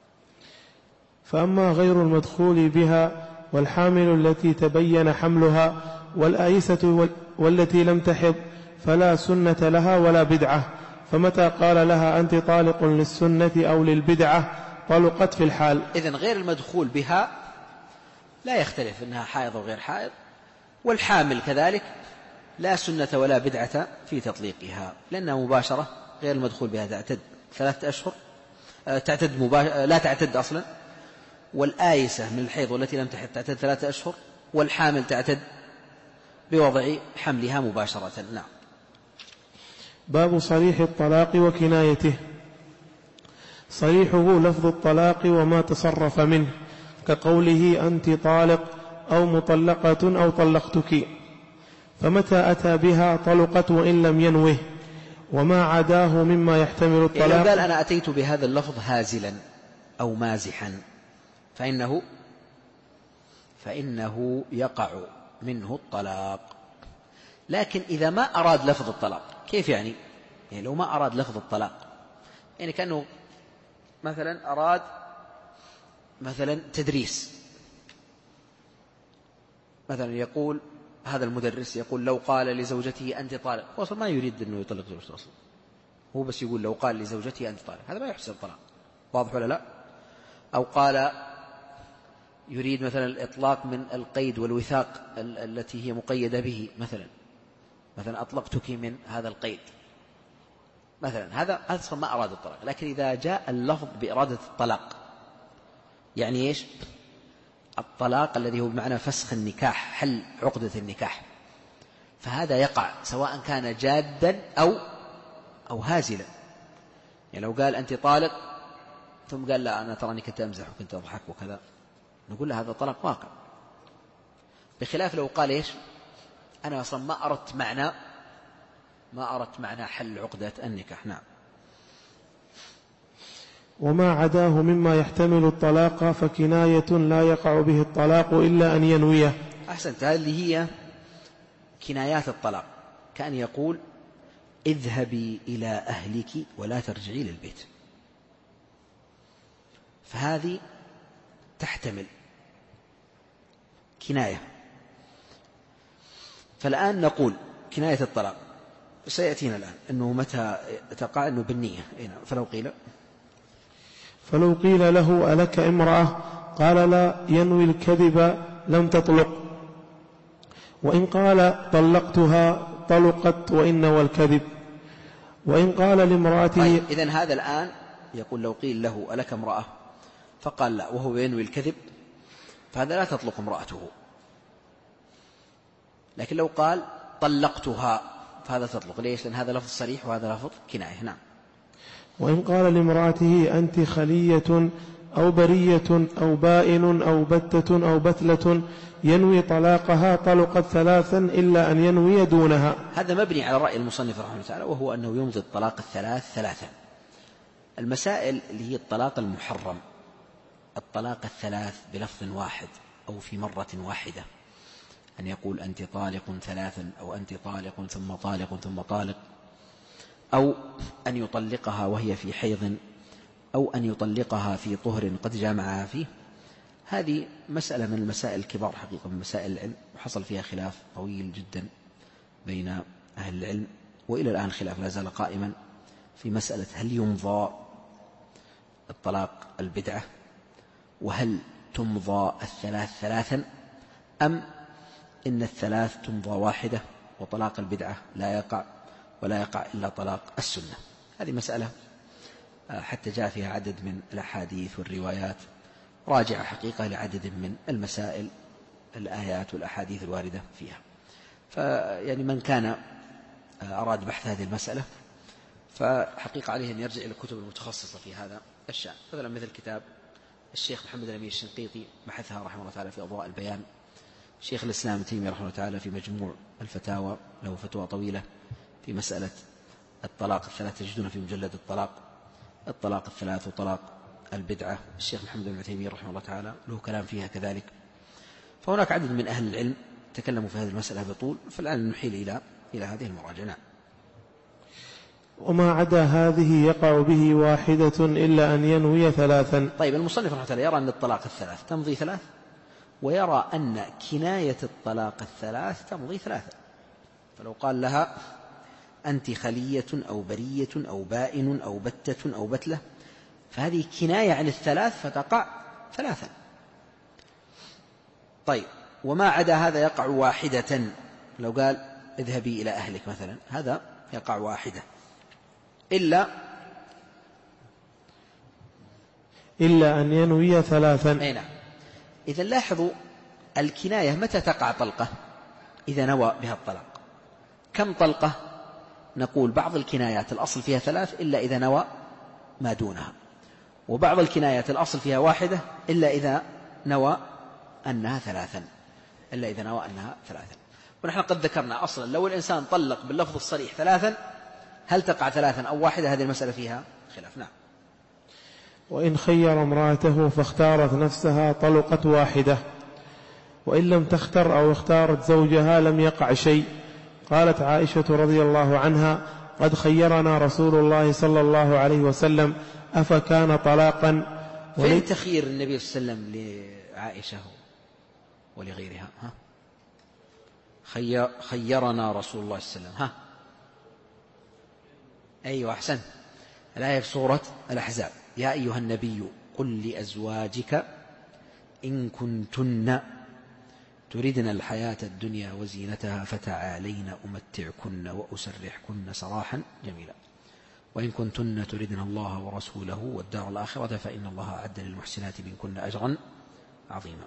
فأما غير المدخول بها والحامل التي تبين حملها والآيسة والتي لم تحض فلا سنة لها ولا بدعة، فمتى قال لها أنت طالق للسنة أو للبدعة طلقت في الحال. إذن غير المدخول بها لا يختلف إنها حائض وغير حائض، والحامل كذلك لا سنة ولا بدعة في تطليقها، لأنها مباشرة. غير المدخول بها تعتد ثلاثة أشهر، تعتد مباش... لا تعتد أصلا، والآيسة من الحيض والتي لم تحض تعتد ثلاثة أشهر، والحامل تعتد بوضع حملها مباشرة. نعم. باب صريح الطلاق وكنايته. صريحه لفظ الطلاق وما تصرف منه، كقوله أنت طالق أو مطلقة أو طلقتك، فمتى أتى بها طلقت وإن لم ينوه، وما عداه مما يحتمل الطلاق. يعني قال أنا أتيت بهذا اللفظ هازلا أو مازحا فإنه فإنه يقع منه الطلاق. لكن إذا ما أراد لفظ الطلاق، كيف يعني؟ يعني لو ما أراد لفظ الطلاق، يعني كأنه مثلا أراد مثلا تدريس، مثلا يقول هذا المدرس يقول لو قال لزوجته أنت طالق، هو أصلا ما يريد أنه يطلق زوجته أصلا، هو بس يقول لو قال لزوجته أنت طالق، هذا ما يحسب طلاق. واضح ولا لا؟ أو قال يريد مثلا الإطلاق من القيد والوثاق التي هي مقيدة به، مثلا مثلا أطلقتك من هذا القيد مثلا، هذا أصلا ما أراد الطلاق. لكن إذا جاء اللفظ بإرادة الطلاق، يعني إيش؟ الطلاق الذي هو بمعنى فسخ النكاح، حل عقدة النكاح، فهذا يقع سواء كان جادا أو أو هازلا. يعني لو قال أنت طالق ثم قال لا أنا تراني كنت أمزح وكنت أضحك وكذا، نقول له هذا طلاق واقع، بخلاف لو قال إيش؟ أنا أصلا ما أردت معنى ما أردت معنى حل عقدة النكاح. نعم. وما عداه مما يحتمل الطلاق فكناية لا يقع به الطلاق إلا أن ينويه. أحسنت، هذه هي كنايات الطلاق، كأن يقول اذهبي إلى أهلك ولا ترجعي للبيت، فهذه تحتمل كناية. فالآن نقول كناية الطلاق سيأتينا الآن أنه متى تقع، أنه بالنية. فلو قيل فلو قيل له ألك امرأة قال لا ينوي الكذب لم تطلق، وإن قال طلقتها طلقت وإن نوى الكذب. وإن قال لامرأته طيب إذن هذا الآن يقول لو قيل له ألك امرأة فقال لا وهو ينوي الكذب، فهذا لا تطلق امرأته. لكن لو قال طلقتها فهذا تطلق. ليش؟ لأن هذا لفظ صريح وهذا لفظ كناية. نعم. وإن قال لامرأته أنت خلية أو برية أو بائن أو بتة أو بتلة ينوي طلاقها طلقت ثلاثا إلا أن ينوي دونها. هذا مبني على رأي المصنف رحمه الله تعالى، وهو أنه يمضي الطلاق الثلاث ثلاثا. المسائل اللي هي الطلاق المحرم، الطلاق الثلاث بلفظ واحد أو في مرة واحدة، أن يقول أنت طالق ثلاثا أو أنت طالق ثم طالق ثم طالق، أو أن يطلقها وهي في حيض، أو أن يطلقها في طهر قد جامعها فيه. هذه مسألة من المسائل الكبار حقيقة من مسائل العلم، وحصل فيها خلاف طويل جدا بين أهل العلم، وإلى الآن خلاف لا زال قائما في مسألة هل يمضى الطلاق البدعة، وهل تمضى الثلاث ثلاثا، أم إن الثلاث تمضى واحدة وطلاق البدعة لا يقع ولا يقع إلا طلاق السنة. هذه مسألة حتى جاء فيها عدد من الأحاديث والروايات راجعة حقيقة لعدد من المسائل، الآيات والأحاديث الواردة فيها. فيعني من كان أراد بحث هذه المسألة فحقيقة عليه أن يرجع إلى الكتب المتخصصة في هذا الشأن، مثلا مثل كتاب الشيخ محمد الأمين الشنقيطي بحثها رحمه الله تعالى في أضواء البيان، شيخ الإسلام ابن تيمية رحمه الله تعالى في مجموع الفتاوى له فتوى طويلة في مسألة الطلاق الثلاث، تجدون في مجلد الطلاق الطلاق الثلاث وطلاق البدعة. الشيخ محمد بن تيمية رحمه الله تعالى له كلام فيها كذلك. فهناك عدد من أهل العلم تكلموا في هذه المسألة بطول، فالآن نحيل إلى إلى هذه المراجعة. وما عدا هذه يقع به واحدة إلا أن ينوي ثلاثا. طيب المصنف رحمه الله يرى أن الطلاق الثلاث تمضي ثلاث، ويرى أن كناية الطلاق الثلاث تمضي ثلاثا. فلو قال لها أنت خلية أو برية أو بائن أو بتة أو بتلة، فهذه كناية عن الثلاث فتقع ثلاثا. طيب وما عدا هذا يقع واحدة، لو قال اذهبي إلى أهلك مثلا، هذا يقع واحدة إلا إلا أن ينوي ثلاثا. أي نعم. إذا لاحظوا الكناية متى تقع طلقة؟ إذا نوى بها الطلاق. كم طلقة؟ نقول بعض الكنايات الأصل فيها ثلاث إلا إذا نوى ما دونها، وبعض الكنايات الأصل فيها واحدة إلا إذا نوى أنها ثلاثا إلا إذا نوى أنها ثلاثا. ونحن قد ذكرنا أصلا لو الإنسان طلق باللفظ الصريح ثلاثا هل تقع ثلاثا أو واحدة، هذه المسألة فيها خلاف. نعم. وإن خير امرأته فاختارت نفسها طلقت واحدة، وإن لم تختر أو اختارت زوجها لم يقع شيء. قالت عائشة رضي الله عنها قد خيرنا رسول الله صلى الله عليه وسلم أفكان طلاقا. فين تخيير النبي صلى الله عليه وسلم لعائشة ولغيرها؟ ها؟ خيرنا رسول الله صلى الله عليه وسلم. ها؟ أيوة أحسن. الآية في سورة الأحزاب: يا أيها النبي قل لأزواجك إن كنتن تردن الحياة الدنيا وزينتها فتعالين أمتعكن وأسرحكن سراحا جميلا وإن كنتن تردن الله ورسوله والدار الآخرة فإن الله أعد للمحسنات منكن أجرا عظيما.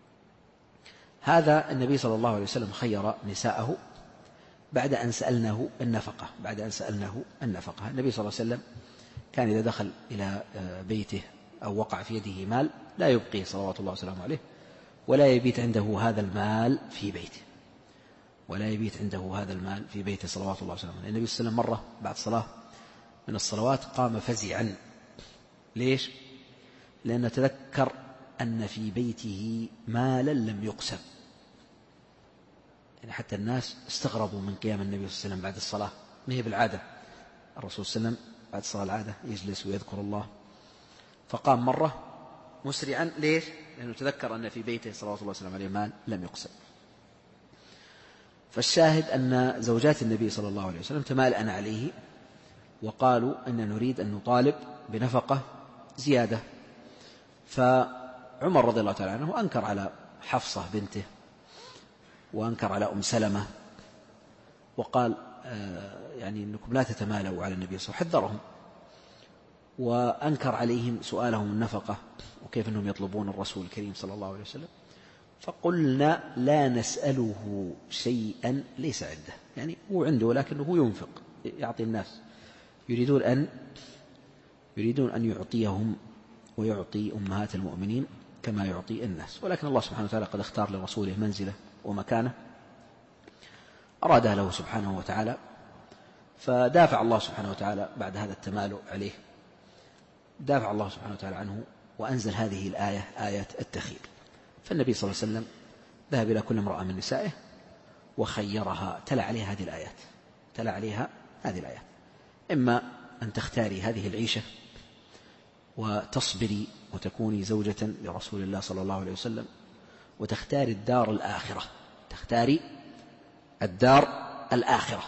هذا النبي صلى الله عليه وسلم خير نساءه بعد أن سألناه النفقة بعد أن سألناه النفقة النبي صلى الله عليه وسلم كان إذا دخل إلى بيته أو وقع في يده مال لا يبقي صلوات الله وسلامه عليه ولا يبيت عنده هذا المال في بيته ولا يبيت عنده هذا المال في بيته صلوات الله وسلامه عليه. النبي صلى الله عليه وسلم مرة بعد صلاة من الصلوات قام فزعا. ليش؟ لأنه تذكر أن في بيته مالا لم يقسم. يعني حتى الناس استغربوا من قيام النبي صلى الله عليه وسلم بعد الصلاة، ما هي بالعادة الرسول صلى الله عليه وسلم بعد الصلاة العادة يجلس ويذكر الله، فقام مرة مسرعا. ليش؟ لأنه تذكر أن في بيته صلوات الله وسلامه عليه مال لم يقسم. فالشاهد أن زوجات النبي صلى الله عليه وسلم تمالأن عليه وقالوا أن نريد أن نطالب بنفقة زيادة. فعمر رضي الله تعالى عنه أنكر على حفصة بنته وأنكر على أم سلمة وقال آه يعني أنكم لا تتمالوا على النبي صلى الله عليه وسلم، حذرهم وأنكر عليهم سؤالهم النفقة وكيف أنهم يطلبون الرسول الكريم صلى الله عليه وسلم. فقلنا لا نسأله شيئا ليس عنده، يعني هو عنده ولكنه ينفق يعطي الناس، يريدون أن يريدون أن يعطيهم ويعطي أمهات المؤمنين كما يعطي الناس، ولكن الله سبحانه وتعالى قد اختار لرسوله منزله ومكانه أرادها له سبحانه وتعالى، فدافع الله سبحانه وتعالى بعد هذا التمالؤ عليه، دافع الله سبحانه وتعالى عنه وأنزل هذه الآية آية التخيير. فالنبي صلى الله عليه وسلم ذهب إلى كل امرأة من نسائه وخيرها، تلا عليها هذه الآيات تلا عليها هذه الآيات إما أن تختاري هذه العيشة وتصبري وتكوني زوجة لرسول الله صلى الله عليه وسلم وتختاري الدار الآخرة، تختاري الدار الآخرة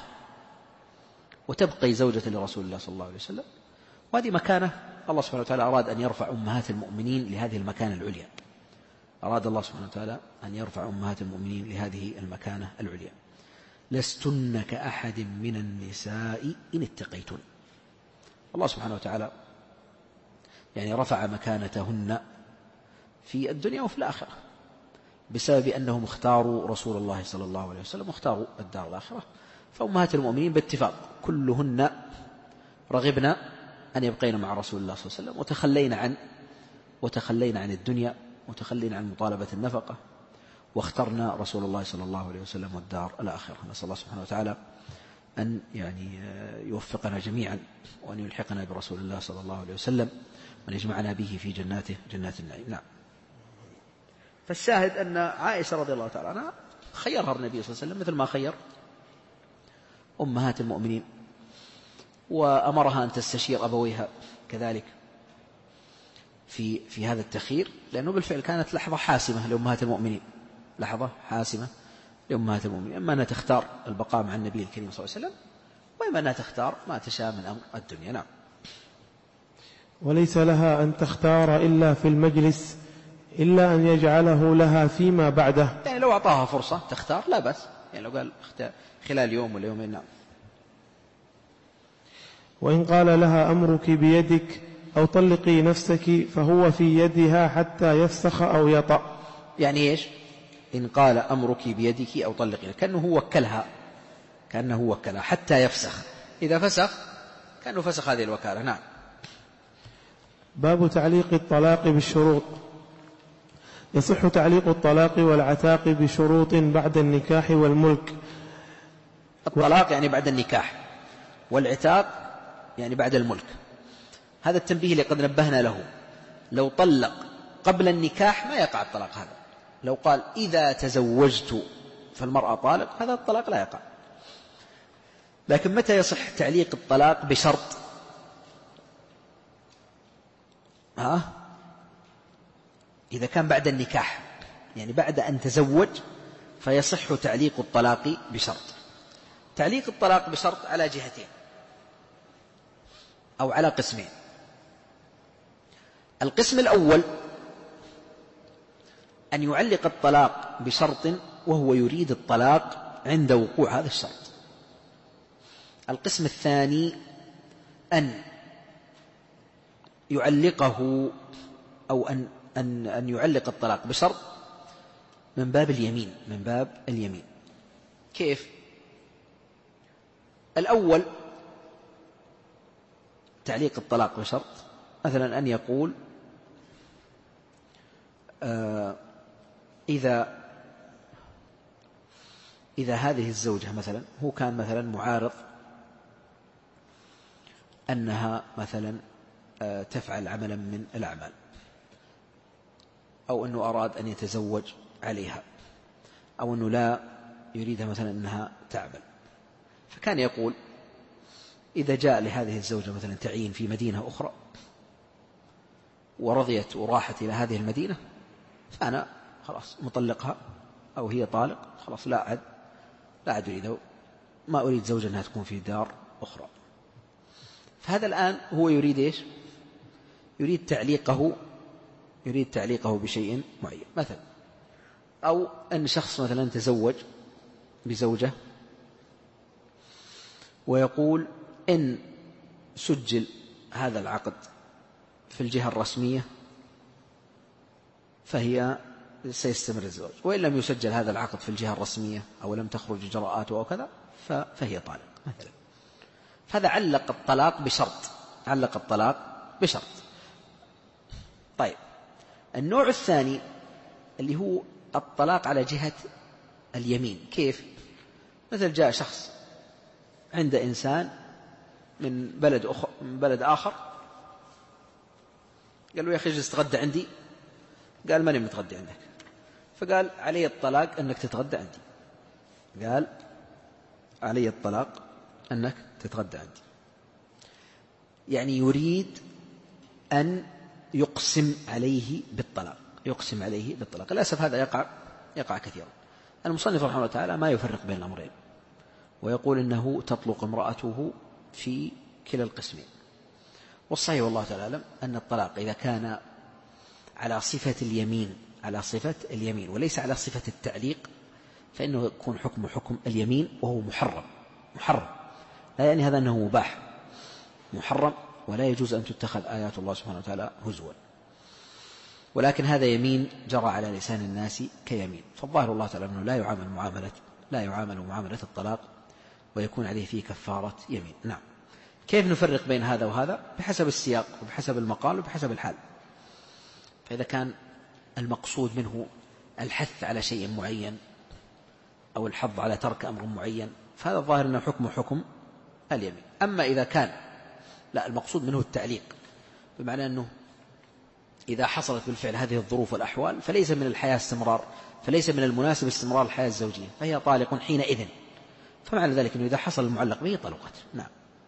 وتبقي زوجة لرسول الله صلى الله عليه وسلم. وهذه مكانة الله سبحانه وتعالى أراد أن يرفع أمهات المؤمنين لهذه المكانة العليا، أراد الله سبحانه وتعالى أن يرفع أمهات المؤمنين لهذه المكانة العليا. لستن كأحد من النساء إن اتقيتن. الله سبحانه وتعالى يعني رفع مكانتهن في الدنيا وفي الآخرة بسبب أنهم اختاروا رسول الله صلى الله عليه وسلم واختاروا الدار الآخرة. فأمهات المؤمنين باتفاق كلهن رغبنا أن يبقين مع رسول الله صلى الله عليه وسلم وتخلين عن وتخلين عن الدنيا وتخلين عن مطالبة النفقة واخترنا رسول الله صلى الله عليه وسلم والدار الآخرة. نسأل الله سبحانه وتعالى أن يعني يوفقنا جميعا وأن يلحقنا برسول الله صلى الله عليه وسلم وأن يجمعنا به في جناته جنات النعيم. نعم. فالشاهد أن عائشة رضي الله تعالى عنها خيرها النبي صلى الله عليه وسلم مثل ما خير أمهات المؤمنين، وأمرها أن تستشير أبويها كذلك في في هذا التخيير، لأنه بالفعل كانت لحظة حاسمة لأمهات المؤمنين، لحظة حاسمة لأمهات المؤمنين، إما أنها تختار البقاء مع النبي الكريم صلى الله عليه وسلم وإما أنها تختار ما تشاء من أمر الدنيا. نعم. وليس لها أن تختار إلا في المجلس إلا أن يجعله لها فيما بعده، يعني لو أعطاها فرصة تختار لا بأس، يعني لو قال خلال يوم ولا يومين. نعم. وإن قال لها أمرك بيدك أو طلقي نفسك فهو في يدها حتى يفسخ أو يطأ. يعني إيش؟ إن قال أمرك بيدك أو طلقي، كأنه وكلها كأنه وكلها حتى يفسخ، إذا فسخ كأنه فسخ هذه الوكالة. نعم. باب تعليق الطلاق بالشروط. يصح تعليق الطلاق والعتاق بشروط بعد النكاح والملك. الطلاق يعني بعد النكاح، والعتاق يعني بعد الملك. هذا التنبيه اللي قد نبهنا له، لو طلق قبل النكاح ما يقع الطلاق هذا. لو قال إذا تزوجت فالمرأة طالق، هذا الطلاق لا يقع. لكن متى يصح تعليق الطلاق بشرط؟ ها؟ إذا كان بعد النكاح، يعني بعد أن تزوج، فيصح تعليق الطلاق بشرط. تعليق الطلاق بشرط على جهتين أو على قسمين. القسم الأول أن يعلق الطلاق بشرط وهو يريد الطلاق عند وقوع هذا الشرط. القسم الثاني أن يعلقه أو أن أن أن يعلق الطلاق بشرط من باب اليمين من باب اليمين. كيف؟ الأول تعليق الطلاق بشرط، مثلا أن يقول آه إذا إذا هذه الزوجة مثلا هو كان مثلا معارض أنها مثلا آه تفعل عملا من الأعمال، أو أنه أراد أن يتزوج عليها، أو أنه لا يريدها مثلا أنها تعمل، فكان يقول إذا جاء لهذه الزوجة مثلا تعيين في مدينة أخرى ورضيت وراحت إلى هذه المدينة، فأنا خلاص مطلقها، أو هي طالق، خلاص لا أعد لا أعد أريده، ما أريد زوجة أنها تكون في دار أخرى. فهذا الآن هو يريد إيش؟ يريد تعليقه يريد تعليقه بشيء معين، مثلا أو أن شخص مثلا تزوج بزوجة ويقول إن سجل هذا العقد في الجهة الرسمية فهي سيستمر الزواج، وإن لم يسجل هذا العقد في الجهة الرسمية أو لم تخرج إجراءاته أو كذا فهي طالق مثلا. فهذا علق الطلاق بشرط علق الطلاق بشرط. طيب، النوع الثاني اللي هو الطلاق على جهة اليمين. كيف؟ مثل جاء شخص عند إنسان من بلد أخر من بلد آخر، قال له يا أخي اجلس تغدى عندي، قال ماني متغدى عندك، فقال علي الطلاق أنك تتغدى عندي، قال علي الطلاق أنك تتغدى عندي، يعني يريد أن يقسم عليه بالطلاق يقسم عليه بالطلاق. للأسف هذا يقع يقع كثيرا. المصنف رحمه الله تعالى ما يفرق بين الأمرين، ويقول إنه تطلق امرأته في كلا القسمين. والصحيح والله تعالى أعلم أن الطلاق إذا كان على صفة اليمين على صفة اليمين وليس على صفة التعليق فإنه يكون حكم حكم اليمين، وهو محرم محرم لا يعني هذا أنه مباح، محرم، ولا يجوز أن تتخذ آيات الله سبحانه وتعالى هزوا، ولكن هذا يمين جرى على لسان الناس كيمين. فالظاهر الله تعالى أنه لا يعامل معاملة لا يعامل معاملة الطلاق، ويكون عليه فيه كفارة يمين. نعم. كيف نفرق بين هذا وهذا؟ بحسب السياق وبحسب المقال وبحسب الحال. فإذا كان المقصود منه الحث على شيء معين أو الحظ على ترك أمر معين فهذا الظاهر أنه حكم حكم اليمين. أما إذا كان لا المقصود منه التعليق، بمعنى أنه إذا حصلت بالفعل هذه الظروف والأحوال فليس من الحياة استمرار فليس من المناسب استمرار الحياة الزوجية فهي طالق حينئذ، فمعنى ذلك أنه إذا حصل المعلق به طلقت. نعم.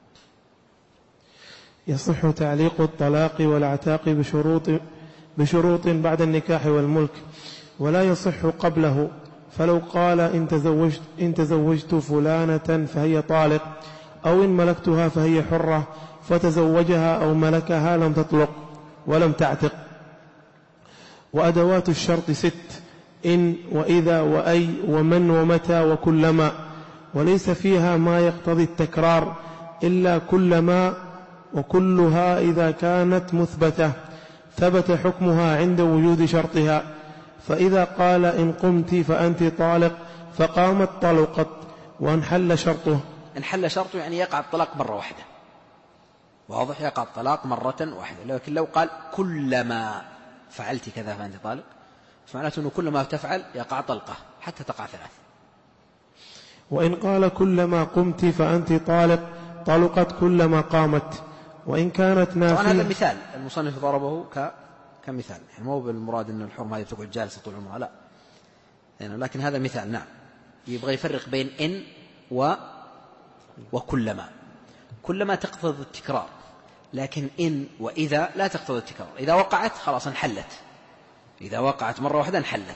يصح تعليق الطلاق والعتاق بشروط بشروط بعد النكاح والملك، ولا يصح قبله. فلو قال إن تزوجت, إن تزوجت فلانة فهي طالق، أو إن ملكتها فهي حرة، فتزوجها أو ملكها لم تطلق ولم تعتق. وأدوات الشرط ست: إن وإذا وأي ومن ومتى وكلما، وليس فيها ما يقتضي التكرار إلا كلما، وكلها إذا كانت مثبتة ثبت حكمها عند وجود شرطها. فإذا قال إن قمت فأنت طالق فقامت طلقت، وانحل شرطه. انحل شرطه يعني يقع الطلاق مرة واحدة، واضح، يقع الطلاق مرة واحدة. لكن لو قال كلما فعلت كذا فأنت طالق فمعناته أنه كلما تفعل يقع طلقة حتى تقع ثلاث. وإن قال كلما قمت فأنت طالق طلقت كلما قامت. وإن كانت نافية. طبعا هذا مثال المصنف ضربه ك... كمثال، يعني مو بالمراد أن الحرمة هذه تقعد جالسة طول عمرها، لا يعني، لكن هذا مثال. نعم. يبغى يفرق بين إن و... وكلما. كلما تقتضي التكرار، لكن إن وإذا لا تقتضي التكرار. إذا وقعت خلاص انحلت، إذا وقعت مرة واحدة انحلت.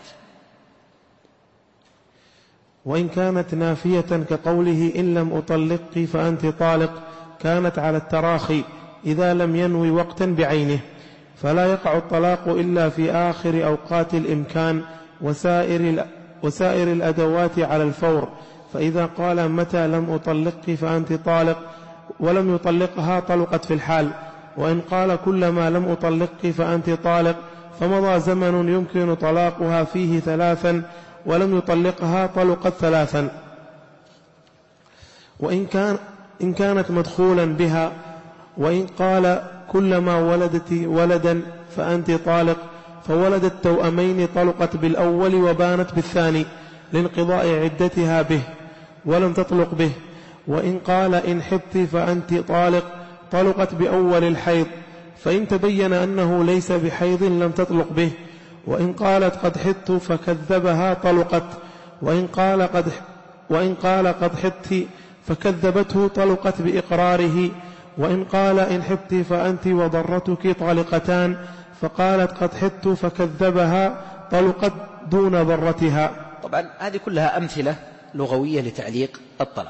وإن كانت نافية كقوله إن لم أطلقك فأنت طالق، كانت على التراخي إذا لم ينوي وقتا بعينه، فلا يقع الطلاق إلا في آخر أوقات الإمكان وسائر, وسائر الأدوات على الفور، فإذا قال متى لم أطلقك فأنت طالق ولم يطلقها طلقت في الحال، وإن قال كلما لم أطلقك فأنت طالق فمضى زمن يمكن طلاقها فيه ثلاثا ولم يطلقها طلقت ثلاثا. وإن كان إن كانت مدخولا بها، وإن قال كلما ولدت ولدا فأنت طالق فولدت توأمين طلقت بالأول وبانت بالثاني لانقضاء عدتها به ولم تطلق به. وإن قال إن حبت فأنت طالق طلقت بأول الحيض، فإن تبين أنه ليس بحيض لم تطلق به. وإن قالت قد حدت فكذبها طلقت، وإن قال قد, وإن قال قد حدت فكذبته طلقت بإقراره. وإن قال إن حبت فأنت وضرتك طالقتان فقالت قد حدت فكذبها طلقت دون ضرتها. طبعا هذه كلها أمثلة لغوية لتعليق الطلاق.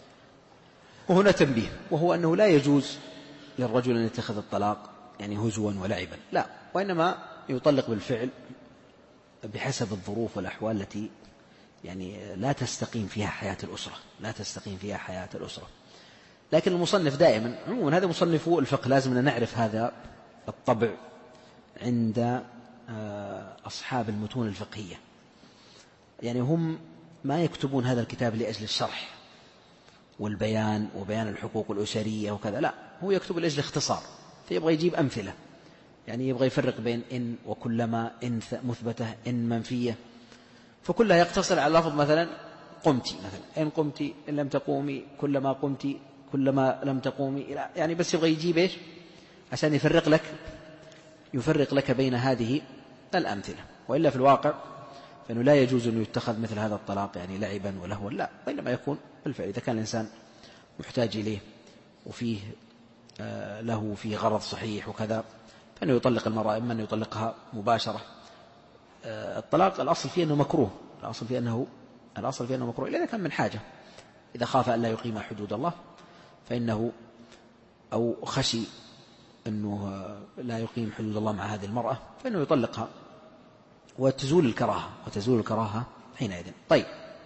وهنا تنبيه، وهو أنه لا يجوز للرجل أن يتخذ الطلاق يعني هزوا ولعبا، لا، وإنما يطلق بالفعل بحسب الظروف والأحوال التي يعني لا تستقيم فيها حياة الأسرة لا تستقيم فيها حياة الأسرة. لكن المصنف دائما عموما، هذا مصنفو الفقه، لازم أن نعرف هذا الطبع عند أصحاب المتون الفقهية. يعني هم ما يكتبون هذا الكتاب لأجل الشرح والبيان وبيان الحقوق الأسرية وكذا، لا، هو يكتب لأجل الاختصار، فيبغى يجيب أمثلة، يعني يبغى يفرق بين إن وكلما، إن مثبتة إن منفية، فكلها يقتصر على لفظ مثلا قمتي، مثلا إن قمتي إن لم تقومي، كلما قمتي كلما لم تقومي، يعني بس يبغى يجيب إيش عشان يفرق لك يفرق لك بين هذه الأمثلة. وإلا في الواقع فإنه لا يجوز أن يتخذ مثل هذا الطلاق يعني لعبا ولهوا، لا، وإنما يكون بالفعل إذا كان الإنسان محتاج إليه وفيه آه له فيه غرض صحيح وكذا، فإنه يطلق المرأة، إما أن يطلقها مباشرة. آه الطلاق الأصل فيه أنه مكروه، الأصل فيه أنه الأصل فيه أنه مكروه إلا إذا كان من حاجة، إذا خاف أن لا يقيم حدود الله فإنه أو خشي أنه لا يقيم حدود الله مع هذه المرأة فإنه يطلقها وتزول الكراهة وتزول الكراهة حينئذ. طيب،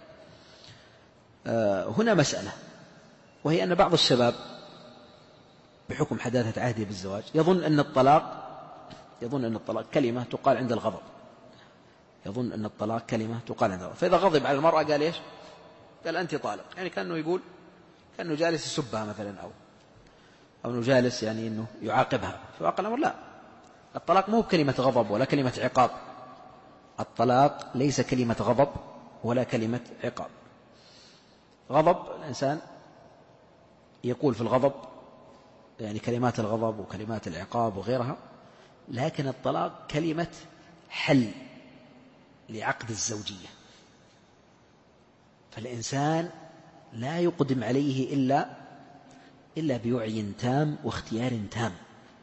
آه هنا مسألة، وهي أن بعض الشباب بحكم حداثة عهده بالزواج يظن أن الطلاق يظن أن الطلاق كلمة تقال عند الغضب يظن أن الطلاق كلمة تقال عند الغضب فإذا غضب على المرأة قال إيش؟ قال أنت طالق، يعني كأنه يقول كأنه جالس يسبها مثلا، أو أو أنه جالس يعني أنه يعاقبها. في واقع الأمر لا، الطلاق مو كلمة غضب ولا كلمة عقاب، الطلاق ليس كلمة غضب ولا كلمة عقاب. غضب الإنسان يقول في الغضب يعني كلمات الغضب وكلمات العقاب وغيرها، لكن الطلاق كلمة حل لعقد الزوجية، فالإنسان لا يقدم عليه إلا إلا بوعي تام واختيار تام،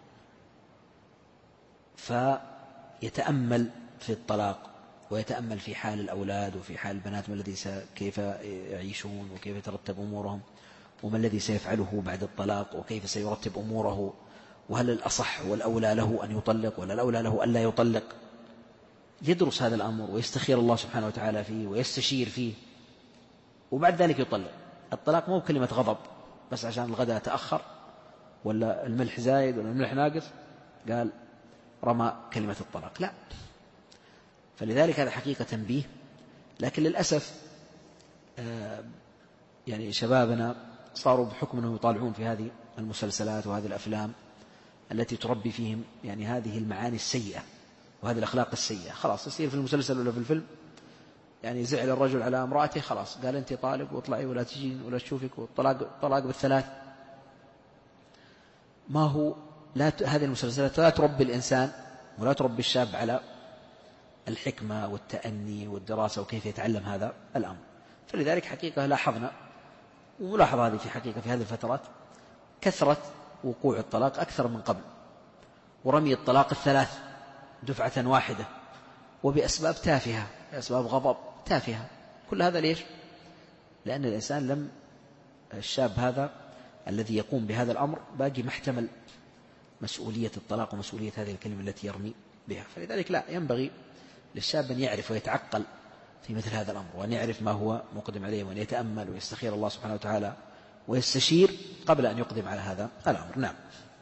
فيتأمل في الطلاق ويتأمل في حال الأولاد وفي حال البنات، ما الذي كيف يعيشون وكيف يترتب أمورهم، وما الذي سيفعله بعد الطلاق وكيف سيرتب أموره، وهل الأصح والأولى له أن يطلق ولا الأولى له أن لا يطلق. يدرس هذا الأمر ويستخير الله سبحانه وتعالى فيه ويستشير فيه، وبعد ذلك يطلق. الطلاق مو كلمة غضب بس عشان الغداء تأخر ولا الملح زايد ولا الملح ناقص قال رمى كلمة الطلاق، لا. فلذلك هذا حقيقة تنبيه. لكن للأسف يعني شبابنا صاروا بحكم أنهم يطالعون في هذه المسلسلات وهذه الأفلام التي تربي فيهم يعني هذه المعاني السيئة وهذه الأخلاق السيئة، خلاص يصير في المسلسل ولا في الفيلم يعني زعل الرجل على امرأته، خلاص قال أنت طالق واطلعي ولا تجين ولا تشوفك، والطلاق طلاق بالثلاث. ما هو لا ت... هذه المسلسلات لا تربي الإنسان ولا تربي الشاب على الحكمة والتأني والدراسة وكيف يتعلم هذا الأمر. فلذلك حقيقة لاحظنا وملاحظ هذه في حقيقة في هذه الفترات كثرة وقوع الطلاق أكثر من قبل، ورمي الطلاق الثلاث دفعة واحدة وبأسباب تافهة، بأسباب غضب تافهة. كل هذا ليش؟ لأن الإنسان لم الشاب هذا الذي يقوم بهذا الأمر باقي محتمل مسؤولية الطلاق ومسؤولية هذه الكلمة التي يرمي بها. فلذلك لا ينبغي للشاب أن يعرف ويتعقل في مثل هذا الأمر، وأن يعرف ما هو مقدم عليه، وأن يتأمل ويستخير الله سبحانه وتعالى ويستشير قبل أن يقدم على هذا الأمر. نعم.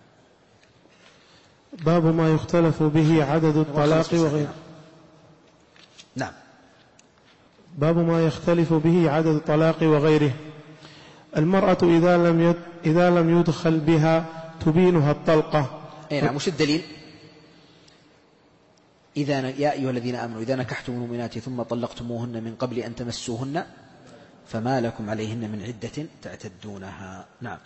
باب ما يختلف به عدد الطلاق وغيره. نعم. باب ما يختلف به عدد الطلاق وغيره. المرأة إذا لم يد إذا لم يدخل بها تبينها الطلقة. أي نعم. وش الدليل؟ إذا يا أيها الذين آمنوا إذا نكحتم المؤمنات ثم طلقتموهن من قبل أن تمسوهن فما لكم عليهن من عدة تعتدونها. نعم.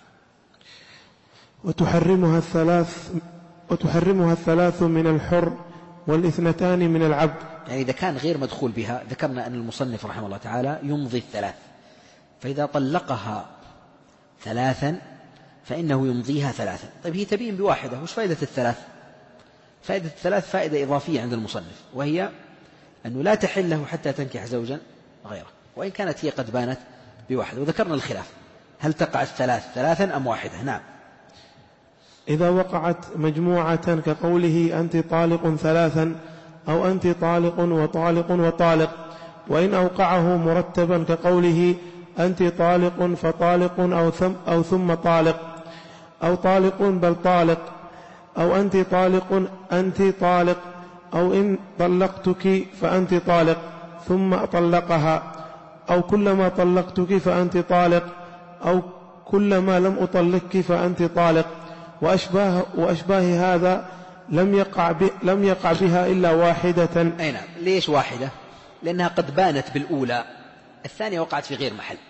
وتحرمها الثلاث وتحرمها الثلاث من الحر والاثنتان من العبد. يعني إذا كان غير مدخول بها، ذكرنا أن المصنف رحمه الله تعالى يمضي الثلاث، فإذا طلقها ثلاثا فإنه يمضيها ثلاثا. طيب هي تبين بواحدة، وش فائدة الثلاث؟ فائدة الثلاث فائدة إضافية عند المصنف، وهي أنه لا تحل له حتى تنكح زوجا غيره، وإن كانت هي قد بانت بواحدة. وذكرنا الخلاف، هل تقع الثلاث ثلاثا أم واحدة؟ نعم. إذا وقعت مجموعة كقوله أنت طالق ثلاثا أو أنت طالق وطالق وطالق، وإن أوقعه مرتبا كقوله أنت طالق فطالق أو ثم, أو ثم طالق، أو طالق بل طالق، أو أنت طالق أنت طالق، أو إن طلقتك فأنت طالق ثم طلقها، أو كلما طلقتك فأنت طالق، أو كلما لم أطلقك فأنت طالق، وأشباه, وأشباه هذا لم يقع, لم يقع بها إلا واحدة. أي نعم. ليش واحدة؟ لأنها قد بانت بالأولى، الثانية وقعت في غير محل.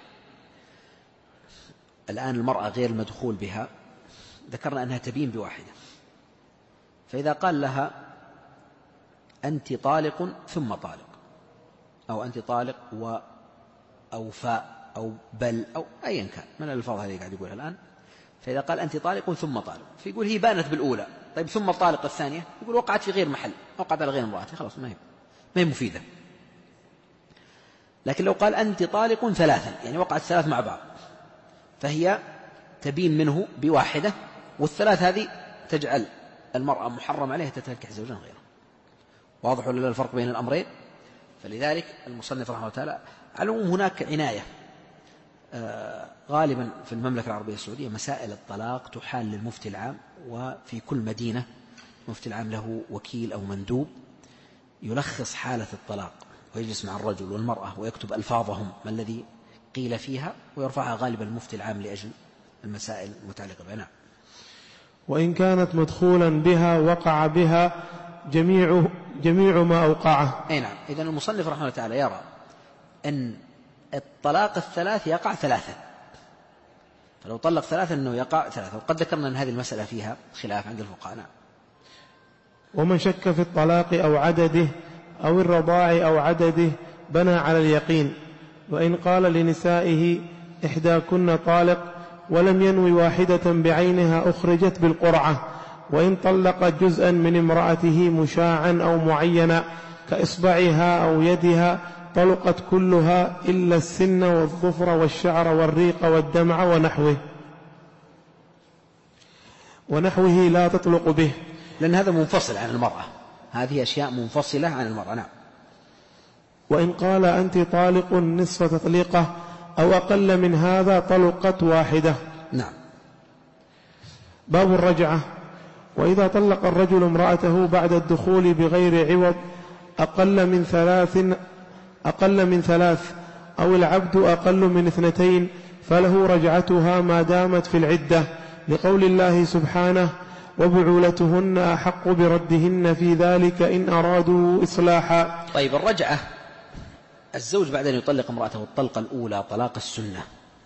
الآن المرأة غير المدخول بها ذكرنا أنها تبين بواحدة، فإذا قال لها أنت طالق ثم طالق، أو أنت طالق و أو فاء أو بل أو أيا كان من الألفاظ هذه قاعد يقولها الآن، فإذا قال أنت طالق ثم طالق فيقول هي بانت بالأولى، طيب ثم الطالق الثانية يقول وقعت في غير محل، وقعت على غير امرأتي، خلاص ما هي ما هي مفيدة. لكن لو قال أنت طالق ثلاثا يعني وقعت ثلاث مع بعض، فهي تبين منه بواحدة، والثلاث هذه تجعل المرأة محرم عليها تتنكح زوجا غيره. واضح ولا لا الفرق بين الأمرين؟ فلذلك المصنف رحمه الله تعالى على العموم هناك عناية آه غالبا في المملكة العربية السعودية مسائل الطلاق تحال للمفتي العام، وفي كل مدينة المفتي العام له وكيل أو مندوب يلخص حالة الطلاق، ويجلس مع الرجل والمرأة ويكتب ألفاظهم ما الذي قيل فيها، ويرفعها غالبا المفتي العام لأجل المسائل المتعلقة بها. نعم. وإن كانت مدخولا بها وقع بها جميع, جميع ما أوقعه. أي نعم. إذن المصنف رحمه الله تعالى يرى أن الطلاق الثلاث يقع ثلاثة، فلو طلق ثلاثة أنه يقع ثلاثة، وقد ذكرنا أن هذه المسألة فيها خلاف عند الفقهاء. نعم. ومن شك في الطلاق أو عدده أو الرضاع أو عدده بنى على اليقين، وإن قال لنسائه إحداكن طالق ولم ينوي واحدة بعينها أخرجت بالقرعة، وإن طلق جزءا من امرأته مشاعا أو معينا كإصبعها أو يدها طلقت كلها إلا السن والظفر والشعر والريق والدمع ونحوه ونحوه لا تطلق به، لأن هذا منفصل عن المرأة، هذه أشياء منفصلة عن المرأة. نعم. وإن قال أنت طالق نصف تطليقة أو أقل من هذا طلقت واحدة. نعم. باب الرجعة. وإذا طلق الرجل امرأته بعد الدخول بغير عوض أقل من ثلاث أقل من ثلاث أو العبد أقل من اثنتين فله رجعتها ما دامت في العدة، لقول الله سبحانه وبعولتهن أحق بردهن في ذلك إن أرادوا إصلاحا. طيب الرجعة، الزوج بعد أن يطلق امرأته الطلقة الأولى طلاق السنة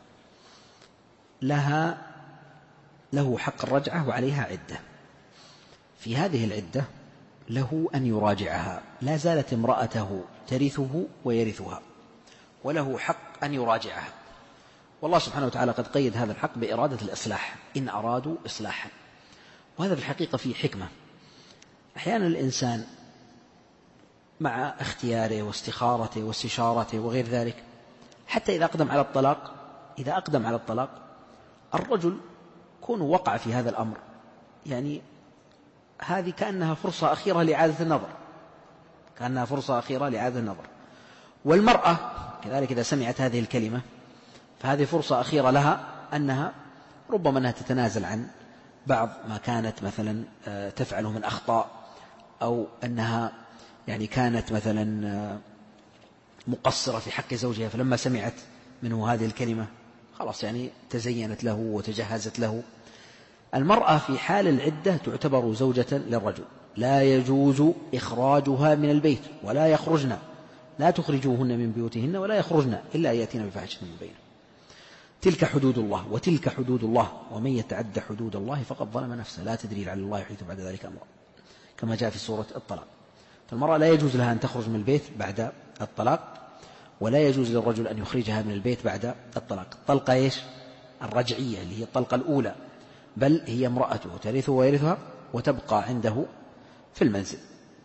لها له حق الرجعة وعليها عدة. في هذه العدة له أن يراجعها، لا زالت امرأته ترثه ويرثها، وله حق أن يراجعها، والله سبحانه وتعالى قد قيد هذا الحق بإرادة الإصلاح إن أرادوا إصلاحا، وهذا في الحقيقة فيه حكمة. أحيانا الإنسان مع اختياره واستخارته واستشارته وغير ذلك حتى إذا أقدم على الطلاق إذا أقدم على الطلاق الرجل كون وقع في هذا الأمر، يعني هذه كأنها فرصة أخيرة لإعادة النظر، كأنها فرصة أخيرة لإعادة النظر. والمرأة كذلك إذا سمعت هذه الكلمة فهذه فرصة أخيرة لها أنها ربما أنها تتنازل عن بعض ما كانت مثلا تفعله من أخطاء، أو أنها يعني كانت مثلا مقصرة في حق زوجها، فلما سمعت منه هذه الكلمة خلاص يعني تزينت له وتجهزت له. المرأة في حال العدة تعتبر زوجة للرجل، لا يجوز إخراجها من البيت ولا يخرجن، لا تخرجوهن من بيوتهن ولا يخرجن إلا أن يأتين بفاحشة مبينة. تلك حدود الله، وتلك حدود الله ومن يتعد حدود الله فقد ظلم نفسه، لا تدري لعل الله يحدث بعد ذلك أمرا، كما جاء في سورة الطلاق. فالمرأة لا يجوز لها أن تخرج من البيت بعد الطلاق، ولا يجوز للرجل أن يخرجها من البيت بعد الطلاق. الطلقة إيش؟ الرجعية اللي هي الطلقة الأولى، بل هي امرأته ترثه ويرثها وتبقى عنده في المنزل.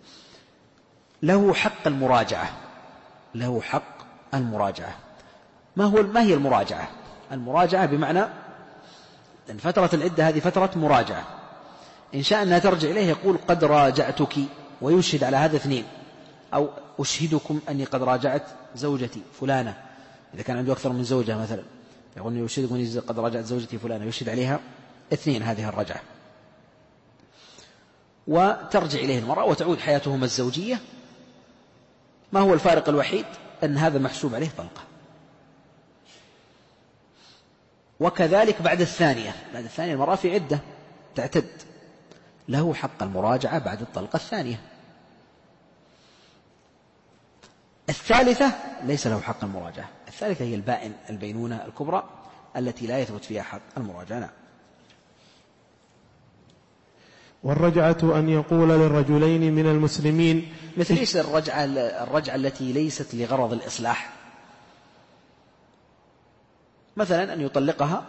له حق المراجعة، له حق المراجعة. ما هو ما هي المراجعة؟ المراجعة بمعنى أن فترة العدة هذه فترة مراجعة، إن شاء أنها ترجع إليه يقول قد راجعتك ويشهد على هذا اثنين، أو أشهدكم أني قد راجعت زوجتي فلانة، إذا كان عنده أكثر من زوجة مثلا يقول يشهدكم أني قد راجعت زوجتي فلانة، يشهد عليها اثنين هذه الرجعة، وترجع إليه المرأة وتعود حياتهما الزوجية. ما هو الفارق الوحيد؟ أن هذا محسوب عليه طلقة. وكذلك بعد الثانية، بعد الثانية المرأة في عدة تعتد، له حق المراجعة بعد الطلقة الثانية. الثالثة ليس له حق المراجعة، الثالثة هي البائن، البينونة الكبرى التي لا يثبت فيها حق المراجعة. والرجعة أن يقول للرجلين من المسلمين مثل ليس الرجعة, الرجعة التي ليست لغرض الإصلاح، مثلا أن يطلقها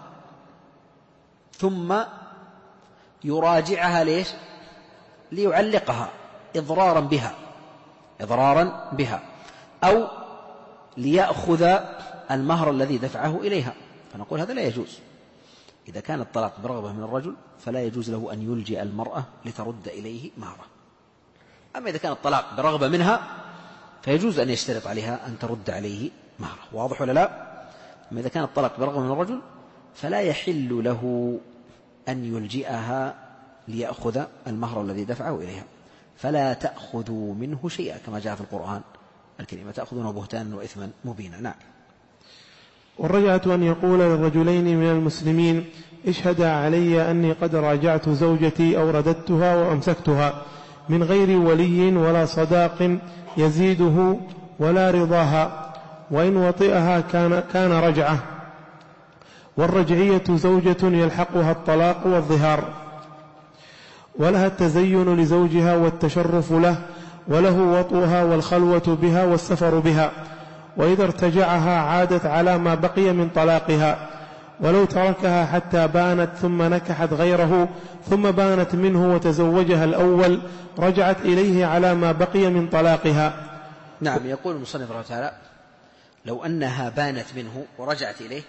ثم يراجعها ليش؟ ليعلقها إضرارا بها، إضرارا بها، أو ليأخذ المهر الذي دفعه إليها، فنقول هذا لا يجوز. إذا كان الطلاق برغبة من الرجل فلا يجوز له أن يلجئ المرأة لترد إليه مهره. أما إذا كان الطلاق برغبة منها فيجوز أن يشترط عليها أن ترد عليه مهره. واضح ولا لا؟ أما إذا كان الطلاق برغبة من الرجل فلا يحل له أن يلجئها ليأخذ المهر الذي دفعه إليها. فلا تأخذوا منه شيئا كما جاء في القرآن الكريم، تأخذونه بهتانا وإثما مبينا. نعم. والرجعة أن يقول للرجلين من المسلمين اشهد علي أني قد راجعت زوجتي أو رددتها وأمسكتها من غير ولي ولا صداق يزيده ولا رضاها، وإن وطئها كان, كان رجعة. والرجعية زوجة يلحقها الطلاق والظهار، ولها التزين لزوجها والتشرف له، وله وطئها والخلوة بها والسفر بها، وإذا ارتجعها عادت على ما بقي من طلاقها، ولو تركها حتى بانت ثم نكحت غيره ثم بانت منه وتزوجها الأول رجعت إليه على ما بقي من طلاقها. نعم. يقول المصنف رحمه الله تعالى لو أنها بانت منه ورجعت إليه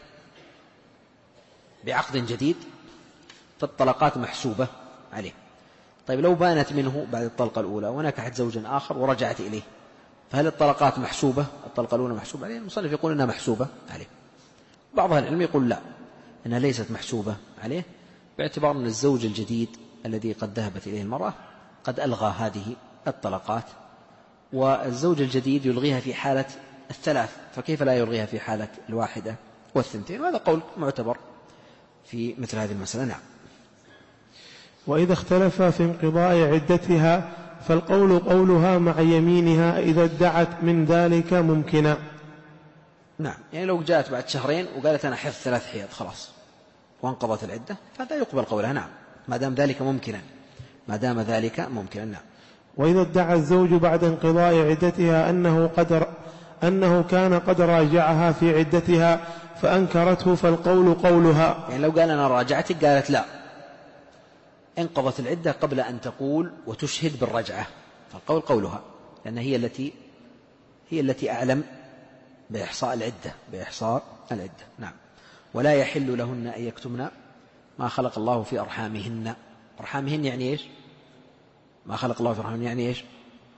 بعقد جديد فالطلقات محسوبة عليه. طيب لو بانت منه بعد الطلقة الأولى ونكحت زوجا آخر ورجعت إليه فهل الطلقات محسوبة؟ الطلقة الأولى محسوبة عليه؟ المصنف يقول إنها محسوبة عليه. بعض أهل العلم يقول لا، إنها ليست محسوبة عليه، باعتبار أن الزوج الجديد الذي قد ذهبت إليه المرأة قد ألغى هذه الطلقات، والزوج الجديد يلغيها في حالة الثلاث، فكيف لا يلغيها في حالة الواحدة والثنتين؟ وهذا قول معتبر في مثل هذه المسألة. نعم. وإذا اختلف في انقضاء عدتها فالقول قولها مع يمينها إذا ادعت من ذلك ممكنا. نعم. يعني لو جاءت بعد شهرين وقالت أنا حفظ ثلاث حيض خلاص وانقضت العدة فهذا يقبل قولها. نعم، ما دام ذلك ممكنا، ما دام ذلك ممكنا. نعم. وإذا ادعى الزوج بعد انقضاء عدتها أنه, قد أنه كان قد راجعها في عدتها فأنكرته فالقول قولها. يعني لو قال أنا راجعتك قالت لا، انقضت العدة قبل أن تقول وتشهد بالرجعة، فالقول قولها، لأن هي التي هي التي أعلم بإحصاء العدة بإحصاء العدة. نعم. ولا يحل لهن أن يكتمن ما خلق الله في أرحامهن. أرحامهن يعني إيش؟ ما خلق الله في أرحامهن يعني إيش؟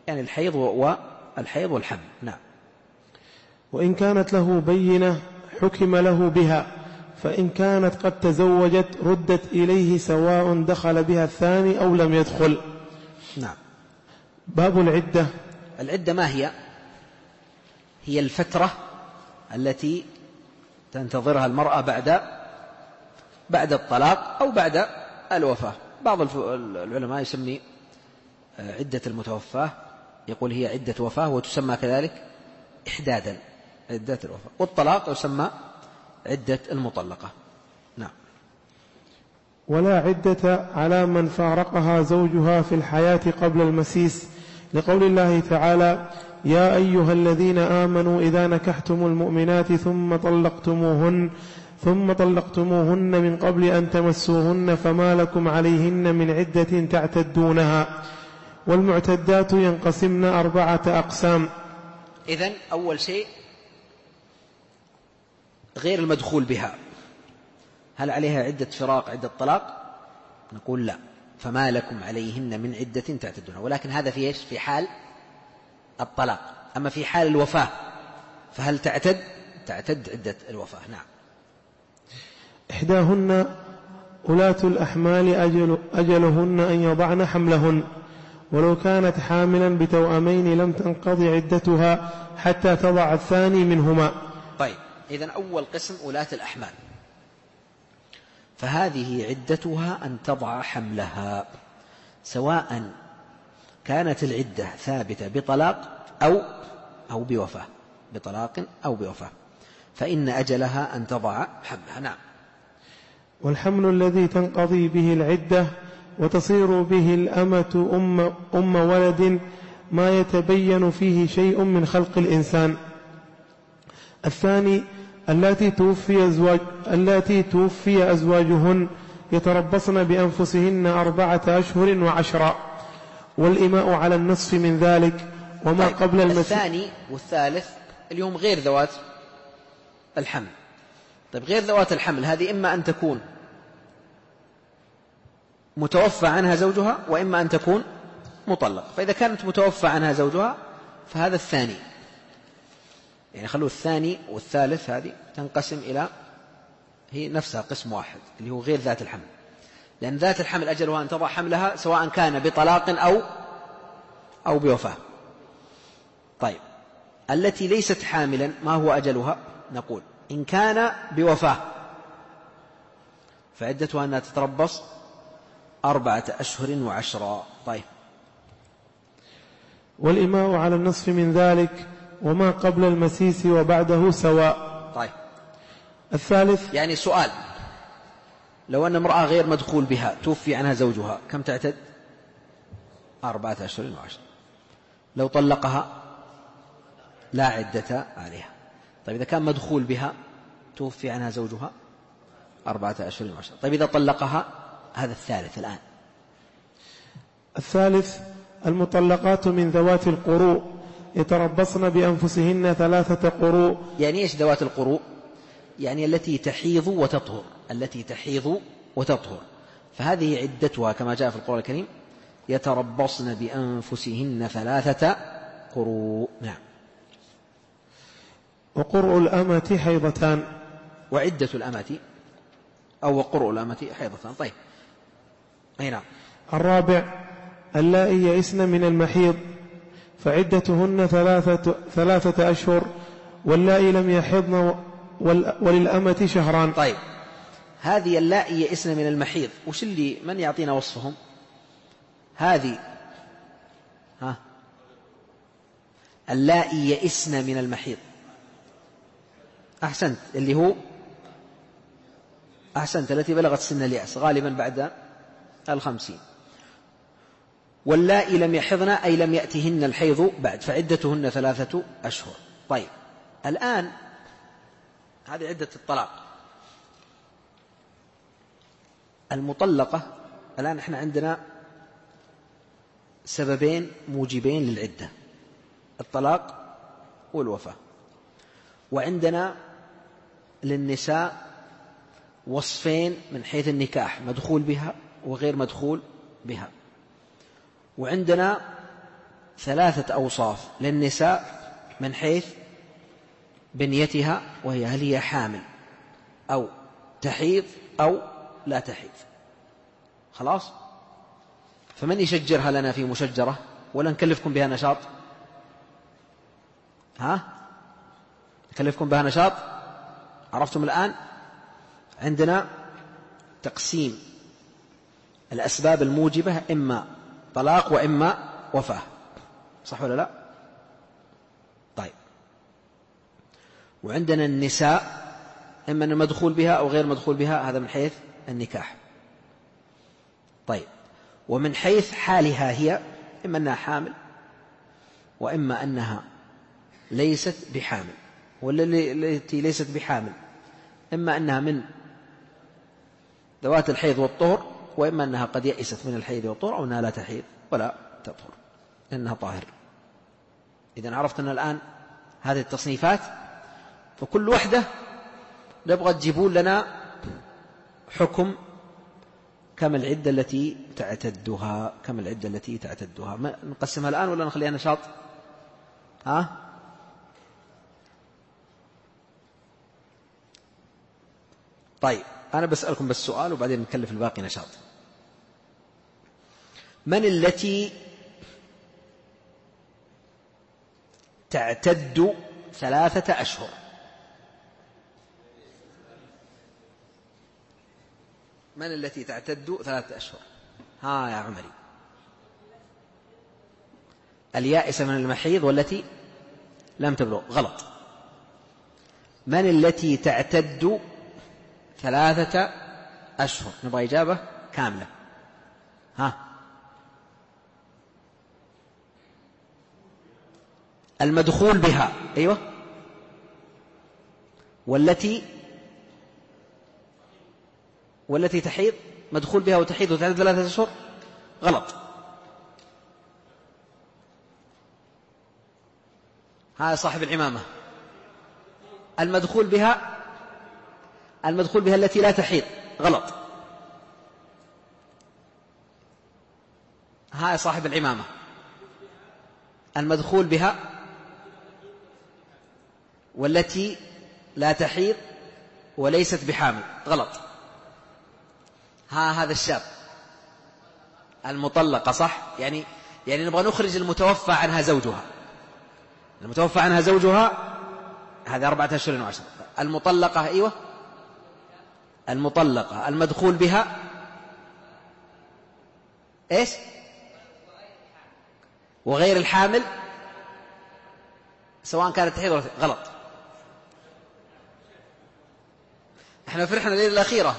يعني الحيض والحيض والحمل. نعم. وإن كانت له بينة حكم له بها، فإن كانت قد تزوجت ردت إليه سواء دخل بها الثاني أو لم يدخل. نعم. باب العدة. العدة ما هي؟ هي الفترة التي تنتظرها المرأة بعد بعد الطلاق أو بعد الوفاة. بعض العلماء يسمي عدة المتوفاة، يقول هي عدة وفاة وتسمى كذلك إحدادا، عدة الوفاة. والطلاق يسمى عدة المطلقة. نعم. ولا عدة على من فارقها زوجها في الحياة قبل المسيس، لقول الله تعالى: يا أيها الذين آمنوا إذا نكحتم المؤمنات ثم طلقتموهن ثم طلقتموهن من قبل أن تمسوهن فما لكم عليهن من عدة تعتدونها. والمعتدات ينقسمن أربعة أقسام. إذن أول شيء غير المدخول بها، هل عليها عدة فراق عدة طلاق؟ نقول لا، فما لكم عليهن من عدة تعتدونها. ولكن هذا في إيش؟ في حال الطلاق. أما في حال الوفاة فهل تعتد؟ تعتد عدة الوفاة. نعم. إحداهن أولاة الأحمال أجل أجلهن أن يضعن حملهن، ولو كانت حاملا بتوأمين لم تنقضي عدتها حتى تضع الثاني منهما. طيب، إذن أول قسم أولاة الأحمال، فهذه عدتها أن تضع حملها، سواء كانت العدة ثابتة بطلاق أو أو بوفاة، بطلاق أو بوفاة، فإن أجلها أن تضع حملها. نعم. والحمل الذي تنقضي به العدة وتصير به الأمة أم, أم ولد ما يتبين فيه شيء من خلق الإنسان. الثاني التي توفي, أزواج التي توفي أزواجهن يتربصن بأنفسهن أربعة أشهر وعشرا، والإماء على النصف من ذلك وما طيب. قبل المسيح. الثاني والثالث اليوم غير ذوات الحمل. طيب، غير ذوات الحمل هذه إما أن تكون متوفى عنها زوجها وإما أن تكون مطلق. فإذا كانت متوفى عنها زوجها فهذا الثاني، يعني خلوا الثاني والثالث هذه تنقسم إلى هي نفسها قسم واحد اللي هو غير ذات الحمل، لأن ذات الحمل أجلها أن تضع حملها سواء كان بطلاق أو أو بوفاة. طيب، التي ليست حاملا ما هو أجلها؟ نقول إن كان بوفاة فعدتها أنها تتربص أربعة أشهر وعشرا. طيب. والإماء على النصف من ذلك وما قبل المسيس وبعده سواء. طيب. الثالث، يعني سؤال: لو أن امرأة غير مدخول بها توفي عنها زوجها كم تعتد؟ أربعة أشهر وعشرة. لو طلقها لا عدة عليها. طيب، إذا كان مدخول بها توفي عنها زوجها أربعة أشهر وعشرة. طيب، إذا طلقها، هذا الثالث الآن. الثالث المطلقات من ذوات القروء يتربصن بأنفسهن ثلاثة قروء. يعني إيش ذوات القروء؟ يعني التي تحيض وتطهر، التي تحيض وتطهر، فهذه عدتها كما جاء في القرآن الكريم: يتربصن بأنفسهن ثلاثة قروء. نعم. وقرء الأمة حيضتان. وعدة الأمة أو وقرء الأمة حيضتان. طيب. أي نعم. الرابع اللائي يئسن من المحيض فعدتهن ثلاثة, ثلاثة أشهر، واللائي لم يحضن وللأمة شهران. طيب، هذه اللائي يئسن من المحيض، وش اللي من يعطينا وصفهم؟ هذه ها اللائي يئسن من المحيض. أحسنت، اللي هو أحسنت التي بلغت سن اليأس غالبا بعد الخمسين. واللائي لم يحضن أي لم يأتهن الحيض بعد، فعدتهن ثلاثة أشهر. طيب، الآن هذه عدة الطلاق. المطلقة الآن احنا عندنا سببين موجبين للعدة: الطلاق والوفاة. وعندنا للنساء وصفين من حيث النكاح: مدخول بها وغير مدخول بها. وعندنا ثلاثة أوصاف للنساء من حيث بنيتها، وهي هل هي حامل أو تحيض أو لا تحيض. خلاص؟ فمن يشجرها لنا في مشجرة ولا نكلفكم بها نشاط؟ ها؟ نكلفكم بها نشاط؟ عرفتم الآن؟ عندنا تقسيم الأسباب الموجبة، إما طلاق وإما وفاة، صح ولا لا؟ طيب، وعندنا النساء إما أن مدخول بها أو غير مدخول بها، هذا من حيث النكاح. طيب، ومن حيث حالها هي، إما أنها حامل وإما أنها ليست بحامل. والتي ليست بحامل إما أنها من ذوات الحيض والطهر، وإما أنها قد يئست من الحيض والطهر، أو أنها لا تحيض ولا تطهر لأنها طاهر. إذن عرفتنا الآن هذه التصنيفات، فكل وحدة نبغى تجيبون لنا حكم كم العدة التي تعتدها، كم العدة التي تعتدها. نقسمها الآن ولا نخليها نشاط؟ ها؟ طيب، أنا بسألكم بس سؤال وبعدين نكلف الباقي نشاط. من التي تعتد ثلاثة أشهر؟ من التي تعتد ثلاثة أشهر؟ ها يا عمري؟ اليائسة من المحيض والتي لم تبلغ. غلط. من التي تعتد ثلاثة أشهر؟ نبغى إجابة كاملة. ها؟ المدخول بها. أيوة. والتي والتي تحيض، مدخول بها وتحيض وتعتد ثلاثة أشهر. غلط. ها صاحب العمامة؟ المدخول بها المدخول بها التي لا تحيض. غلط. ها صاحب العمامة؟ المدخول بها والتي لا تحيض وليست بحامل. غلط. ها هذا الشاب؟ المطلقة. صح. يعني يعني نبغى نخرج المتوفى عنها زوجها. المتوفى عنها زوجها هذا أربعة أشهر وعشرة. المطلقة. أيوة. المطلقة المدخول بها إيش؟ وغير الحامل سواء كانت تحيض ولا. غلط. احنا فرحنا الليلة الأخيرة.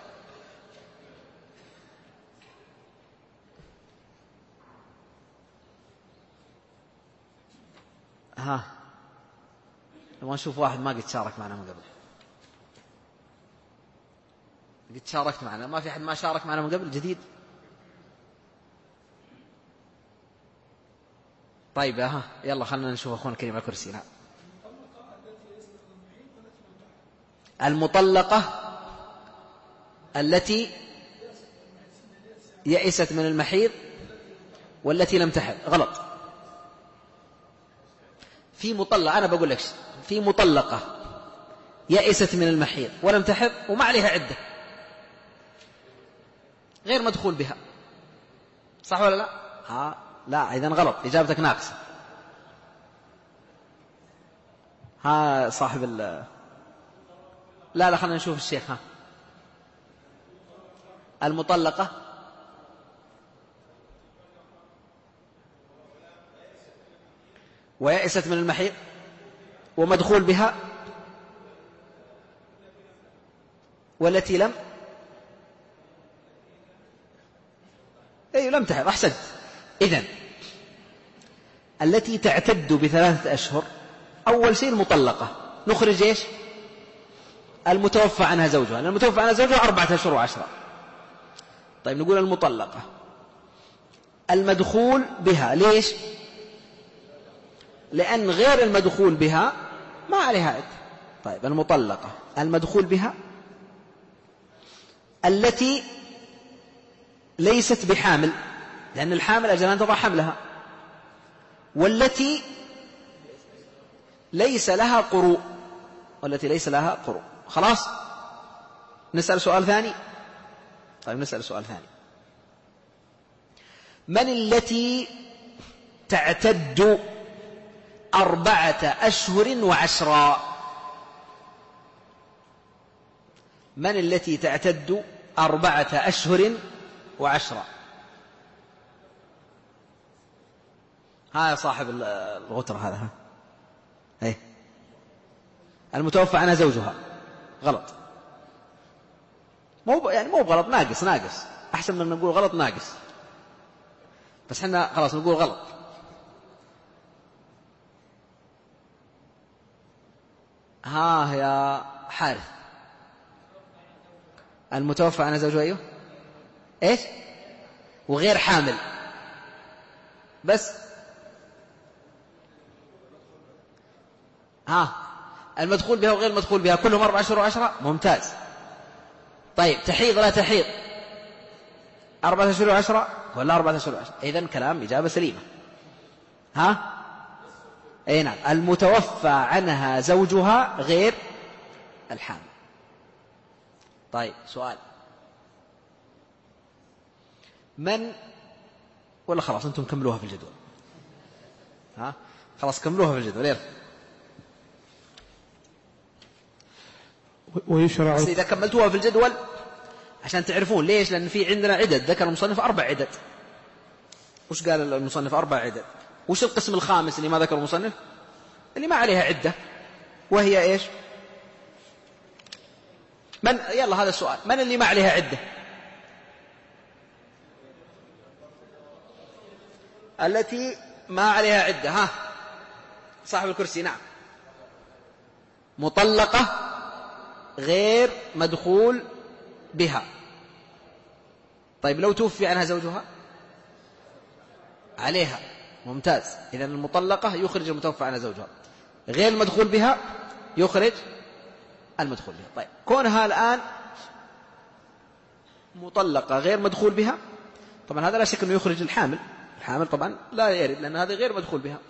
ها نبغى نشوف واحد ما قد شارك معنا من قبل. قد شاركت معنا؟ ما في أحد ما شارك معنا من قبل جديد؟ طيب ها يلا خلنا نشوف أخونا الكريم على الكرسي. لا. المطلقة التي يئست من المحيض والتي لم تحض. غلط. في مطلقة، أنا بقول لك في مطلقة يئست من المحيض ولم تحض وما عليها عدة، غير مدخول بها. صح ولا لا؟ ها لا، إذن غلط، إجابتك ناقصة. ها صاحب ال لا لا خلنا نشوف الشيخ. ها المطلقة ويأست من المحيض ومدخول بها والتي لم أي لم تحض. أحسنت. إذن التي تعتد بثلاثة أشهر أول شيء المطلقة، نخرج إيش؟ المتوفى عنها زوجها، لأن المتوفى عنها زوجها أربعة أشهر وعشرة. طيب نقول المطلقة المدخول بها. ليش؟ لأن غير المدخول بها ما عليها عدة. طيب المطلقة المدخول بها التي ليست بحامل، لأن الحامل أجل أن تضع حملها، والتي ليس لها قروء، والتي ليس لها قروء. خلاص نسأل سؤال ثاني. طيب نسأل سؤال ثاني. من التي تعتد أربعة أشهر وعشرا؟ من التي تعتد أربعة أشهر وعشرا؟ ها يا صاحب الغترة هذا، ها ايه المتوفى عنها زوجها. غلط، مو يعني مو غلط، ناقص ناقص أحسن من نقول غلط ناقص، بس حنا خلاص نقول غلط. ها يا حارث، المتوفى عنها زوجها ايوه ايش وغير حامل، بس ها المدخول بها وغير المدخول بها كلهم أربع أشهر وعشرة. ممتاز. طيب تحيض ولا تحيض؟ أربعة أشهر وعشرة ولا أربعة أشهر وعشرة؟ إذن كلام إجابة سليمة. ها أي نعم، المتوفى عنها زوجها غير الحامل. طيب سؤال، من ولا خلاص أنتم كملوها في الجدول؟ ها خلاص كملوها في الجدول. يلا ويشرع بس إذا كملتوها في الجدول عشان تعرفون ليش، لأن في عندنا عدد. ذكر المصنف أربع عدد. وش قال المصنف؟ أربع عدد. وش القسم الخامس اللي ما ذكر المصنف؟ اللي ما عليها عدة، وهي إيش؟ من يلا هذا السؤال، من اللي ما عليها عدة؟ التي ما عليها عدة. ها صاحب الكرسي. نعم، مطلقة غير مدخول بها. طيب لو توفي عنها زوجها عليها. ممتاز. إذن المطلقة يخرج المتوفى عنها زوجها، غير المدخول بها يخرج المدخول بها. طيب كونها الآن مطلقة غير مدخول بها، طبعا هذا لا شك أنه يخرج الحامل. الحامل طبعا لا يرد لأن هذا غير مدخول بها.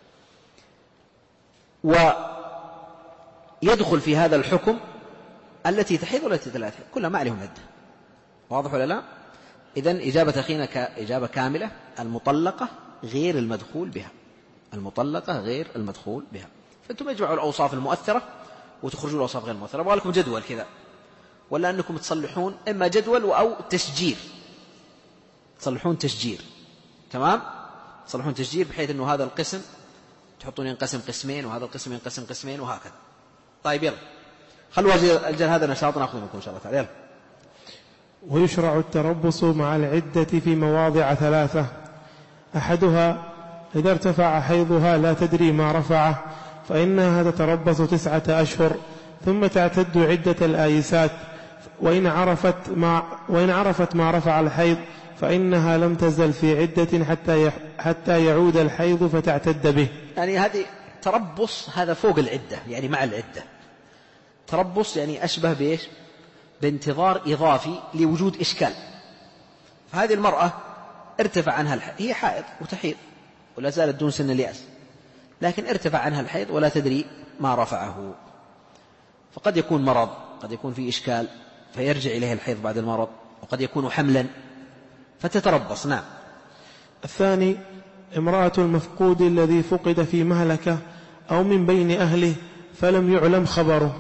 ويدخل في هذا الحكم التي تحيض والتي لا تحيض، كلها ما عليهم عدة. واضح ولا لا؟ إذن إجابة أخينا إجابة كاملة، المطلقة غير المدخول بها. المطلقة غير المدخول بها. فأنتم اجمعوا الأوصاف المؤثرة وتخرجوا الأوصاف غير المؤثرة. أبغى لكم جدول كذا، ولا أنكم تصلحون إما جدول أو تشجير. تصلحون تشجير، تمام؟ تصلحون تشجير بحيث أنه هذا القسم تحطون ينقسم قسمين وهذا القسم ينقسم قسمين وهكذا. طيب يلا خلوا الجل هذا نشاط نأخذ منكم إن شاء الله تعالى. يلا. ويشرع التربص مع العدة في مواضع ثلاثة. أحدها إذا ارتفع حيضها لا تدري ما رفعه فإنها تتربص تسعة أشهر ثم تعتد عدة الآيسات، وإن عرفت ما, وإن عرفت ما رفع الحيض فإنها لم تزل في عدة حتى حتى يعود الحيض فتعتد به. يعني هذه تربص هذا فوق العدة، يعني مع العدة. تربص يعني أشبه بإيش؟ بانتظار إضافي لوجود إشكال. فهذه المرأة ارتفع عنها الحيض، هي حائض وتحيض ولا زالت دون سن اليأس، لكن ارتفع عنها الحيض ولا تدري ما رفعه. فقد يكون مرض، قد يكون في إشكال فيرجع إليه الحيض بعد المرض، وقد يكون حملا فتتربص. نعم. الثاني امرأة المفقود الذي فقد في مهلكة أو من بين أهله فلم يعلم خبره،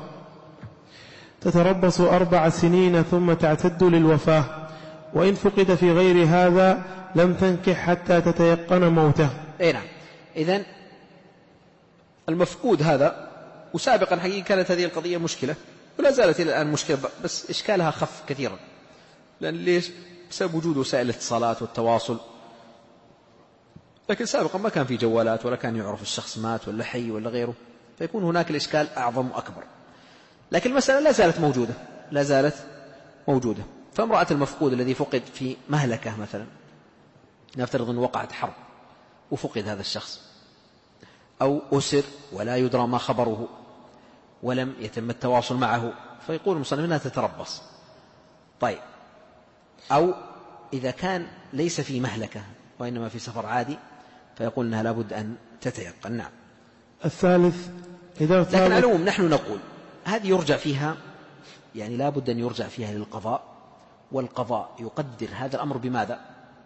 تتربص أربع سنين ثم تعتد للوفاة، وإن فقد في غير هذا لم تنكح حتى تتيقن موته. أي نعم. إذن المفقود هذا، وسابقا حقيقة كانت هذه القضية مشكلة ولا زالت إلى الآن مشكلة، بس إشكالها خف كثيرا. لأن ليش؟ بسبب وجود وسائل الاتصالات والتواصل. لكن سابقا ما كان في جوالات ولا كان يعرف الشخص مات ولا حي ولا غيره، فيكون هناك الإشكال أعظم وأكبر. لكن المسألة لا زالت موجودة، لا زالت موجودة. فامرأة المفقود الذي فقد في مهلكة مثلا، نفترض أن وقعت حرب وفقد هذا الشخص، أو أسر ولا يدرى ما خبره ولم يتم التواصل معه، فيقول المصنف أنها تتربص. طيب، أو إذا كان ليس في مهلكة وإنما في سفر عادي، فيقول أنها لابد أن تتيقن. نعم. الثالث إذا لكن على العموم نحن نقول هذه يرجع فيها، يعني لابد أن يرجع فيها للقضاء، والقضاء يقدر هذا الأمر بماذا؟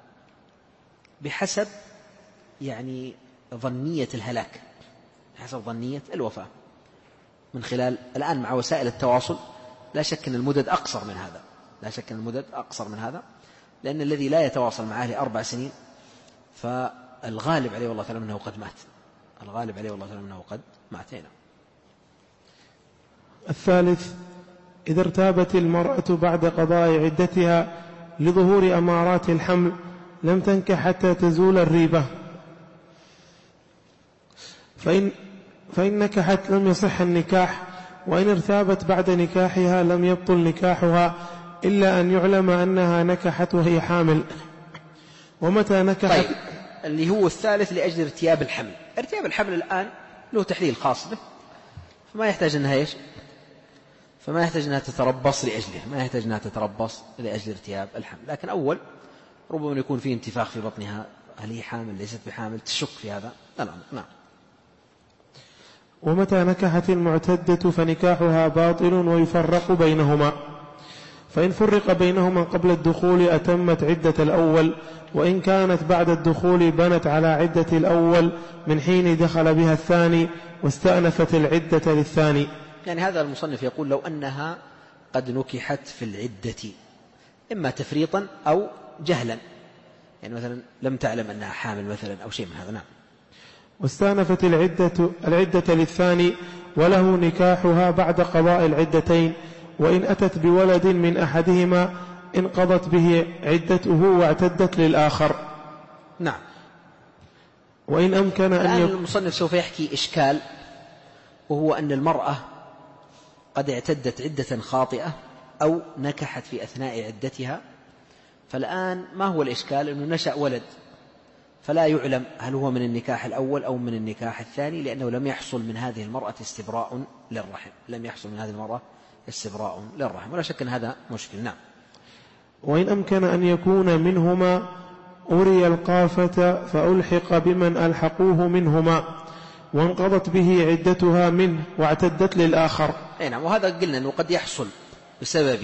بحسب يعني ظنية الهلاك، بحسب ظنية الوفاة، من خلال الآن مع وسائل التواصل لا شك أن المدد أقصر من هذا، لا شك أن المدد أقصر من هذا، لأن الذي لا يتواصل معه لأربع سنين فالغالب عليه والله تعالى أنه قد مات، الغالب عليه والله تعالى أنه قد مات. هنا. الثالث إذا ارتابت المرأة بعد قضاء عدتها لظهور أمارات الحمل لم تنكح حتى تزول الريبة، فإن, فإن نكحت لم يصح النكاح، وإن ارتابت بعد نكاحها لم يبطل نكاحها إلا أن يعلم أنها نكحت وهي حامل. ومتى نكحت؟ طيب، اللي هو الثالث لأجل ارتياب الحمل. ارتياب الحمل الآن له تحليل خاص به، فما يحتاج أنها إيش؟ فما يحتاج أنها تتربص لأجله، ما يحتاج أنها تتربص لأجل ارتياب الحمل. لكن أول ربما يكون فيه انتفاخ في بطنها، هل هي حامل ليست بحامل، تشك في هذا الأمر. نعم. ومتى نكحت المعتدة فنكاحها باطل ويفرق بينهما، فإن فرق بينهما قبل الدخول أتمت عدة الأول، وإن كانت بعد الدخول بنت على عدة الأول من حين دخل بها الثاني واستأنفت العدة للثاني. يعني هذا المصنف يقول لو أنها قد نكحت في العدة إما تفريطا أو جهلا، يعني مثلا لم تعلم أنها حامل مثلا أو شيء من هذا. نعم. واستأنفت العدة, العدة للثاني وله نكاحها بعد قضاء العدتين، وإن أتت بولد من أحدهما انقضت به عدته واعتدت للآخر. نعم. وإن أمكن أن الآن المصنف سوف يحكي إشكال، وهو أن المرأة قد اعتدت عدة خاطئة أو نكحت في أثناء عدتها، فالآن ما هو الإشكال؟ أنه نشأ ولد فلا يعلم هل هو من النكاح الأول أو من النكاح الثاني، لأنه لم يحصل من هذه المرأة استبراء للرحم، لم يحصل من هذه المرأة استبراء للرحم، ولا شك أن هذا مشكل. نعم. وإن أمكن أن يكون منهما أري القافة فألحق بمن ألحقوه منهما وانقضت به عدتها منه واعتدت للآخر. أي نعم. وهذا قلنا أنه قد يحصل بسبب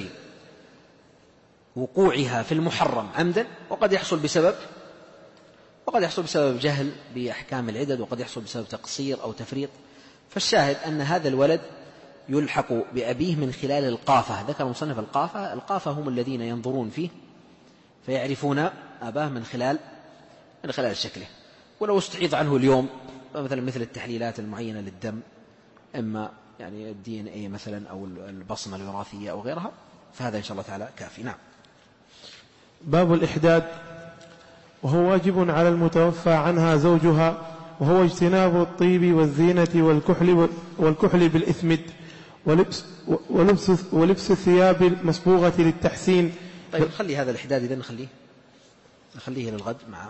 وقوعها في المحرم عمدا، وقد يحصل بسبب وقد يحصل بسبب جهل بأحكام العدد، وقد يحصل بسبب تقصير أو تفريط. فالشاهد أن هذا الولد يلحق بأبيه من خلال القافة. ذكر مصنف القافة، القافة هم الذين ينظرون فيه فيعرفون أباه من خلال من خلال شكله. ولو استعيض عنه اليوم مثلا مثل التحليلات المعينة للدم، إما يعني الدي إن إيه مثلا أو البصمة الوراثية أو غيرها، فهذا إن شاء الله تعالى كافي. نعم. باب الإحداد، وهو واجب على المتوفى عنها زوجها، وهو اجتناب الطيب والزينة والكحل, والكحل بالإثمد ولبس, ولبس, ولبس الثياب المصبوغة للتحسين. طيب نخلي هذا الإحداد إذن نخليه نخليه للغد مع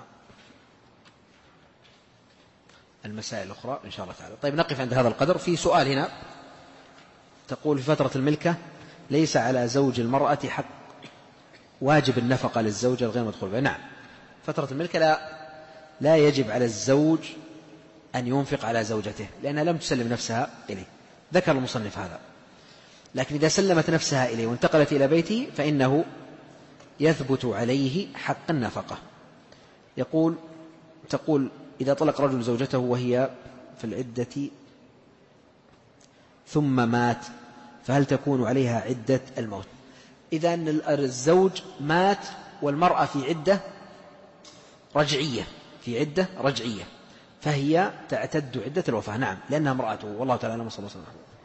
المسائل الأخرى إن شاء الله تعالى. طيب نقف عند هذا القدر. في سؤال هنا تقول في فترة الملكة ليس على زوج المرأة حق واجب النفقة للزوجة الغير مدخول بها. نعم. فترة الملكة لا, لا يجب على الزوج أن ينفق على زوجته لأنها لم تسلم نفسها إليه. ذكر المصنف هذا. لكن إذا سلمت نفسها إليه وانتقلت إلى بيته فإنه يثبت عليه حق النفقة. يقول تقول إذا طلق رجل زوجته وهي في العدة ثم مات فهل تكون عليها عدة الموت؟ إذا الزوج مات والمرأة في عدة رجعية في عدة رجعية فهي تعتد عدة الوفاة. نعم، لأنها امرأته. والله تعالى ما صلى الله عليه وسلم.